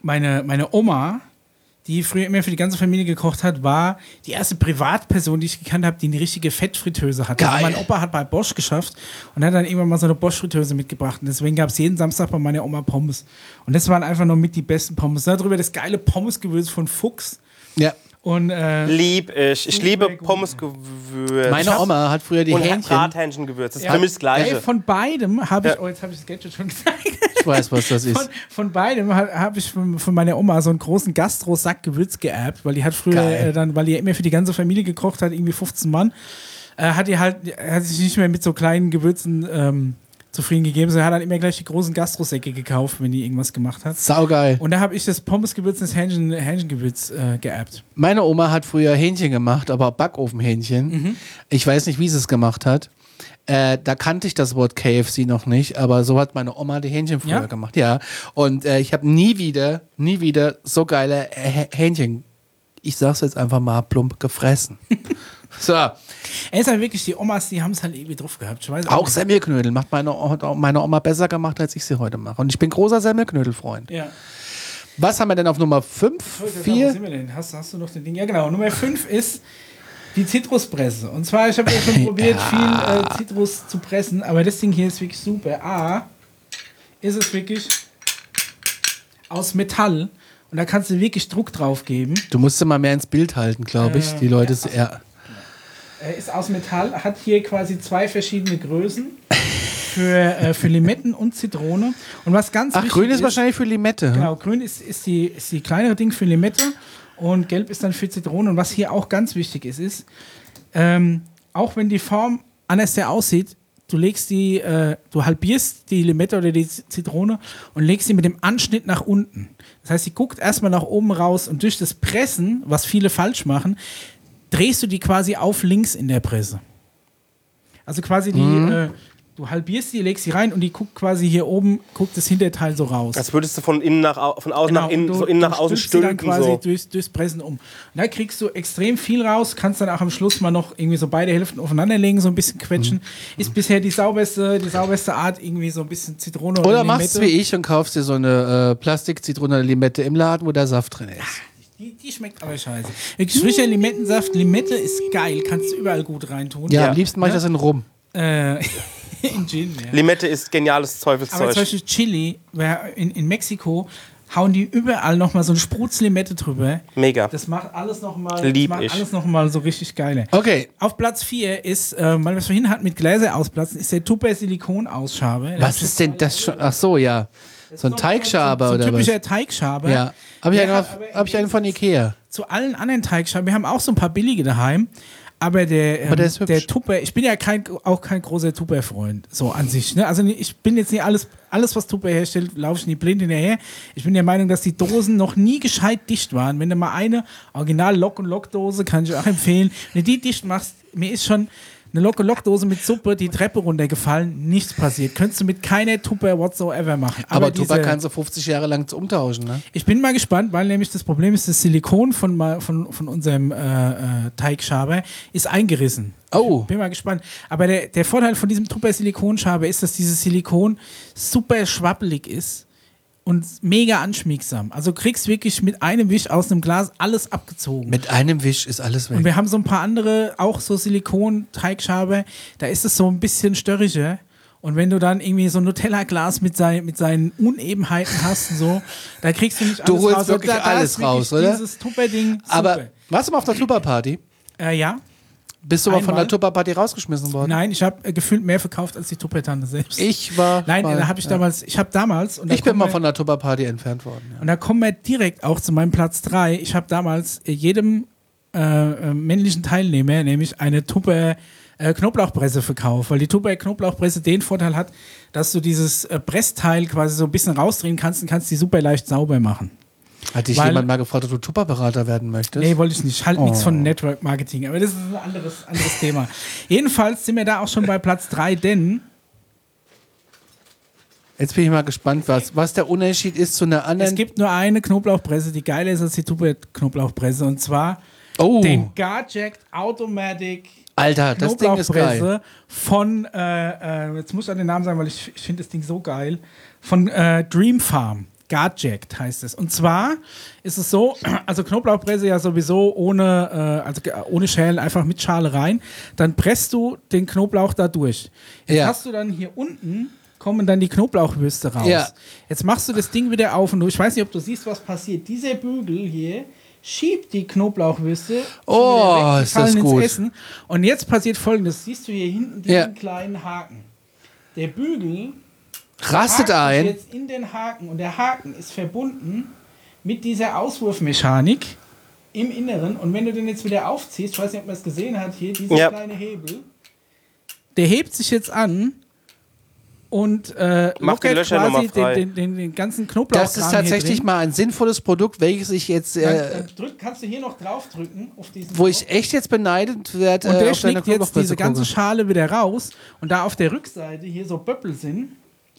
S1: meine, meine Oma, die früher immer für die ganze Familie gekocht hat, war die erste Privatperson, die ich gekannt habe, die eine richtige Fettfritteuse hatte.
S3: Geil.
S1: Mein Opa hat bei Bosch geschafft und hat dann irgendwann mal so eine Bosch-Fritteuse mitgebracht. Und deswegen gab es jeden Samstag bei meiner Oma Pommes. Und das waren einfach noch mit die besten Pommes. Darüber das geile Pommesgewürz von Fuchs.
S3: Ja.
S1: Und, äh,
S2: Lieb ich. Ich liebe
S1: gut.
S2: Pommesgewürz.
S3: Meine Oma hat früher die
S2: und
S3: Hähnchen.
S2: Brathähnchengewürz. Das ist
S1: ja,
S2: für mich das Gleiche.
S1: ey, von beidem habe ich,
S2: Ja.
S1: oh, jetzt habe ich das Gadget schon gesagt.
S3: Ich weiß, was das ist.
S1: Von, von beidem ha- habe ich von, von meiner Oma so einen großen Gastro-Sack Gewürz geerbt, weil die hat früher
S3: Geil.
S1: äh, dann, weil die ja immer für die ganze Familie gekocht hat, irgendwie fünfzehn Mann, äh, hat die halt, hat sich nicht mehr mit so kleinen Gewürzen ähm, zufrieden gegeben, sondern hat dann immer gleich die großen Gastro-Säcke gekauft, wenn die irgendwas gemacht hat.
S3: Saugeil.
S1: Und da habe ich das Pommesgewürz und das Hähnchen, Hähnchengewürz äh, geerbt.
S3: Meine Oma hat früher Hähnchen gemacht, aber Backofenhähnchen.
S1: Mhm.
S3: Ich weiß nicht, wie sie es gemacht hat. Äh, da kannte ich das Wort K F C noch nicht, aber so hat meine Oma die Hähnchen früher
S1: Ja?
S3: gemacht. Ja. Und äh, ich habe nie wieder, nie wieder so geile Hä- Hähnchen, ich sag's jetzt einfach mal plump, gefressen. So.
S1: Er ist halt wirklich, die Omas, die haben es halt irgendwie drauf gehabt. Ich weiß
S3: Auch
S1: nicht.
S3: Semmelknödel macht meine, hat auch meine Oma besser gemacht, als ich sie heute mache. Und ich bin großer Semmelknödel-Freund.
S1: Ja.
S3: Was haben wir denn auf Nummer fünf?
S1: Wo sind
S3: vier?
S1: wir denn? Hast, hast du noch den Ding? Ja, genau. Nummer fünf ist die Zitruspresse. Und zwar, ich habe ja schon probiert, viel äh, Zitrus zu pressen, aber das Ding hier ist wirklich super. A, ist es wirklich aus Metall und da kannst du wirklich Druck drauf geben.
S3: Du musst sie mal mehr ins Bild halten, glaube ich.
S1: Äh,
S3: Die Leute,
S1: ja,
S3: ja,
S1: Äh, ist aus Metall, hat hier quasi zwei verschiedene Größen für, äh, für Limetten und Zitrone. Und was ganz
S3: Ach,
S1: wichtig
S3: grün ist wahrscheinlich für Limette. hm?
S1: Genau, grün ist, ist, die, ist die kleinere Ding für Limette und gelb ist dann für Zitrone. Und was hier auch ganz wichtig ist, ist, ähm, auch wenn die Form anders sehr aussieht, du legst die, äh, du halbierst die Limette oder die Zitrone und legst sie mit dem Anschnitt nach unten. Das heißt, sie guckt erstmal nach oben raus und durch das Pressen, was viele falsch machen, drehst du die quasi auf links in der Presse. Also quasi die,
S3: Mhm.
S1: äh, du halbierst die, legst sie rein und die guckt quasi hier oben, guckt das Hinterteil so raus.
S2: Als würdest du von innen nach au- von außen nach
S1: Genau,
S2: innen,
S1: und du-
S2: so innen
S1: du
S2: nach außen
S1: stülpst sie dann
S2: stülpen.
S1: quasi
S2: So.
S1: durchs, durchs Pressen um. Und da kriegst du extrem viel raus, kannst dann auch am Schluss mal noch irgendwie so beide Hälften aufeinanderlegen, so ein bisschen quetschen. Ist bisher die sauberste, die sauberste Art, irgendwie so ein bisschen Zitrone oder,
S3: Oder
S1: Limette.
S3: machst wie ich und kaufst dir so eine äh, Plastikzitrone oder Limette im Laden, wo der Saft drin ist.
S1: Die, die schmeckt aber scheiße. Wirklich frischer Limettensaft, Limette ist geil, kannst du überall gut reintun.
S3: Ja,
S2: Ja.
S3: am liebsten mache ich
S1: Ja.
S3: das in Rum.
S1: Äh, in Gin, ja.
S2: Limette ist geniales
S1: Aber zum
S2: Teufelszeug.
S1: Beispiel Chili, wer- in, in Mexiko hauen die überall nochmal so eine Sprutz-Limette drüber.
S2: Mega.
S1: Das macht alles nochmal
S2: Lieb
S1: macht
S2: ich.
S1: alles noch mal so richtig geil.
S3: Okay,
S1: Auf Platz vier ist, äh, weil wir es vorhin hatten mit Gläser ausplatzen, ist der Tupper Silikon-Ausschaber.
S3: was ist denn das schon? Ach so, ja. So ein Teigschaber
S1: so, so
S3: oder was?
S1: typischer Teigschaber.
S3: Ja. Habe ich,
S1: Der
S3: einen,
S1: hat
S3: auf-
S1: aber
S3: hab ich einen von Ikea.
S1: Zu allen anderen Teigschaben, wir haben auch so ein paar billige daheim, aber der, ähm,
S3: Aber der ist hübsch.
S1: der Tupper, ich bin ja kein, auch kein großer Tupper-Freund, so an sich. Ne? Also ich bin jetzt nicht alles, alles was Tupper herstellt, laufe ich nie blind hinterher. Ich bin der Meinung, dass die Dosen noch nie gescheit dicht waren. Wenn du mal eine Original Lock- und Lock-Dose, kann ich auch empfehlen, wenn du die dicht machst, mir ist schon eine Lock-und-Lock-Dose mit Suppe die Treppe runtergefallen, nichts passiert. Könntest du mit keiner Tupper whatsoever machen.
S3: Aber, Tupper
S1: diese-
S3: kannst du fünfzig Jahre lang umtauschen, ne?
S1: Ich bin mal gespannt, weil nämlich das Problem ist, das Silikon von, ma- von, von unserem äh, äh, Teigschaber ist eingerissen.
S3: Oh.
S1: Bin mal gespannt. Aber der, der Vorteil von diesem Tupper Silikonschaber ist, dass dieses Silikon super schwabbelig ist und mega anschmiegsam. Also du kriegst wirklich mit einem Wisch aus einem Glas alles abgezogen.
S3: Mit einem Wisch ist alles weg.
S1: Und wir haben so ein paar andere, auch so Silikon-Teigschaber, da ist es so ein bisschen störriger. Und wenn du dann irgendwie so ein Nutella-Glas mit, sein, mit seinen Unebenheiten hast und so, da kriegst du nicht alles
S3: Du holst
S1: raus.
S3: wirklich
S1: da, da
S3: alles
S1: ist wirklich
S3: raus, oder?
S1: Dieses Tupper-Ding,
S3: Aber
S1: super.
S3: warst du mal auf der Tupper-Party?
S1: Äh, ja.
S3: Bist du mal von
S1: Einmal.
S3: der Tupper-Party rausgeschmissen worden?
S1: Nein, ich habe äh, gefühlt mehr verkauft als die Tupper-Tante selbst.
S3: Ich war.
S1: Nein,
S3: mal,
S1: da habe ich
S3: ja.
S1: damals, ich habe damals... Und da
S3: Ich bin
S1: kommen
S3: mal
S1: wir-
S3: von der Tupper-Party entfernt worden. Ja.
S1: Und da kommen wir direkt auch zu meinem Platz drei. Ich habe damals äh, jedem äh, äh, männlichen Teilnehmer nämlich eine Tupper äh, Knoblauchpresse verkauft, weil die Tupper Knoblauchpresse den Vorteil hat, dass du dieses äh, Pressteil quasi so ein bisschen rausdrehen kannst und kannst die super leicht sauber machen.
S3: Hat dich
S1: Weil-
S3: jemand mal gefragt, ob du Tupper-Berater werden möchtest?
S1: Nee, wollte ich nicht. Halt nichts
S3: Oh.
S1: von Network Marketing, aber das ist ein anderes, anderes Thema. Jedenfalls sind wir da auch schon bei Platz drei, denn
S3: Jetzt bin ich mal gespannt, was, was der Unterschied ist zu einer anderen.
S1: es gibt nur eine Knoblauchpresse, die geiler ist als die Tupper Knoblauchpresse, und zwar
S3: oh,
S1: den Garjacked Automatic
S3: Alter, das Ding ist geil.
S1: Knoblauchpresse von, äh, äh, jetzt muss ich an den Namen sagen, weil ich, ich finde das Ding so geil, von äh, Dream Farm. Guard-Jacked heißt es. Und zwar ist es so, also Knoblauchpresse ja sowieso ohne, äh, also ohne Schälen, einfach mit Schale rein. Dann presst du den Knoblauch da durch. Jetzt
S3: Ja.
S1: hast du dann hier unten, kommen dann die Knoblauchwürste raus.
S3: Ja.
S1: Jetzt machst du das Ding wieder auf und du, ich weiß nicht, ob du siehst, was passiert. Dieser Bügel hier schiebt die Knoblauchwürste
S3: Oh,
S1: wieder weg, die
S3: ist das
S1: fallen ins
S3: gut.
S1: Essen. Und jetzt passiert Folgendes. Siehst du hier hinten diesen
S3: Ja.
S1: kleinen Haken. Der Bügel
S3: Rastet
S1: hakt sich
S3: ein.
S1: jetzt in den Haken und der Haken ist verbunden mit dieser Auswurfmechanik im Inneren. Und wenn du den jetzt wieder aufziehst, ich weiß nicht, ob man es gesehen hat, hier, dieser
S2: Ja.
S1: kleine Hebel, der hebt sich jetzt an und äh,
S2: Macht die
S1: lockert
S2: Löcher
S1: quasi
S2: nochmal frei.
S1: den, den, den, den ganzen Knoblauch.
S3: Das ist tatsächlich mal ein sinnvolles Produkt, welches ich jetzt,
S1: Dann,
S3: äh,
S1: dann drück, kannst du hier noch draufdrücken auf diesen
S3: wo ich echt jetzt beneidet werde,
S1: und
S3: äh,
S1: der
S3: auf deine
S1: schlägt jetzt diese
S3: Knoblauchpresse
S1: ganze
S3: gucke.
S1: Schale wieder raus und da auf der Rückseite hier so Böppel sind,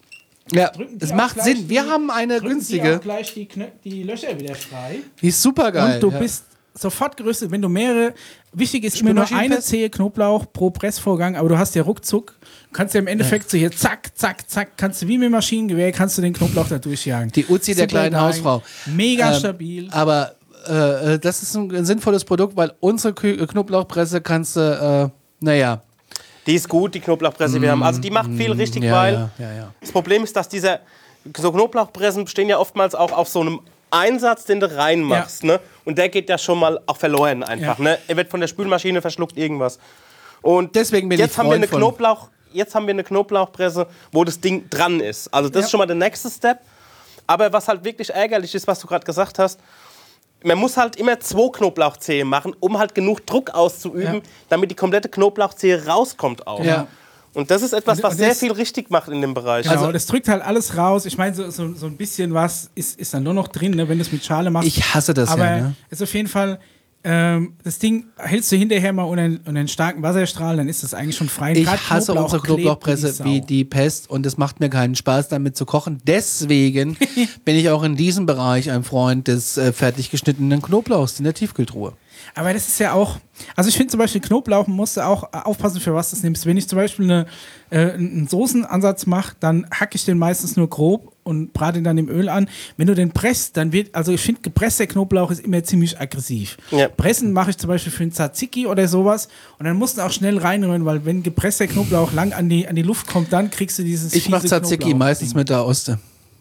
S3: Ja,
S1: drücken die
S3: es
S1: auch
S3: macht
S1: gleich
S3: Sinn. Wir
S1: die-
S3: haben eine
S1: drücken die
S3: günstige.
S1: auch gleich die, Knö die Löcher wieder frei.
S3: Die ist super geil.
S1: Und du
S3: ja.
S1: bist sofort gerüstet, wenn du mehrere, wichtig ist immer nur eine
S3: Spülmaschinenfest?
S1: Zehe Knoblauch pro Pressvorgang, aber du hast ja ruckzuck, kannst ja im Endeffekt so hier zack, zack, zack, kannst du wie mit Maschinengewehr, kannst du den Knoblauch da durchjagen.
S3: Die Uzi der
S1: Super
S3: kleinen
S1: geil,
S3: Hausfrau.
S1: Mega
S3: Ähm,
S1: stabil.
S3: Aber äh, das ist ein, ein sinnvolles Produkt, weil unsere Kü- Knoblauchpresse kannst du, äh, naja.
S2: Die ist gut, die Knoblauchpresse, wir haben. Also die macht viel richtig,
S3: Ja,
S2: weil
S3: ja, ja, ja.
S2: das Problem ist, dass diese so Knoblauchpressen bestehen ja oftmals auch auf so einem Einsatz, den du reinmachst, ne? Und der geht ja schon mal auch verloren einfach,
S1: Ja.
S2: ne? Er wird von der Spülmaschine verschluckt, irgendwas. Und
S3: Deswegen bin
S2: jetzt
S3: ich
S2: haben wir
S3: Freund
S2: eine
S3: von-
S2: Knoblauch, jetzt haben wir eine Knoblauchpresse, wo das Ding dran ist. Also das
S1: Ja.
S2: ist schon mal der nächste Step. Aber was halt wirklich ärgerlich ist, was du gerade gesagt hast, man muss halt immer zwei Knoblauchzehen machen, um halt genug Druck auszuüben,
S1: Ja.
S2: damit die komplette Knoblauchzehe rauskommt auch.
S3: Ja.
S2: Und das ist etwas,
S1: Und-
S2: was
S1: und
S2: sehr
S1: das-
S2: viel richtig macht in dem Bereich.
S1: Genau,
S3: also-
S1: das drückt halt alles raus. Ich meine, so, so, so ein bisschen was ist, ist dann nur noch drin, ne, wenn du es mit Schale machst.
S3: Ich hasse das
S1: Aber
S3: ja. Ne?
S1: ist auf jeden Fall, ähm, das Ding hältst du hinterher mal unter, unter einen starken Wasserstrahl, dann ist das eigentlich schon frei.
S3: Ich
S1: Grad
S3: hasse
S1: Knoblauch
S3: unsere
S1: klebt
S3: Knoblauchpresse
S1: Sau.
S3: wie die Pest und es macht mir keinen Spaß, damit zu kochen. Deswegen bin ich auch in diesem Bereich ein Freund des äh, fertig geschnittenen Knoblauchs in der Tiefkühltruhe.
S1: Aber das ist ja auch, also ich finde zum Beispiel Knoblauch, man muss auch aufpassen, für was du es nimmst. Wenn ich zum Beispiel eine, äh, einen Soßenansatz mache, dann hacke ich den meistens nur grob und brate ihn dann im Öl an. Wenn du den presst, dann wird, also ich finde, gepresster Knoblauch ist immer ziemlich aggressiv.
S2: Ja.
S1: Pressen mache ich zum Beispiel für einen Tzatziki oder sowas und dann musst du auch schnell reinrühren, weil wenn gepresster Knoblauch lang an die, an die Luft kommt, dann kriegst du dieses
S3: Ich mache
S1: fiese
S3: Tzatziki
S1: Knoblauch-
S3: meistens mit der Oste.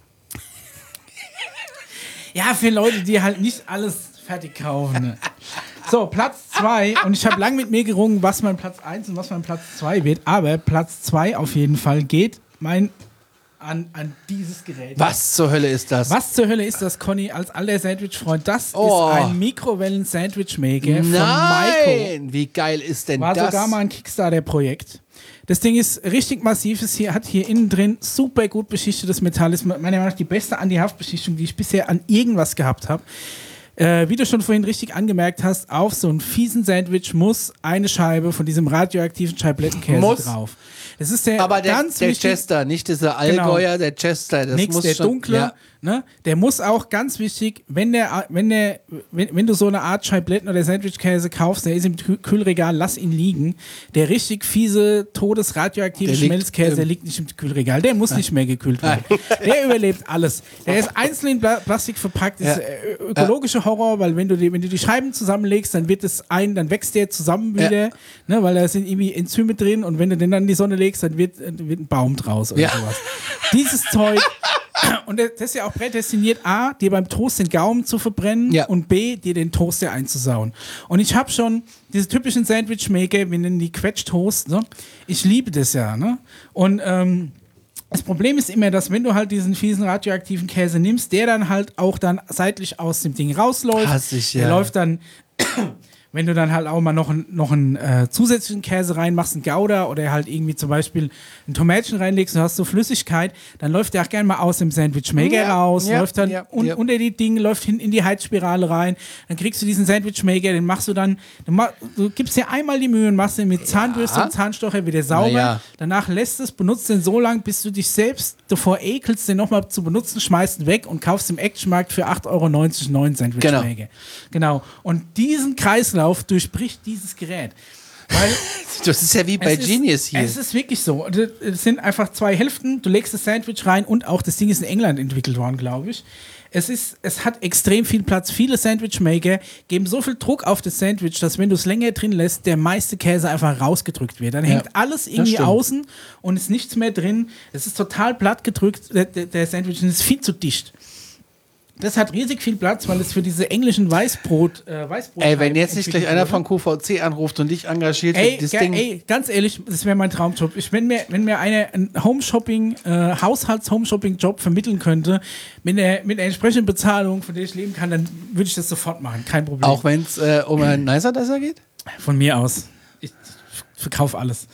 S1: Ja, für Leute, die halt nicht alles fertig kaufen. Ne? So, Platz zwei. Und ich habe lang mit mir gerungen, was mein Platz eins und was mein Platz zwei wird. Aber Platz zwei auf jeden Fall geht mein an, an dieses Gerät.
S3: Was zur Hölle ist das?
S1: Was zur Hölle ist das, Conny, als alter Sandwich-Freund? Das
S3: Oh.
S1: ist ein Mikrowellen-Sandwich-Maker von Maiko.
S3: Nein! Wie geil ist denn
S1: War
S3: das?
S1: sogar mal ein Kickstarter-Projekt. Das Ding ist richtig massiv, es hier, hat hier innen drin super gut beschichtetes Metall. Ist meiner Meinung nach die beste Anti-Haft-Beschichtung, die ich bisher an irgendwas gehabt habe. Äh, wie du schon vorhin richtig angemerkt hast, auf so einen fiesen Sandwich muss eine Scheibe von diesem radioaktiven Scheiblettenkäse
S3: Muss.
S1: drauf. Das ist der
S3: Aber der,
S1: ganz
S3: der
S1: wichtig,
S3: Chester, nicht dieser Allgäuer, der Chester. Das
S1: nix,
S3: muss
S1: der
S3: schon,
S1: dunkle,
S3: Ja.
S1: ne? Der muss auch ganz wichtig, wenn der, wenn der, wenn, wenn du so eine Art Scheibletten oder Sandwichkäse kaufst, der ist im Kü- Kühlregal, lass ihn liegen. Der richtig fiese, todesradioaktive
S3: Der liegt,
S1: Schmelzkäse
S3: ähm,
S1: liegt nicht im Kühlregal. Der muss nicht mehr gekühlt werden. Der überlebt alles. Der ist einzeln in Pla Plastik verpackt. Das
S3: Ja.
S1: ist äh, ökologischer Horror, weil wenn du die, wenn du die Scheiben zusammenlegst, dann wird es ein, dann wächst der zusammen
S3: Ja.
S1: wieder, ne? Weil da sind irgendwie Enzyme drin und wenn du den dann in die Sonne legst, dann wird, äh, wird ein Baum draus oder
S3: Ja.
S1: sowas. Dieses Zeug. Und das ist ja auch prädestiniert, A, dir beim Toast den Gaumen zu verbrennen
S3: Ja.
S1: und B, dir den Toaster einzusauen. Und ich habe schon diese typischen Sandwich-Maker, wir nennen die Quetsch-Toast, ne? Ich liebe das ja, ne? Und ähm, das Problem ist immer, dass wenn du halt diesen fiesen radioaktiven Käse nimmst, der dann halt auch dann seitlich aus dem Ding rausläuft.
S3: Hass ich,
S1: Der
S3: ja.
S1: läuft dann... Wenn du dann halt auch mal noch, ein, noch einen äh, zusätzlichen Käse reinmachst, einen Gouda oder halt irgendwie zum Beispiel ein Tomätchen reinlegst und hast so Flüssigkeit, dann läuft der auch gerne mal aus dem Sandwich-Maker
S3: Ja,
S1: raus,
S3: ja,
S1: läuft dann
S3: ja,
S1: un
S3: ja.
S1: unter die Dinge, läuft hin in die Heizspirale rein, dann kriegst du diesen Sandwich-Maker, den machst du dann, du, ma du gibst dir einmal die Mühe und machst den mit Zahnbürste und Zahnstocher wieder sauber,
S3: Na ja.
S1: danach lässt es, benutzt den so lang, bis du dich selbst davor ekelst, den nochmal zu benutzen, schmeißt ihn weg und kaufst im Actionmarkt für acht Euro neunzig einen neuen Sandwich-Maker. Genau. Und diesen Kreislauf durchbricht dieses Gerät. Weil
S3: das ist ja wie bei
S1: es
S3: Genius
S1: ist,
S3: hier.
S1: Es ist wirklich so. Es sind einfach zwei Hälften. Du legst das Sandwich rein und auch das Ding ist in England entwickelt worden, glaube ich. Es, ist, es hat extrem viel Platz. Viele Sandwichmaker geben so viel Druck auf das Sandwich, dass wenn du es länger drin lässt, der meiste Käse einfach rausgedrückt wird. Dann
S3: Ja,
S1: hängt alles irgendwie
S3: stimmt.
S1: außen und ist nichts mehr drin. Es ist total platt gedrückt, der, der, der Sandwich, und es ist viel zu dicht. Das hat riesig viel Platz, weil es für diese englischen Weißbrot, äh, Weißbrot
S3: Ey, wenn jetzt nicht gleich
S1: entwickelt
S3: einer
S1: wurde.
S3: von Q V C anruft und dich engagiert,
S1: Ey,
S3: das
S1: ge-
S3: Ding.
S1: ey, ganz ehrlich, das wäre mein Traumjob. Ich, wenn mir, wenn mir eine, ein Home-Shopping, äh, Haushalts-Home-Shopping-Job vermitteln könnte, mit der, mit der entsprechenden Bezahlung, von der ich leben kann, dann würde ich das sofort machen. Kein Problem.
S3: Auch wenn es äh, um einen Nicer Dicer geht?
S1: Von mir aus. Ich, ich verkaufe alles.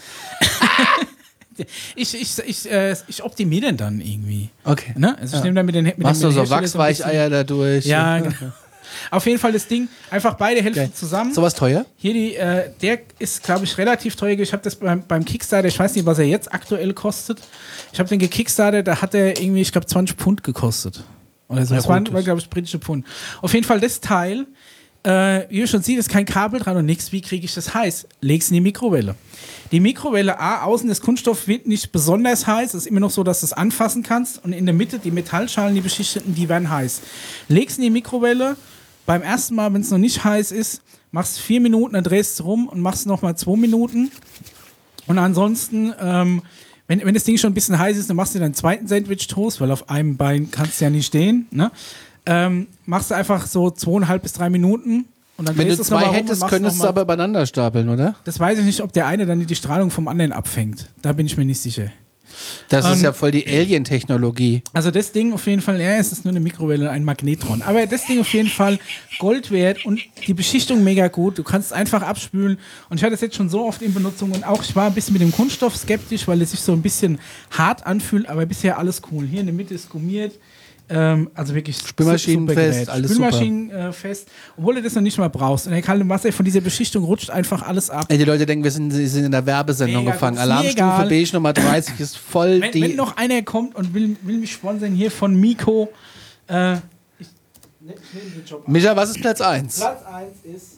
S1: ich, ich, ich, äh, ich optimiere den dann irgendwie.
S3: Okay.
S1: Ne? Also ich
S3: Ja.
S1: nehme dann mit den mit
S3: Machst
S1: den,
S3: du
S1: mit
S3: so
S1: den Hersteller ein bisschen-
S3: Wachsweicheier dadurch?
S1: Ja, genau. Auf jeden Fall das Ding, einfach beide Hälften
S3: Geil.
S1: zusammen.
S3: Sowas teuer?
S1: Hier, die, äh, der ist, glaube ich, relativ teuer. Ich habe das beim, beim Kickstarter, ich weiß nicht, was er jetzt aktuell kostet. Ich habe den gekickstartet, da hat er irgendwie, ich glaube, zwanzig Pfund gekostet. Oder so.
S3: Ja,
S1: Das waren,
S3: gut,
S1: war,
S3: das-
S1: glaube ich, britische Pfund. Auf jeden Fall das Teil, äh, wie ihr schon seht, ist kein Kabel dran und nichts. Wie kriege ich das heiß? Leg's in die Mikrowelle. Die Mikrowelle, A, außen das Kunststoff wird nicht besonders heiß. Es ist immer noch so, dass du es anfassen kannst. Und in der Mitte, die Metallschalen, die beschichteten, die werden heiß. Leg's in die Mikrowelle. Beim ersten Mal, wenn es noch nicht heiß ist, machst vier Minuten, dann drehst du rum und machst nochmal zwei Minuten. Und ansonsten, ähm, wenn, wenn das Ding schon ein bisschen heiß ist, dann machst du deinen zweiten Sandwich-Toast, weil auf einem Bein kannst du ja nicht stehen. Ne? Ähm, machst du einfach so zweieinhalb bis drei Minuten. Und dann
S3: Wenn du
S1: drehst du's noch
S3: zwei
S1: mal rum und
S3: hättest,
S1: machst
S3: könntest
S1: noch
S3: du
S1: mal-
S3: aber übereinander stapeln, oder?
S1: Das weiß ich nicht, ob der eine dann die Strahlung vom anderen abfängt. Da bin ich mir nicht sicher.
S3: Das ist
S1: Ähm,
S3: ja voll die Alien-Technologie.
S1: Also das Ding auf jeden Fall, ja, es ist nur eine Mikrowelle, ein Magnetron. Aber das Ding auf jeden Fall Gold wert und die Beschichtung mega gut. Du kannst einfach abspülen. Und ich hatte das jetzt schon so oft in Benutzung und auch ich war ein bisschen mit dem Kunststoff skeptisch, weil es sich so ein bisschen hart anfühlt, aber bisher alles cool. Hier in der Mitte ist gummiert. Ähm, also wirklich
S3: Spülmaschinenfest, alles super.
S1: Spülmaschinenfest, obwohl du das noch nicht mal brauchst. Und der kalte Wasser von dieser Beschichtung rutscht einfach alles ab.
S3: Ey, die Leute denken, wir sind, sie sind in der Werbesendung
S1: Mega
S3: gefangen.
S1: gut, ist mir
S3: Alarmstufe
S1: egal.
S3: beige Nummer dreißig ist voll
S1: Wenn,
S3: die.
S1: wenn noch einer kommt und will, will mich sponsern hier von Miko, äh, ich, ich nehme den Job an.
S3: Micha, was ist Platz eins?
S1: Platz eins ist.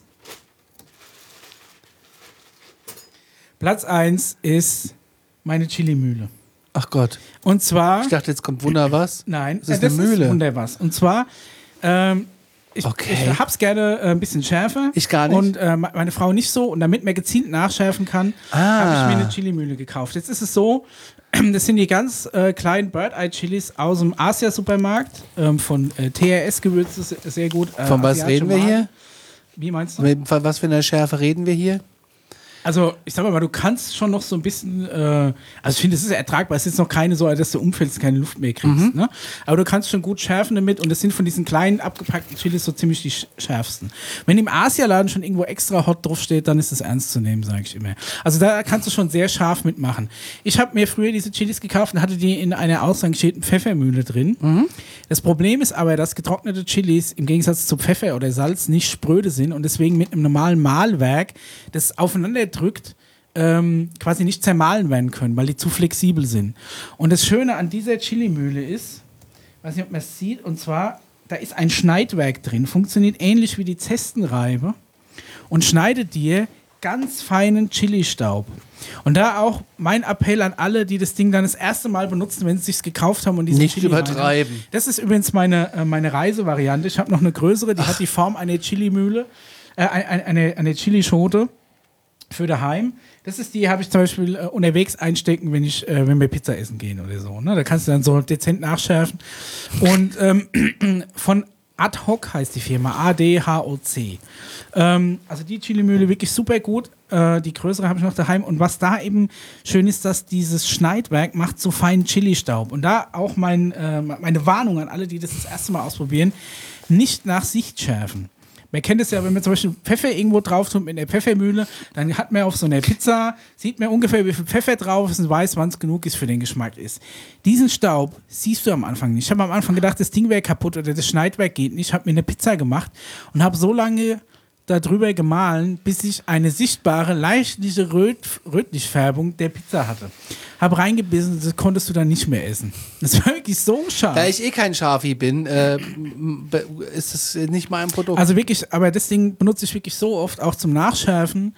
S1: Platz eins ist meine Chili-Mühle.
S3: Ach Gott.
S1: Und zwar.
S3: Ich dachte, jetzt kommt Wunder was.
S1: Nein,
S3: Das ist
S1: äh,
S3: eine Mühle.
S1: Ist Wunder was. Und zwar. Ähm, ich,
S3: Okay.
S1: ich hab's gerne äh, ein bisschen schärfer.
S3: Ich gar nicht.
S1: Und äh, meine Frau nicht so. Und damit man gezielt nachschärfen kann,
S3: Ah.
S1: habe ich mir eine Chili-Mühle gekauft. Jetzt ist es so, das sind die ganz äh, kleinen Bird-Eye-Chilis aus dem Asia-Supermarkt. Ähm, von äh, T R S-Gewürze, sehr, sehr gut. Äh,
S3: Von was
S1: asiatische
S3: reden wir
S1: Marke.
S3: hier?
S1: Wie meinst du?
S3: Von was für einer Schärfe reden wir hier?
S1: Also, ich sag mal, du kannst schon noch so ein bisschen, äh, also ich finde, es ist ertragbar, es ist jetzt noch keine so, dass du umfällst, keine Luft mehr kriegst,
S3: Mhm.
S1: ne? Aber du kannst schon gut schärfen damit und das sind von diesen kleinen, abgepackten Chilis so ziemlich die sch- schärfsten. Wenn im Asialaden schon irgendwo extra hot drauf steht, dann ist das ernst zu nehmen, sage ich immer. Also da kannst du schon sehr scharf mitmachen. Ich habe mir früher diese Chilis gekauft und hatte die in einer ausrangierten Pfeffermühle drin.
S3: Mhm.
S1: Das Problem ist aber, dass getrocknete Chilis im Gegensatz zu Pfeffer oder Salz nicht spröde sind und deswegen mit einem normalen Mahlwerk das aufeinander drückt, ähm, quasi nicht zermahlen werden können, weil die zu flexibel sind. Und das Schöne an dieser Chili-Mühle ist, weiß nicht, ob man es sieht, und zwar, da ist ein Schneidwerk drin, funktioniert ähnlich wie die Zestenreibe und schneidet dir ganz feinen Chili-Staub. Und da auch mein Appell an alle, die das Ding dann das erste Mal benutzen, wenn sie es gekauft haben und diesen
S3: Nicht
S1: Chili
S3: übertreiben.
S1: rein- Das ist übrigens meine, äh, meine Reisevariante. Ich habe noch eine größere, die hat die Form einer Chili-Mühle, äh, eine, eine, eine Chili-Schote für daheim. Das ist die, habe ich zum Beispiel äh, unterwegs einstecken, wenn ich, äh, wenn wir Pizza essen gehen oder so. Ne? Da kannst du dann so dezent nachschärfen. Und ähm, von Ad Hoc heißt die Firma, A D H O C. Ähm, also die Chili-Mühle wirklich super gut. Äh, die größere habe ich noch daheim. Und was da eben schön ist, dass dieses Schneidwerk macht so feinen Chili-Staub. Und da auch mein, äh, meine Warnung an alle, die das das erste Mal ausprobieren, nicht nach Sicht schärfen. Man kennt es ja, wenn man zum Beispiel Pfeffer irgendwo drauf tut mit einer Pfeffermühle, dann hat man auf so einer Pizza, sieht man ungefähr, wie viel Pfeffer drauf ist und weiß, wann es genug ist für den Geschmack ist. Diesen Staub siehst du am Anfang nicht. Ich habe am Anfang gedacht, das Ding wäre kaputt oder das Schneidwerk geht nicht. Ich habe mir eine Pizza gemacht und habe so lange darüber gemahlen, bis ich eine sichtbare, leichtliche Röt Rötlichfärbung der Pizza hatte. Habe reingebissen, das konntest du dann nicht mehr essen. Das war wirklich so scharf.
S3: Da ich eh kein Schafi bin, äh, m- be- ist das nicht mein Produkt.
S1: Also wirklich, aber das Ding benutze ich wirklich so oft, auch zum Nachschärfen.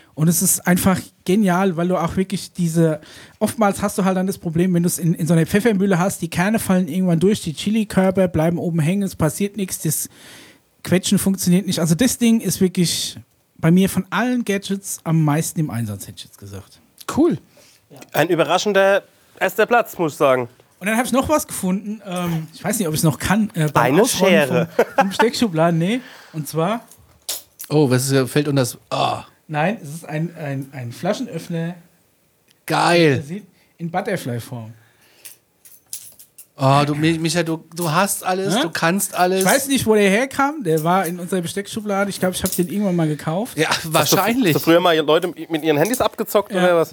S1: Und es ist einfach genial, weil du auch wirklich diese, oftmals hast du halt dann das Problem, wenn du es in, in so einer Pfeffermühle hast, die Kerne fallen irgendwann durch, die Chili-Körper bleiben oben hängen, es passiert nichts, das Quetschen funktioniert nicht. Also das Ding ist wirklich bei mir von allen Gadgets am meisten im Einsatz, hätte ich jetzt gesagt.
S3: Cool.
S2: Ein überraschender erster Platz, muss ich sagen.
S1: Und dann habe ich noch was gefunden, ähm, ich weiß nicht, ob ich es noch kann. Äh, beim
S2: Eine
S1: Ausräumen
S2: Schere.
S1: Vom, vom Steckschubladen, nee. Und zwar,
S3: Oh, was ist, fällt unter das... Oh,
S1: nein, es ist ein, ein, ein Flaschenöffner
S3: geil.
S1: in Butterfly-Form.
S3: Oh, du, Micha, du, du hast alles,
S1: Hä?
S3: du kannst alles.
S1: Ich weiß nicht, wo der herkam. Der war in unserer Besteckschublade. Ich glaube, ich habe den irgendwann mal gekauft.
S3: Ja, wahrscheinlich.
S2: Hast du früher mal Leute mit ihren Handys abgezockt
S1: Ja.
S2: oder was?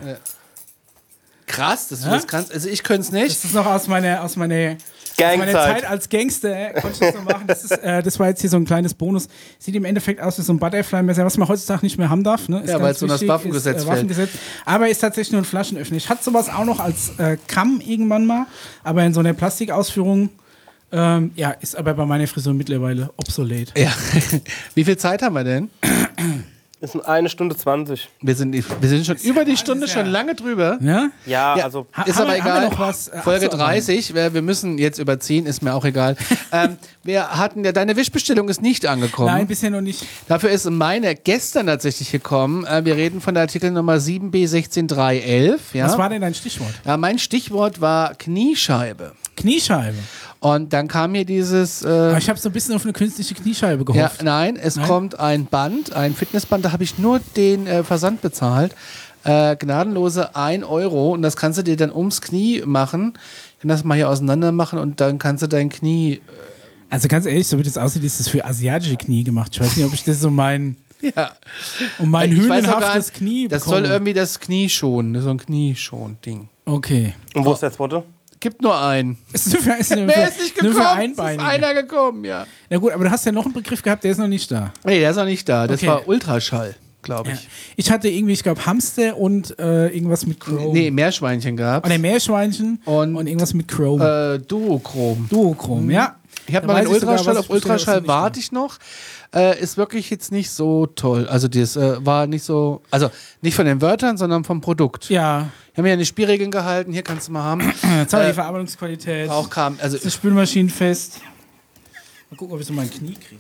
S3: Krass, dass du
S1: Ja?
S3: das kannst. Also ich könnte es nicht.
S1: Das ist noch aus meiner, aus meiner, aus meiner
S2: Gangzeit.
S1: Zeit als Gangster. Konnte ich das noch machen. Das, ist, äh, das war jetzt hier so ein kleines Bonus. Sieht im Endeffekt aus wie so ein Butterfly-Messer, was man heutzutage nicht mehr haben darf. Ne? Ist
S3: Ja,
S1: ganz
S3: weil es so das
S1: wichtig,
S3: Waffengesetz
S1: ist, äh,
S3: fällt.
S1: Waffengesetz. Aber ist tatsächlich nur ein Flaschenöffner. Ich hatte sowas auch noch als äh, Kamm irgendwann mal, aber in so einer Plastikausführung. Ähm, ja, ist aber bei meiner Frisur mittlerweile obsolet.
S3: Ja. Wie viel Zeit haben wir denn?
S2: Ist eine Stunde zwanzig.
S3: Wir sind, wir sind schon über die Stunde,
S1: ja-
S3: schon lange drüber.
S1: Ja?
S2: Ja,
S3: Ja.
S2: also
S1: Ha-
S3: Ist
S1: haben
S3: aber
S1: wir- haben wir
S3: egal.
S1: noch was, äh,
S3: Folge
S1: abzuarbeiten?
S3: dreißig. Wir, wir müssen jetzt überziehen, ist mir auch egal. ähm, wir hatten ja, deine Wischbestellung ist nicht angekommen.
S1: Nein, bisher noch nicht.
S3: Dafür ist meine gestern tatsächlich gekommen. Äh, wir reden von der Artikelnummer sieben b sechzehn drei elf. Ja?
S1: Was war denn dein Stichwort?
S3: Ja, mein Stichwort war Kniescheibe.
S1: Kniescheibe.
S3: Und dann kam mir dieses. Äh,
S1: Aber ich habe so ein bisschen auf eine künstliche Kniescheibe
S3: ja,
S1: gehofft.
S3: nein, es
S1: Nein?
S3: kommt ein Band, ein Fitnessband, da habe ich nur den äh, Versand bezahlt. Äh, gnadenlose ein Euro und das kannst du dir dann ums Knie machen. Ich kann das mal hier auseinander machen und dann kannst du dein Knie.
S1: Also ganz ehrlich, so wie das aussieht, ist das für asiatische Knie gemacht. Ich weiß nicht, ob ich das so mein,
S3: Ja.
S1: um mein
S3: Ich weiß auch gar
S1: hühnenhaftes
S3: nicht,
S1: Knie
S3: Das
S1: bekomme.
S3: soll irgendwie das Knie schonen, so ein Knieschon-Ding.
S1: Okay.
S2: und wo ist der zweite?
S3: Gibt nur einen.
S1: Ist nur für, ist nur
S3: Wer
S1: für,
S3: ist nicht
S1: nur
S3: gekommen?
S1: für
S3: Es ist
S1: Einbeinige.
S3: einer gekommen, ja.
S1: Na gut, aber du hast ja noch einen Begriff gehabt, der ist noch nicht da.
S3: Nee, der ist auch nicht da. Das
S1: Okay.
S3: war Ultraschall, glaube
S1: Ja.
S3: ich.
S1: Ich hatte irgendwie, ich glaube, Hamster und äh, irgendwas mit Chrome.
S3: Nee, Meerschweinchen gehabt.
S1: Oder Meerschweinchen
S3: Und-
S1: und, irgendwas mit Chrome.
S3: Äh, Duochrom.
S1: Duochrom, ja.
S3: Ich habe
S1: Da
S3: mal den
S1: weiß ich sogar,
S3: Ultraschall,
S1: was
S3: auf
S1: ich bestelle, was
S3: Ultraschall
S1: nicht
S3: warte ich noch. Äh, ist wirklich jetzt nicht so toll. Also das äh, war nicht so, also nicht von den Wörtern, sondern vom Produkt.
S1: Ja,
S3: Wir haben ja eine Spielregeln gehalten, hier kannst du mal haben.
S1: jetzt haben wir
S3: Äh,
S1: die Verarbeitungsqualität.
S3: Auch kam, also
S1: Ist das spülmaschinenfest. Mal gucken, ob ich so mein Knie kriege.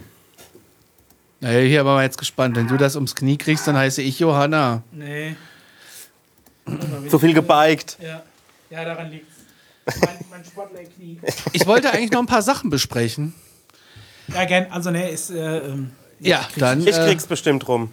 S3: naja, hier waren wir jetzt gespannt. Wenn du das ums Knie kriegst, dann heiße ich Johanna.
S1: Nee.
S2: So viel gebiked.
S1: Ja, ja daran liegt's. Mein, mein Sportlerknie.
S3: Ich wollte eigentlich noch ein paar Sachen besprechen.
S1: Ja, gern. Also, ne, ist. Äh, ähm,
S3: Ja, dann.
S2: Ich
S3: äh,
S2: krieg's bestimmt rum.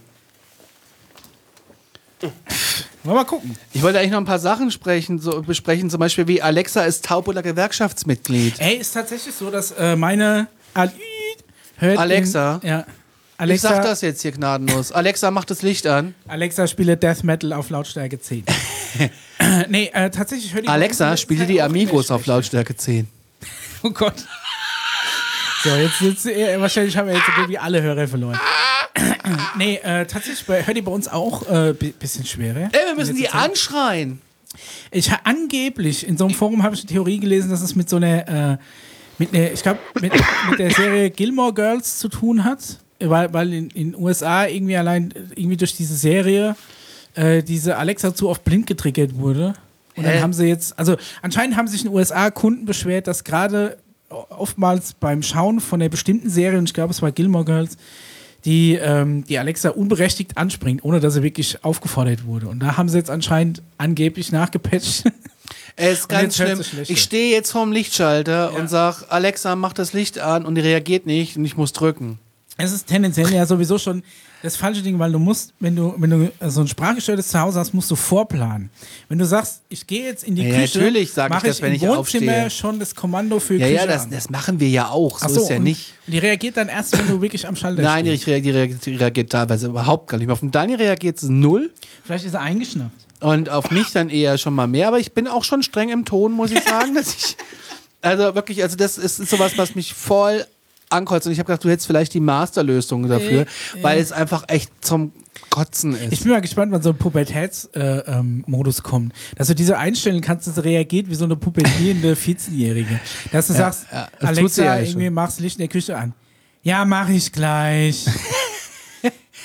S1: wollen wir mal gucken.
S3: Ich wollte eigentlich noch ein paar Sachen sprechen, so, besprechen, zum Beispiel wie Alexa ist taub oder Gewerkschaftsmitglied.
S1: Ey, ist tatsächlich so, dass äh, meine. Ali hört
S3: Alexa?
S1: In, ja.
S3: Ich
S1: Alexa,
S3: sag das jetzt hier gnadenlos. Alexa, mach das Licht an.
S1: Alexa spiele Death Metal auf Lautstärke zehn. nee, äh, tatsächlich hört die.
S3: Alexa, spiele die Amigos auf
S1: Lautstärke.
S3: Lautstärke zehn.
S1: Oh Gott. So, jetzt sitzt äh, wahrscheinlich haben wir jetzt irgendwie alle Hörer verloren. nee, äh, tatsächlich bei, hört die bei uns auch ein äh, bisschen schwerer.
S3: Ey, wir müssen die
S1: Letzte Zeit.
S3: anschreien.
S1: Ich ha- angeblich, in so einem Forum habe ich eine Theorie gelesen, dass es mit so einer, äh, mit einer, ich glaube, mit, mit der Serie Gilmore Girls zu tun hat, weil, weil in den U S A irgendwie allein, irgendwie durch diese Serie äh, diese Alexa zu oft blind getriggert wurde. Und
S3: Hä?
S1: dann haben sie jetzt, also anscheinend haben sich in den U S A Kunden beschwert, dass gerade oftmals beim Schauen von einer bestimmten Serie, und ich glaube, es war Gilmore Girls, die, ähm, die Alexa unberechtigt anspringt, ohne dass sie wirklich aufgefordert wurde. Und da haben sie jetzt anscheinend angeblich nachgepatcht.
S3: Es ist
S1: Und
S3: ganz
S1: jetzt hört
S3: schlimm.
S1: sie schlechter.
S3: Ich stehe jetzt vorm Lichtschalter
S1: Ja.
S3: und sag, Alexa, mach das Licht an und die reagiert nicht und ich muss drücken.
S1: Es ist tendenziell ja sowieso schon das falsche Ding, weil du musst, wenn du, wenn du so ein sprachgestörtes Zuhause hast, musst du vorplanen. Wenn du sagst, ich gehe jetzt in die
S3: Ja,
S1: Küche,
S3: natürlich sag ich
S1: mache
S3: das,
S1: ich
S3: wenn
S1: im
S3: ich
S1: Wohnzimmer
S3: aufstehe.
S1: schon das Kommando für
S3: Ja,
S1: Küche
S3: ja, das,
S1: an.
S3: das machen wir ja auch. So
S1: Ach so,
S3: ist ja
S1: und
S3: nicht.
S1: Die reagiert dann erst, wenn du wirklich am Schalter
S3: Nein, die
S1: stehst.
S3: reagiert, die reagiert, die reagiert teilweise überhaupt gar nicht mehr. Auf den Daniel reagiert es null
S1: Vielleicht ist er eingeschnappt.
S3: und auf mich dann eher schon mal mehr. Aber ich bin auch schon streng im Ton, muss ich sagen, dass ich. Also wirklich, also das ist sowas, was mich voll ankreuzt. Und ich habe gedacht, du hättest vielleicht die Masterlösung dafür,
S1: Äh,
S3: weil
S1: äh.
S3: es einfach echt zum Kotzen ist.
S1: Ich bin mal gespannt, wann so ein Pubertätsmodus äh, ähm, Modus kommt. Dass du diese einstellen kannst, dass sie reagiert wie so eine pubertierende vierzehnjährige. Dass du sagst,
S3: ja, das tut sie
S1: Alexa,
S3: ja
S1: irgendwie
S3: schon.
S1: machst Licht in der Küche an. Ja, mach ich gleich.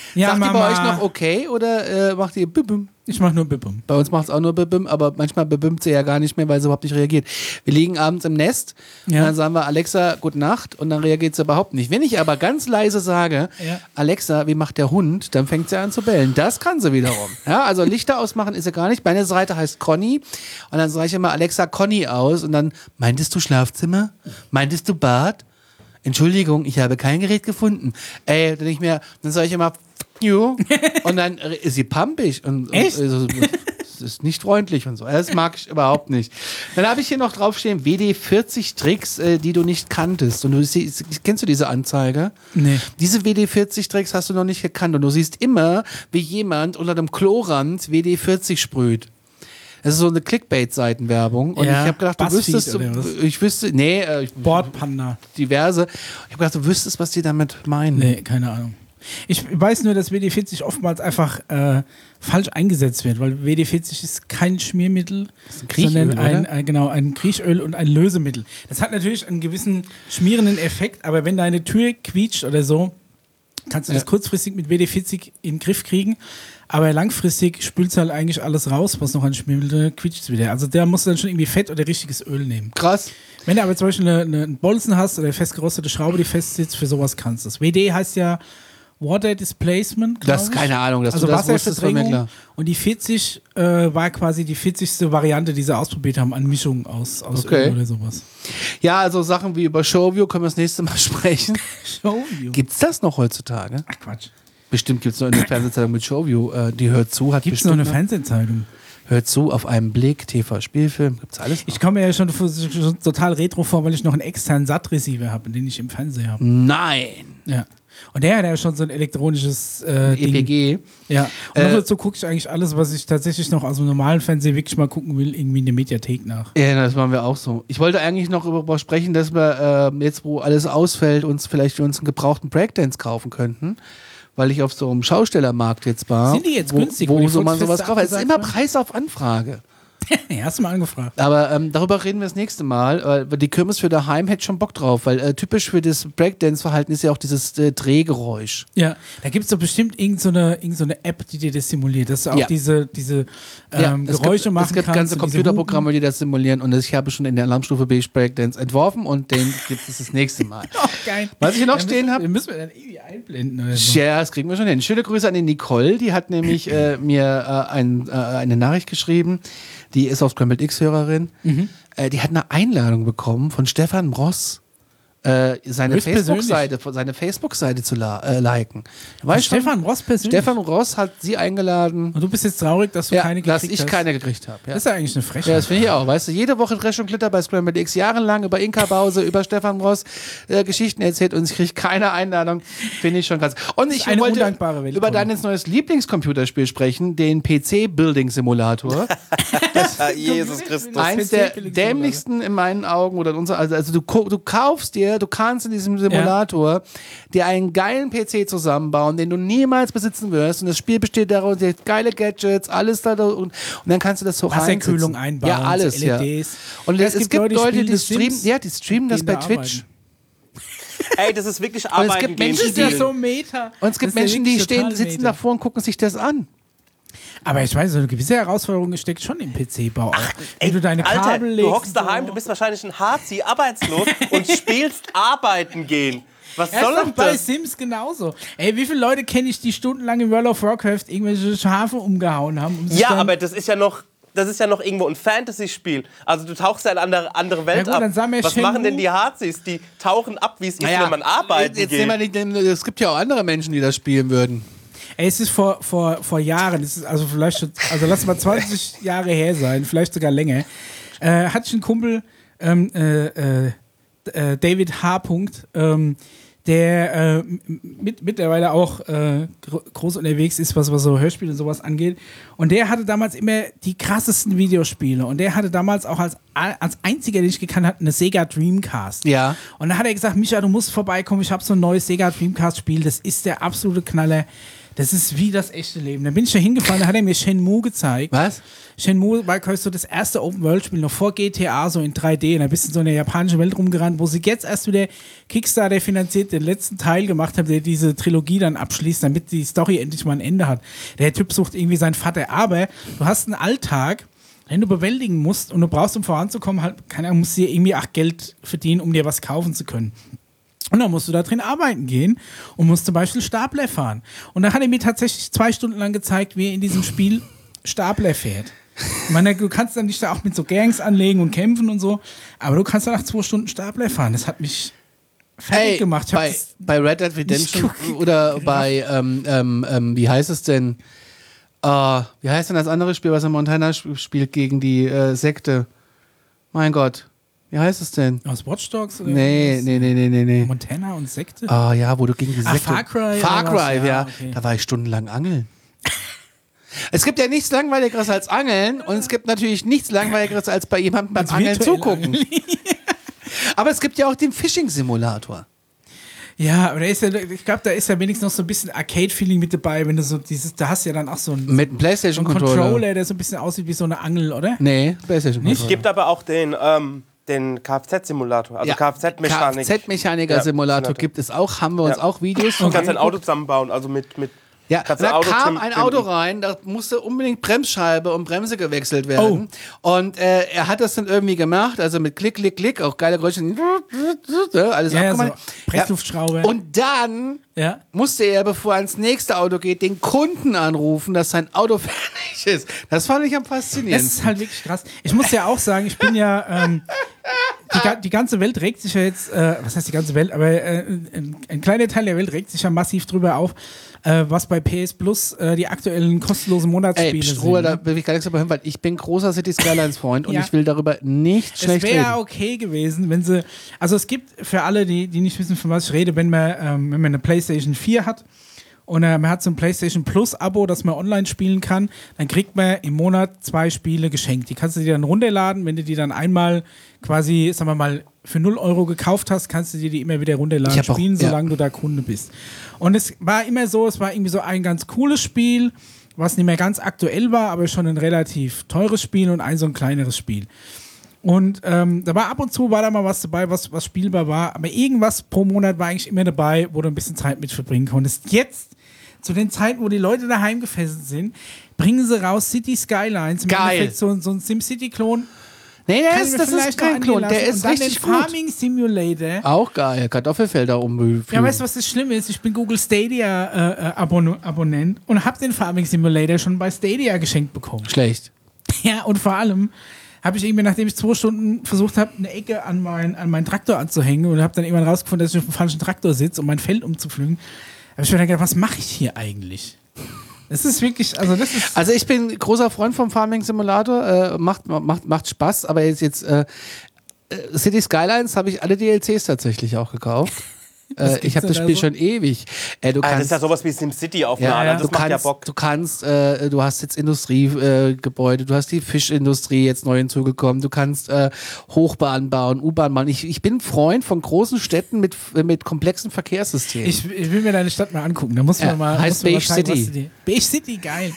S1: Ja,
S3: Sagt
S1: Mama.
S3: ihr bei euch noch okay oder äh, macht ihr Bibim?
S1: Ich mach nur Bibim.
S3: Bei uns macht es auch nur Bibim, aber manchmal bibimmt sie ja gar nicht mehr, weil sie überhaupt nicht reagiert. Wir liegen abends im Nest
S1: Ja.
S3: und dann sagen wir Alexa, gute Nacht und dann reagiert sie überhaupt nicht. Wenn ich aber ganz leise sage,
S1: Ja.
S3: Alexa, wie macht der Hund, dann fängt sie an zu bellen. Das kann sie wiederum. Ja, also Lichter ausmachen ist sie gar nicht. Meine Seite heißt Conny und dann sage ich immer Alexa Conny aus und dann, meintest du Schlafzimmer? Meintest du Bad? Entschuldigung, ich habe kein Gerät gefunden. Ey, dann ich mir, dann sage ich immer you und dann ist sie pampig und, und
S1: Echt?
S3: also, das ist nicht freundlich und so. Das mag ich überhaupt nicht. Dann habe ich hier noch draufstehen W D vierzig Tricks, äh, die du nicht kanntest. Und du siehst, kennst du diese Anzeige?
S1: Nee.
S3: Diese W D vierzig Tricks hast du noch nicht gekannt und du siehst immer, wie jemand unter dem Klorand W D vierzig sprüht. Das ist so eine Clickbait-Seitenwerbung. Und
S1: Ja,
S3: ich habe gedacht, du
S1: Buzzfeed
S3: wüsstest,
S1: oder was?
S3: ich wüsste, nee, äh, ich-
S1: Bordpanda.
S3: diverse. Ich habe gedacht, du wüsstest, was die damit meinen.
S1: Nee, keine Ahnung. Ich weiß nur, dass W D vierzig oftmals einfach äh, falsch eingesetzt wird, weil W D vierzig ist kein Schmiermittel,
S3: ist ein Kriechöl,
S1: sondern ein,
S3: oder?
S1: ein, genau, ein Kriechöl und ein Lösemittel. Das hat natürlich einen gewissen schmierenden Effekt, aber wenn deine Tür quietscht oder so, kannst du das
S3: Ja.
S1: kurzfristig mit W D vierzig in den Griff kriegen, aber langfristig spült halt eigentlich alles raus, was noch an Schmiermittel quietscht wieder. Also da musst du dann schon irgendwie Fett oder richtiges Öl nehmen.
S3: Krass.
S1: Wenn du aber zum Beispiel eine, eine, einen Bolzen hast oder eine festgerostete Schraube, die festsitzt, für sowas kannst du das. W D heißt ja Water Displacement, glaub
S3: Das ist
S1: ich.
S3: keine Ahnung, dass
S1: also
S3: du das wusstest, war mir
S1: Wasserverdrängung.
S3: klar.
S1: Und die vierzig äh, war quasi die vierzigste Variante, die sie ausprobiert haben an Mischungen aus, aus
S3: Okay.
S1: Öl oder sowas.
S3: Ja, also Sachen wie über Showview können wir das nächste Mal sprechen.
S1: Showview.
S3: Gibt's das noch heutzutage?
S1: Ach Quatsch.
S3: Bestimmt gibt's noch eine Fernsehzeitung mit Showview. Äh, die hört zu, hat
S1: Gibt es noch
S3: bestimmt
S1: eine Fernsehzeitung?
S3: Hört zu, auf einen Blick, T V-Spielfilm, gibt's alles noch?
S1: Ich komme mir ja schon, schon total retro vor, weil ich noch einen externen S A T-Receiver habe, den ich im Fernseher habe.
S3: Nein!
S1: Ja. Und der hat ja schon so ein elektronisches äh,
S3: E P
S1: Ding.
S3: G.
S1: Ja. Und
S3: Äh,
S1: noch dazu gucke ich eigentlich alles, was ich tatsächlich noch aus dem normalen Fernsehen wirklich mal gucken will, irgendwie in der Mediathek nach.
S3: Ja, das machen wir auch so. Ich wollte eigentlich noch darüber sprechen, dass wir äh, jetzt, wo alles ausfällt, uns vielleicht uns einen gebrauchten Breakdance kaufen könnten. Weil ich auf so einem Schaustellermarkt jetzt war.
S1: Sind die jetzt
S3: wo,
S1: günstig, wo
S3: Wo
S1: die
S3: so man
S1: Volksfeste
S3: sowas kauft. Es ist
S1: abgesagt
S3: immer
S1: waren?
S3: Preis auf Anfrage.
S1: Ja, hast du mal angefragt.
S3: Aber ähm, darüber reden wir das nächste Mal. Äh, die Kirmes für daheim hätte schon Bock drauf, weil äh, typisch für das Breakdance-Verhalten ist ja auch dieses äh, Drehgeräusch.
S1: Ja, da gibt es doch bestimmt irgendeine so irgend so eine App, die dir das simuliert, dass du auch
S3: Ja.
S1: diese, diese
S3: Ja,
S1: ähm,
S3: es
S1: Geräusche
S3: gibt,
S1: machen
S3: Es gibt
S1: kannst.
S3: ganze
S1: und diese
S3: Computerprogramme, die das simulieren und ich habe schon in der Alarmstufe B Breakdance entworfen und den gibt es das nächste Mal.
S1: Hupen. Oh, geil.
S3: Was ich hier noch
S1: Ja,
S3: stehen
S1: müssen-
S3: habe.
S1: Den müssen wir dann irgendwie einblenden oder so.
S3: Ja, das kriegen wir schon hin. Schöne Grüße an die Nicole, die hat nämlich äh, mir äh, ein, äh, eine Nachricht geschrieben. Die ist auf Scrambled X-Hörerin.
S1: Mhm.
S3: Äh, die hat eine Einladung bekommen von Stefan Ross, äh, seine
S1: Höchstpersönlich.
S3: Facebook-Seite, seine Facebook-Seite zu la äh, liken. Weißt du?
S1: Stefan Ross persönlich.
S3: Stefan Ross hat sie eingeladen,
S1: Und du bist jetzt traurig, dass du
S3: ja,
S1: keine
S3: dass
S1: gekriegt
S3: ich
S1: hast.
S3: keine gekriegt habe. Ja.
S1: Das ist ja eigentlich eine
S3: Ja,
S1: Frechheit.
S3: das finde ich auch. Weißt du, jede Woche Trash und Glitter bei Scrambled X, jahrelang über Inka Bause, über Stefan Ross äh, Geschichten erzählt und ich kriege keine Einladung. Finde ich schon krass. Und ich
S1: eine
S3: wollte
S1: undankbare Welt,
S3: über
S1: Conny.
S3: dein neues Lieblingscomputerspiel sprechen, den P C-Building-Simulator.
S2: Jesus Christus.
S3: Eins der
S1: P C-Building-Simulator.
S3: dämlichsten in meinen Augen oder in unserer, also, also du, ko- du kaufst dir, du kannst in diesem Simulator dir einen geilen P C zusammenbauen, den du niemals besitzen wirst und das Spiel besteht daraus, dir geile Gadgets, alles da und, und dann kannst du das so
S1: Wasserkühlung
S3: reinsetzen.
S1: einbauen,
S3: Ja, alles,
S1: so
S3: ja.
S1: L E Ds.
S3: Und
S1: Ja,
S3: es, es gibt Leute,
S1: spielen
S3: die
S1: The
S3: streamen,
S1: Sims,
S3: ja, die streamen das
S1: gehen
S3: bei
S1: da
S3: Twitch.
S1: arbeiten.
S2: Ey, das ist wirklich
S3: es
S2: Arbeiten
S3: gibt
S2: gehen.
S3: Menschen,
S1: Das ist ja
S3: die-
S1: so meta.
S3: Und es gibt
S1: Das ist ja
S3: Menschen, die
S1: wirklich
S3: stehen,
S1: total
S3: sitzen
S1: meta.
S3: davor und gucken sich das an.
S1: Aber ich weiß, so eine gewisse Herausforderung steckt schon im P C-Bau. Wenn du deine
S2: Alter,
S1: Kabel legst.
S2: du hockst daheim, du bist wahrscheinlich ein Harzi, arbeitslos und spielst Arbeiten gehen. Was
S1: Ja,
S2: soll
S1: ist doch
S2: denn
S1: bei
S2: das?
S1: Sims genauso. Ey, wie viele Leute kenne ich, die stundenlang in World of Warcraft irgendwelche Schafe umgehauen haben? Um sich
S2: Ja,
S1: dann-
S2: aber das ist ja noch... Das ist ja noch irgendwo ein Fantasy-Spiel. Also du tauchst ja in eine andere, andere Welt
S1: Ja gut,
S2: ab.
S1: dann sag mir
S2: Was
S1: Shenmue.
S2: machen denn die Harzis? Die tauchen ab, wie es ist, wenn man arbeiten
S3: jetzt
S2: geht.
S3: nehmen wir die, es gibt ja auch andere Menschen, die das spielen würden.
S1: Ey, es ist vor, vor, vor Jahren, es ist also vielleicht schon, also lass mal zwanzig Jahre her sein, vielleicht sogar länger, äh, hatte ich einen Kumpel, ähm, äh, äh, äh, David H. Punkt, ähm, der äh, mit, mittlerweile auch äh, gro groß unterwegs ist, was, was so Hörspiele und sowas angeht. Und der hatte damals immer die krassesten Videospiele. Und der hatte damals auch als, als einziger, den ich gekannt habe, eine Sega Dreamcast.
S3: Ja.
S1: Und dann hat er gesagt, Micha, du musst vorbeikommen, ich habe so ein neues Sega Dreamcast-Spiel, das ist der absolute Knaller. Das ist wie das echte Leben. Da bin ich da hingefahren, da hat er mir Shenmue gezeigt.
S3: Was?
S1: Shenmue war quasi so das erste Open-World-Spiel, noch vor G T A, so in drei D. Und da bist du in so einer japanischen Welt rumgerannt, wo sie jetzt erst wieder Kickstarter finanziert den letzten Teil gemacht haben, der diese Trilogie dann abschließt, damit die Story endlich mal ein Ende hat. Der Typ sucht irgendwie seinen Vater. Aber du hast einen Alltag, den du bewältigen musst und du brauchst, um voranzukommen, halt, keine Ahnung, musst du dir irgendwie auch Geld verdienen, um dir was kaufen zu können. Und dann musst du da drin arbeiten gehen und musst zum Beispiel Stapler fahren. Und da hat er mir tatsächlich zwei Stunden lang gezeigt, wie er in diesem Spiel Stapler fährt. Ich meine, du kannst dann nicht da auch mit so Gangs anlegen und kämpfen und so, aber du kannst dann nach zwei Stunden Stapler fahren. Das hat mich fertig
S3: Hey,
S1: gemacht. Ich hab
S3: bei,
S1: das
S3: bei Red Dead Redemption
S1: nicht
S3: oder
S1: gerafft.
S3: bei, ähm, ähm, ähm, wie heißt es denn? Äh, wie heißt denn das andere Spiel, was er Montana sp- spielt gegen die äh, Sekte? Mein Gott. Wie heißt es denn?
S1: aus Watch Dogs? Oder
S3: Nee,
S1: was?
S3: nee, nee, nee, nee, nee.
S1: Montana und Sekte?
S3: Ah ja, wo du gegen die
S1: Ah,
S3: Sekte...
S1: Far Cry
S3: Far
S1: oder was?
S3: Cry, ja.
S1: Ja, okay.
S3: Da war ich stundenlang angeln. Es gibt ja nichts Langweiligeres als Angeln und es gibt natürlich nichts Langweiligeres als bei jemandem beim
S1: Als
S3: Angeln
S1: virtuell
S3: zugucken.
S1: Angeln.
S3: Aber es gibt ja auch den Fishing-Simulator.
S1: Ja, aber da ist ja, ich glaube, da ist ja wenigstens noch so ein bisschen Arcade-Feeling mit dabei, wenn du so dieses, da hast du ja dann auch so einen,
S3: Mit einem
S1: so einen
S3: Playstation-Controller.
S1: Controller, der so ein bisschen aussieht wie so eine Angel, oder?
S3: Nee, Playstation-Controller.
S2: Es gibt aber auch den, ähm, den Kfz-Simulator, also
S3: Ja,
S2: Kfz-Mechanik.
S3: Kfz-Mechaniker-Simulator
S2: Ja,
S3: gibt es auch, haben wir uns
S2: Ja.
S3: auch Videos
S2: Du
S3: von
S2: kannst ein
S3: angeguckt.
S2: Auto zusammenbauen, also mit, mit
S3: Ja,
S2: kannst
S3: da
S2: ein Auto
S3: kam
S2: trim-
S3: ein
S2: trimmen.
S3: Auto rein, da musste unbedingt Bremsscheibe und Bremse gewechselt werden. Und äh, er hat das dann irgendwie gemacht, also mit Klick, Klick, Klick, auch geile Geräusche, alles
S1: Ja, ja, so
S3: abgemacht.
S1: Pressluftschraube.
S3: Und dann
S1: Ja.
S3: musste er, bevor er ins nächste Auto geht, den Kunden anrufen, dass sein Auto fertig ist. Das fand ich am
S1: Das
S3: faszinierendsten.
S1: ist halt wirklich krass. Ich muss ja auch sagen, ich bin ja, ähm, die, ga- die ganze Welt regt sich ja jetzt, äh, was heißt die ganze Welt, aber äh, ein, ein kleiner Teil der Welt regt sich ja massiv drüber auf, äh, was bei P S Plus äh, die aktuellen kostenlosen
S3: Ey,
S1: Monatsspiele
S3: Psst,
S1: sind.
S3: Ruhe, da
S1: Ne?
S3: will ich gar nichts darüber hören, weil ich bin großer City Skylines Freund und
S1: Ja.
S3: ich will darüber nicht
S1: Es
S3: schlecht
S1: wäre
S3: reden.
S1: okay gewesen, wenn sie, also es gibt für alle, die, die nicht wissen, von was ich rede, wenn man, ähm, wenn man eine PlayStation vier hat und äh, man hat so ein PlayStation Plus Abo, das man online spielen kann, dann kriegt man im Monat zwei Spiele geschenkt. Die kannst du dir dann runterladen, wenn du die dann einmal quasi, sagen wir mal, für null Euro gekauft hast, kannst du dir die immer wieder runterladen,
S3: Ich hab auch-
S1: spielen,
S3: ja.
S1: solange du da Kunde bist. Und es war immer so, es war irgendwie so ein ganz cooles Spiel, was nicht mehr ganz aktuell war, aber schon ein relativ teures Spiel und ein so ein kleineres Spiel. Und ähm, da war ab und zu war da mal was dabei, was, was spielbar war, aber irgendwas pro Monat war eigentlich immer dabei, wo du ein bisschen Zeit mit verbringen konntest. Jetzt, zu den Zeiten, wo die Leute daheim gefesselt sind, bringen sie raus City Skylines. Im
S3: Geil.
S1: Endeffekt so, so ein SimCity-Klon.
S3: Nee, der
S1: Kann
S3: ist,
S1: ich mir
S3: das ist
S1: vielleicht noch
S3: kein Klon,
S1: angehen
S3: der
S1: lassen.
S3: ist
S1: Und dann
S3: richtig
S1: den
S3: gut.
S1: Farming Simulator.
S3: Auch geil, Kartoffelfelder umbügeln.
S1: Ja, weißt du, was das Schlimme ist? Ich bin Google Stadia äh, äh, Abon Abonnent und habe den Farming Simulator schon bei Stadia geschenkt bekommen.
S3: Schlecht.
S1: Ja, und vor allem habe ich irgendwie, nachdem ich zwei Stunden versucht habe, eine Ecke an, mein, an meinen Traktor anzuhängen und habe dann irgendwann rausgefunden, dass ich auf dem falschen Traktor sitze, um mein Feld umzupflügen, habe ich mir dann gedacht, was mache ich hier eigentlich? Das ist wirklich, also das ist...
S3: Also ich bin großer Freund vom Farming Simulator, äh, macht, macht, macht Spaß, aber jetzt, jetzt äh, äh, City Skylines habe ich alle D L Cs tatsächlich auch gekauft. Äh, ich
S1: gibt's
S3: habe das
S1: denn da
S3: Spiel
S1: so?
S3: schon ewig. Äh, du
S2: Ah, das
S3: kannst,
S2: ist ja sowas wie SimCity auf
S3: ja,
S2: einer Art,
S3: ja,
S2: das
S3: du
S2: macht
S3: kannst,
S2: ja Bock.
S3: du kannst, äh, du hast jetzt Industriegebäude, äh, Gebäude, du hast die Fischindustrie jetzt neu hinzugekommen, du kannst äh, Hochbahn bauen, U-Bahn bauen. Ich, ich bin Freund von großen Städten mit, mit komplexen Verkehrssystemen.
S1: Ich, ich will mir deine Stadt mal angucken. Da muss man
S3: Ja,
S1: mal.
S3: heißt
S1: muss man mal
S3: Beige
S1: zeigen,
S3: City.
S1: was du dir- Beige City, geil.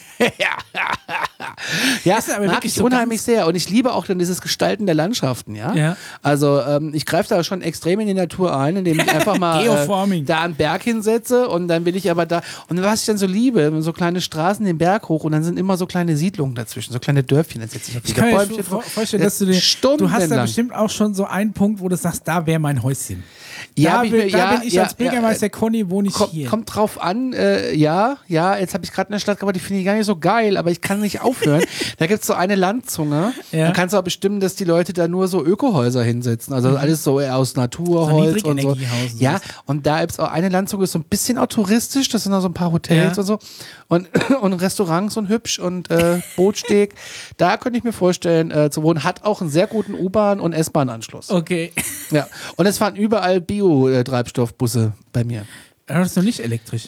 S3: Ja,
S1: Ist aber
S3: mag
S1: wirklich
S3: ich
S1: so
S3: unheimlich
S1: ganz-
S3: sehr. Und ich liebe auch dann dieses Gestalten der Landschaften, ja.
S1: Ja.
S3: Also ähm, ich greife da schon extrem in die Natur ein, indem ich einfach mal
S1: Geoforming.
S3: äh, da einen Berg hinsetze und dann bin ich aber da. Und was ich dann so liebe, so kleine Straßen den Berg hoch und dann sind immer so kleine Siedlungen dazwischen, so kleine Dörfchen. Dann setze ich auf
S1: Ich
S3: diese
S1: kann mir
S3: Bäumchen
S1: vor-
S3: vor.
S1: vorstellen, dass du dir. Du hast da
S3: Stundenlang.
S1: bestimmt auch schon so einen Punkt, wo du sagst, da wäre mein Häuschen.
S3: Ja,
S1: da
S3: hab ich
S1: bin,
S3: mir-
S1: da
S3: ja,
S1: bin ich
S3: ja,
S1: als Bürgermeister Conny, wohne ich
S3: Kommt,
S1: hier.
S3: kommt drauf an, äh, ja, ja, jetzt habe ich gerade eine Stadt gebaut, die finde ich gar nicht so geil, aber ich kann nicht aufhören. Da gibt es so eine Landzunge,
S1: Ja.
S3: da kannst du auch bestimmen, dass die Leute da nur so Ökohäuser hinsetzen, also alles so aus Naturholz
S1: So
S3: und so.
S1: Niedrigenergiehaus und
S3: Ja,
S1: sowas.
S3: und da gibt es auch eine Landzunge, ist so ein bisschen auch touristisch, das sind auch so ein paar Hotels
S1: Ja.
S3: und so und, und Restaurants und hübsch und äh, Bootsteg. Da könnte ich mir vorstellen, äh, zu wohnen, hat auch einen sehr guten U-Bahn- und S-Bahn-Anschluss.
S1: Okay.
S3: Ja, und es fahren überall Bio-Treibstoffbusse bei mir.
S1: Das ist noch nicht elektrisch.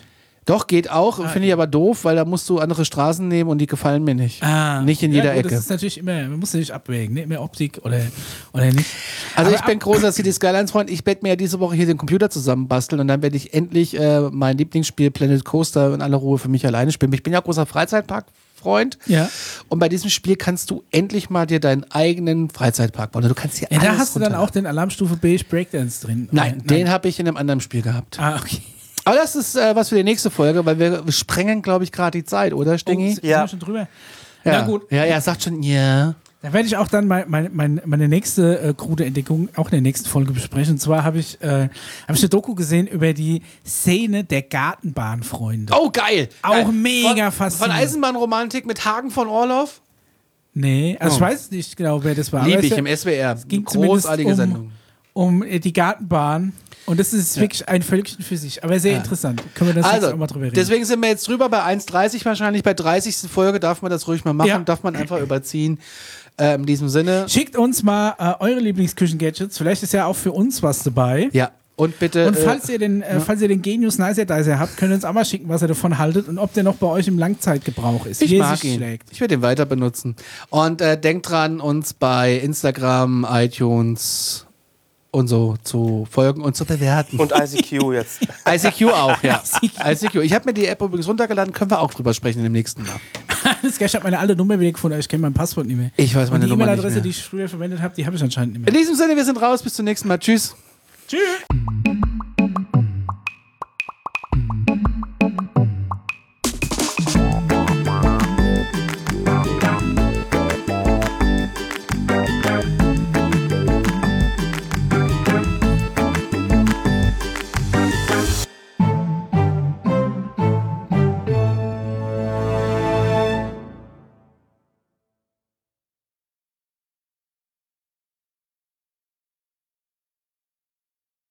S3: Doch, geht auch, ah, finde ich aber doof, weil da musst du andere Straßen nehmen und die gefallen mir nicht.
S1: Ah,
S3: nicht in jeder
S1: ja, gut,
S3: Ecke.
S1: Das ist natürlich immer, man muss natürlich abwägen, ne? Immer Optik oder, oder nicht.
S3: Also
S1: aber
S3: ich bin großer City Skylines Freund. Ich werde mir ja diese Woche hier den Computer zusammenbasteln und dann werde ich endlich äh, mein Lieblingsspiel Planet Coaster in aller Ruhe für mich alleine spielen. Ich bin ja großer Freizeitpark Freund.
S1: Ja.
S3: Und bei diesem Spiel kannst du endlich mal dir deinen eigenen Freizeitpark bauen. Du kannst hier
S1: ja,
S3: alles
S1: da hast du dann auch den Alarmstufe Beige Breakdance drin.
S3: Nein, Nein. den habe ich in einem anderen Spiel gehabt.
S1: Ah, okay.
S3: Aber das ist äh, was für die nächste Folge, weil wir, wir sprengen, glaube ich, gerade die Zeit, oder, Stingi?
S1: Oh, ja. Schon drüber?
S3: Ja.
S1: Na gut.
S3: Ja, er sagt schon, ja. Yeah.
S1: Da werde ich auch dann mein, mein, mein, meine nächste äh, krude Entdeckung auch in der nächsten Folge besprechen. Und zwar habe ich, äh, hab ich eine Doku gesehen über die Szene der Gartenbahnfreunde.
S3: Oh, geil!
S1: Auch
S3: geil.
S1: mega
S3: von,
S1: faszinierend.
S3: Von Eisenbahnromantik mit Hagen von Orloff?
S1: Nee, also
S3: oh.
S1: ich weiß nicht genau, wer das war.
S3: Liebe ich im S W R.
S1: Es ging
S3: großartige
S1: um,
S3: Sendung.
S1: Um äh, die Gartenbahn. Und das ist ja. wirklich ein Völkchen für sich, aber sehr ja. interessant. Können wir das
S3: also,
S1: jetzt auch mal drüber reden?
S3: Deswegen sind wir jetzt drüber bei eins dreißig wahrscheinlich. Bei dreißigsten Folge darf man das ruhig mal machen, ja. darf man einfach überziehen. Äh, in diesem Sinne.
S1: Schickt uns mal äh, eure Lieblingsküchen-Gadgets. Vielleicht ist ja auch für uns was dabei.
S3: Ja. Und bitte.
S1: Und falls ihr den, äh,
S3: ja.
S1: falls ihr den Genius Nicer Dicer habt, könnt ihr uns auch mal schicken, was ihr davon haltet und ob der noch bei euch im Langzeitgebrauch ist.
S3: Ich
S1: wie
S3: mag ihn.
S1: Schlägt.
S3: Ich werde ihn weiter benutzen. Und äh, denkt dran, uns bei Instagram, iTunes und so zu folgen und zu bewerten.
S2: Und I C Q jetzt.
S3: I C Q auch, ja. I C Q. Ich habe mir die App übrigens runtergeladen, können wir auch drüber sprechen im nächsten Mal.
S1: Ich habe meine alte Nummer wieder gefunden, aber ich kenne mein Passwort nicht mehr.
S3: Ich weiß meine
S1: und die
S3: Nummer nicht
S1: E-Mail-Adresse,
S3: mehr.
S1: die ich früher verwendet habe, die habe ich anscheinend nicht mehr.
S3: In diesem Sinne, wir sind raus. Bis zum nächsten Mal. Tschüss.
S1: Tschüss.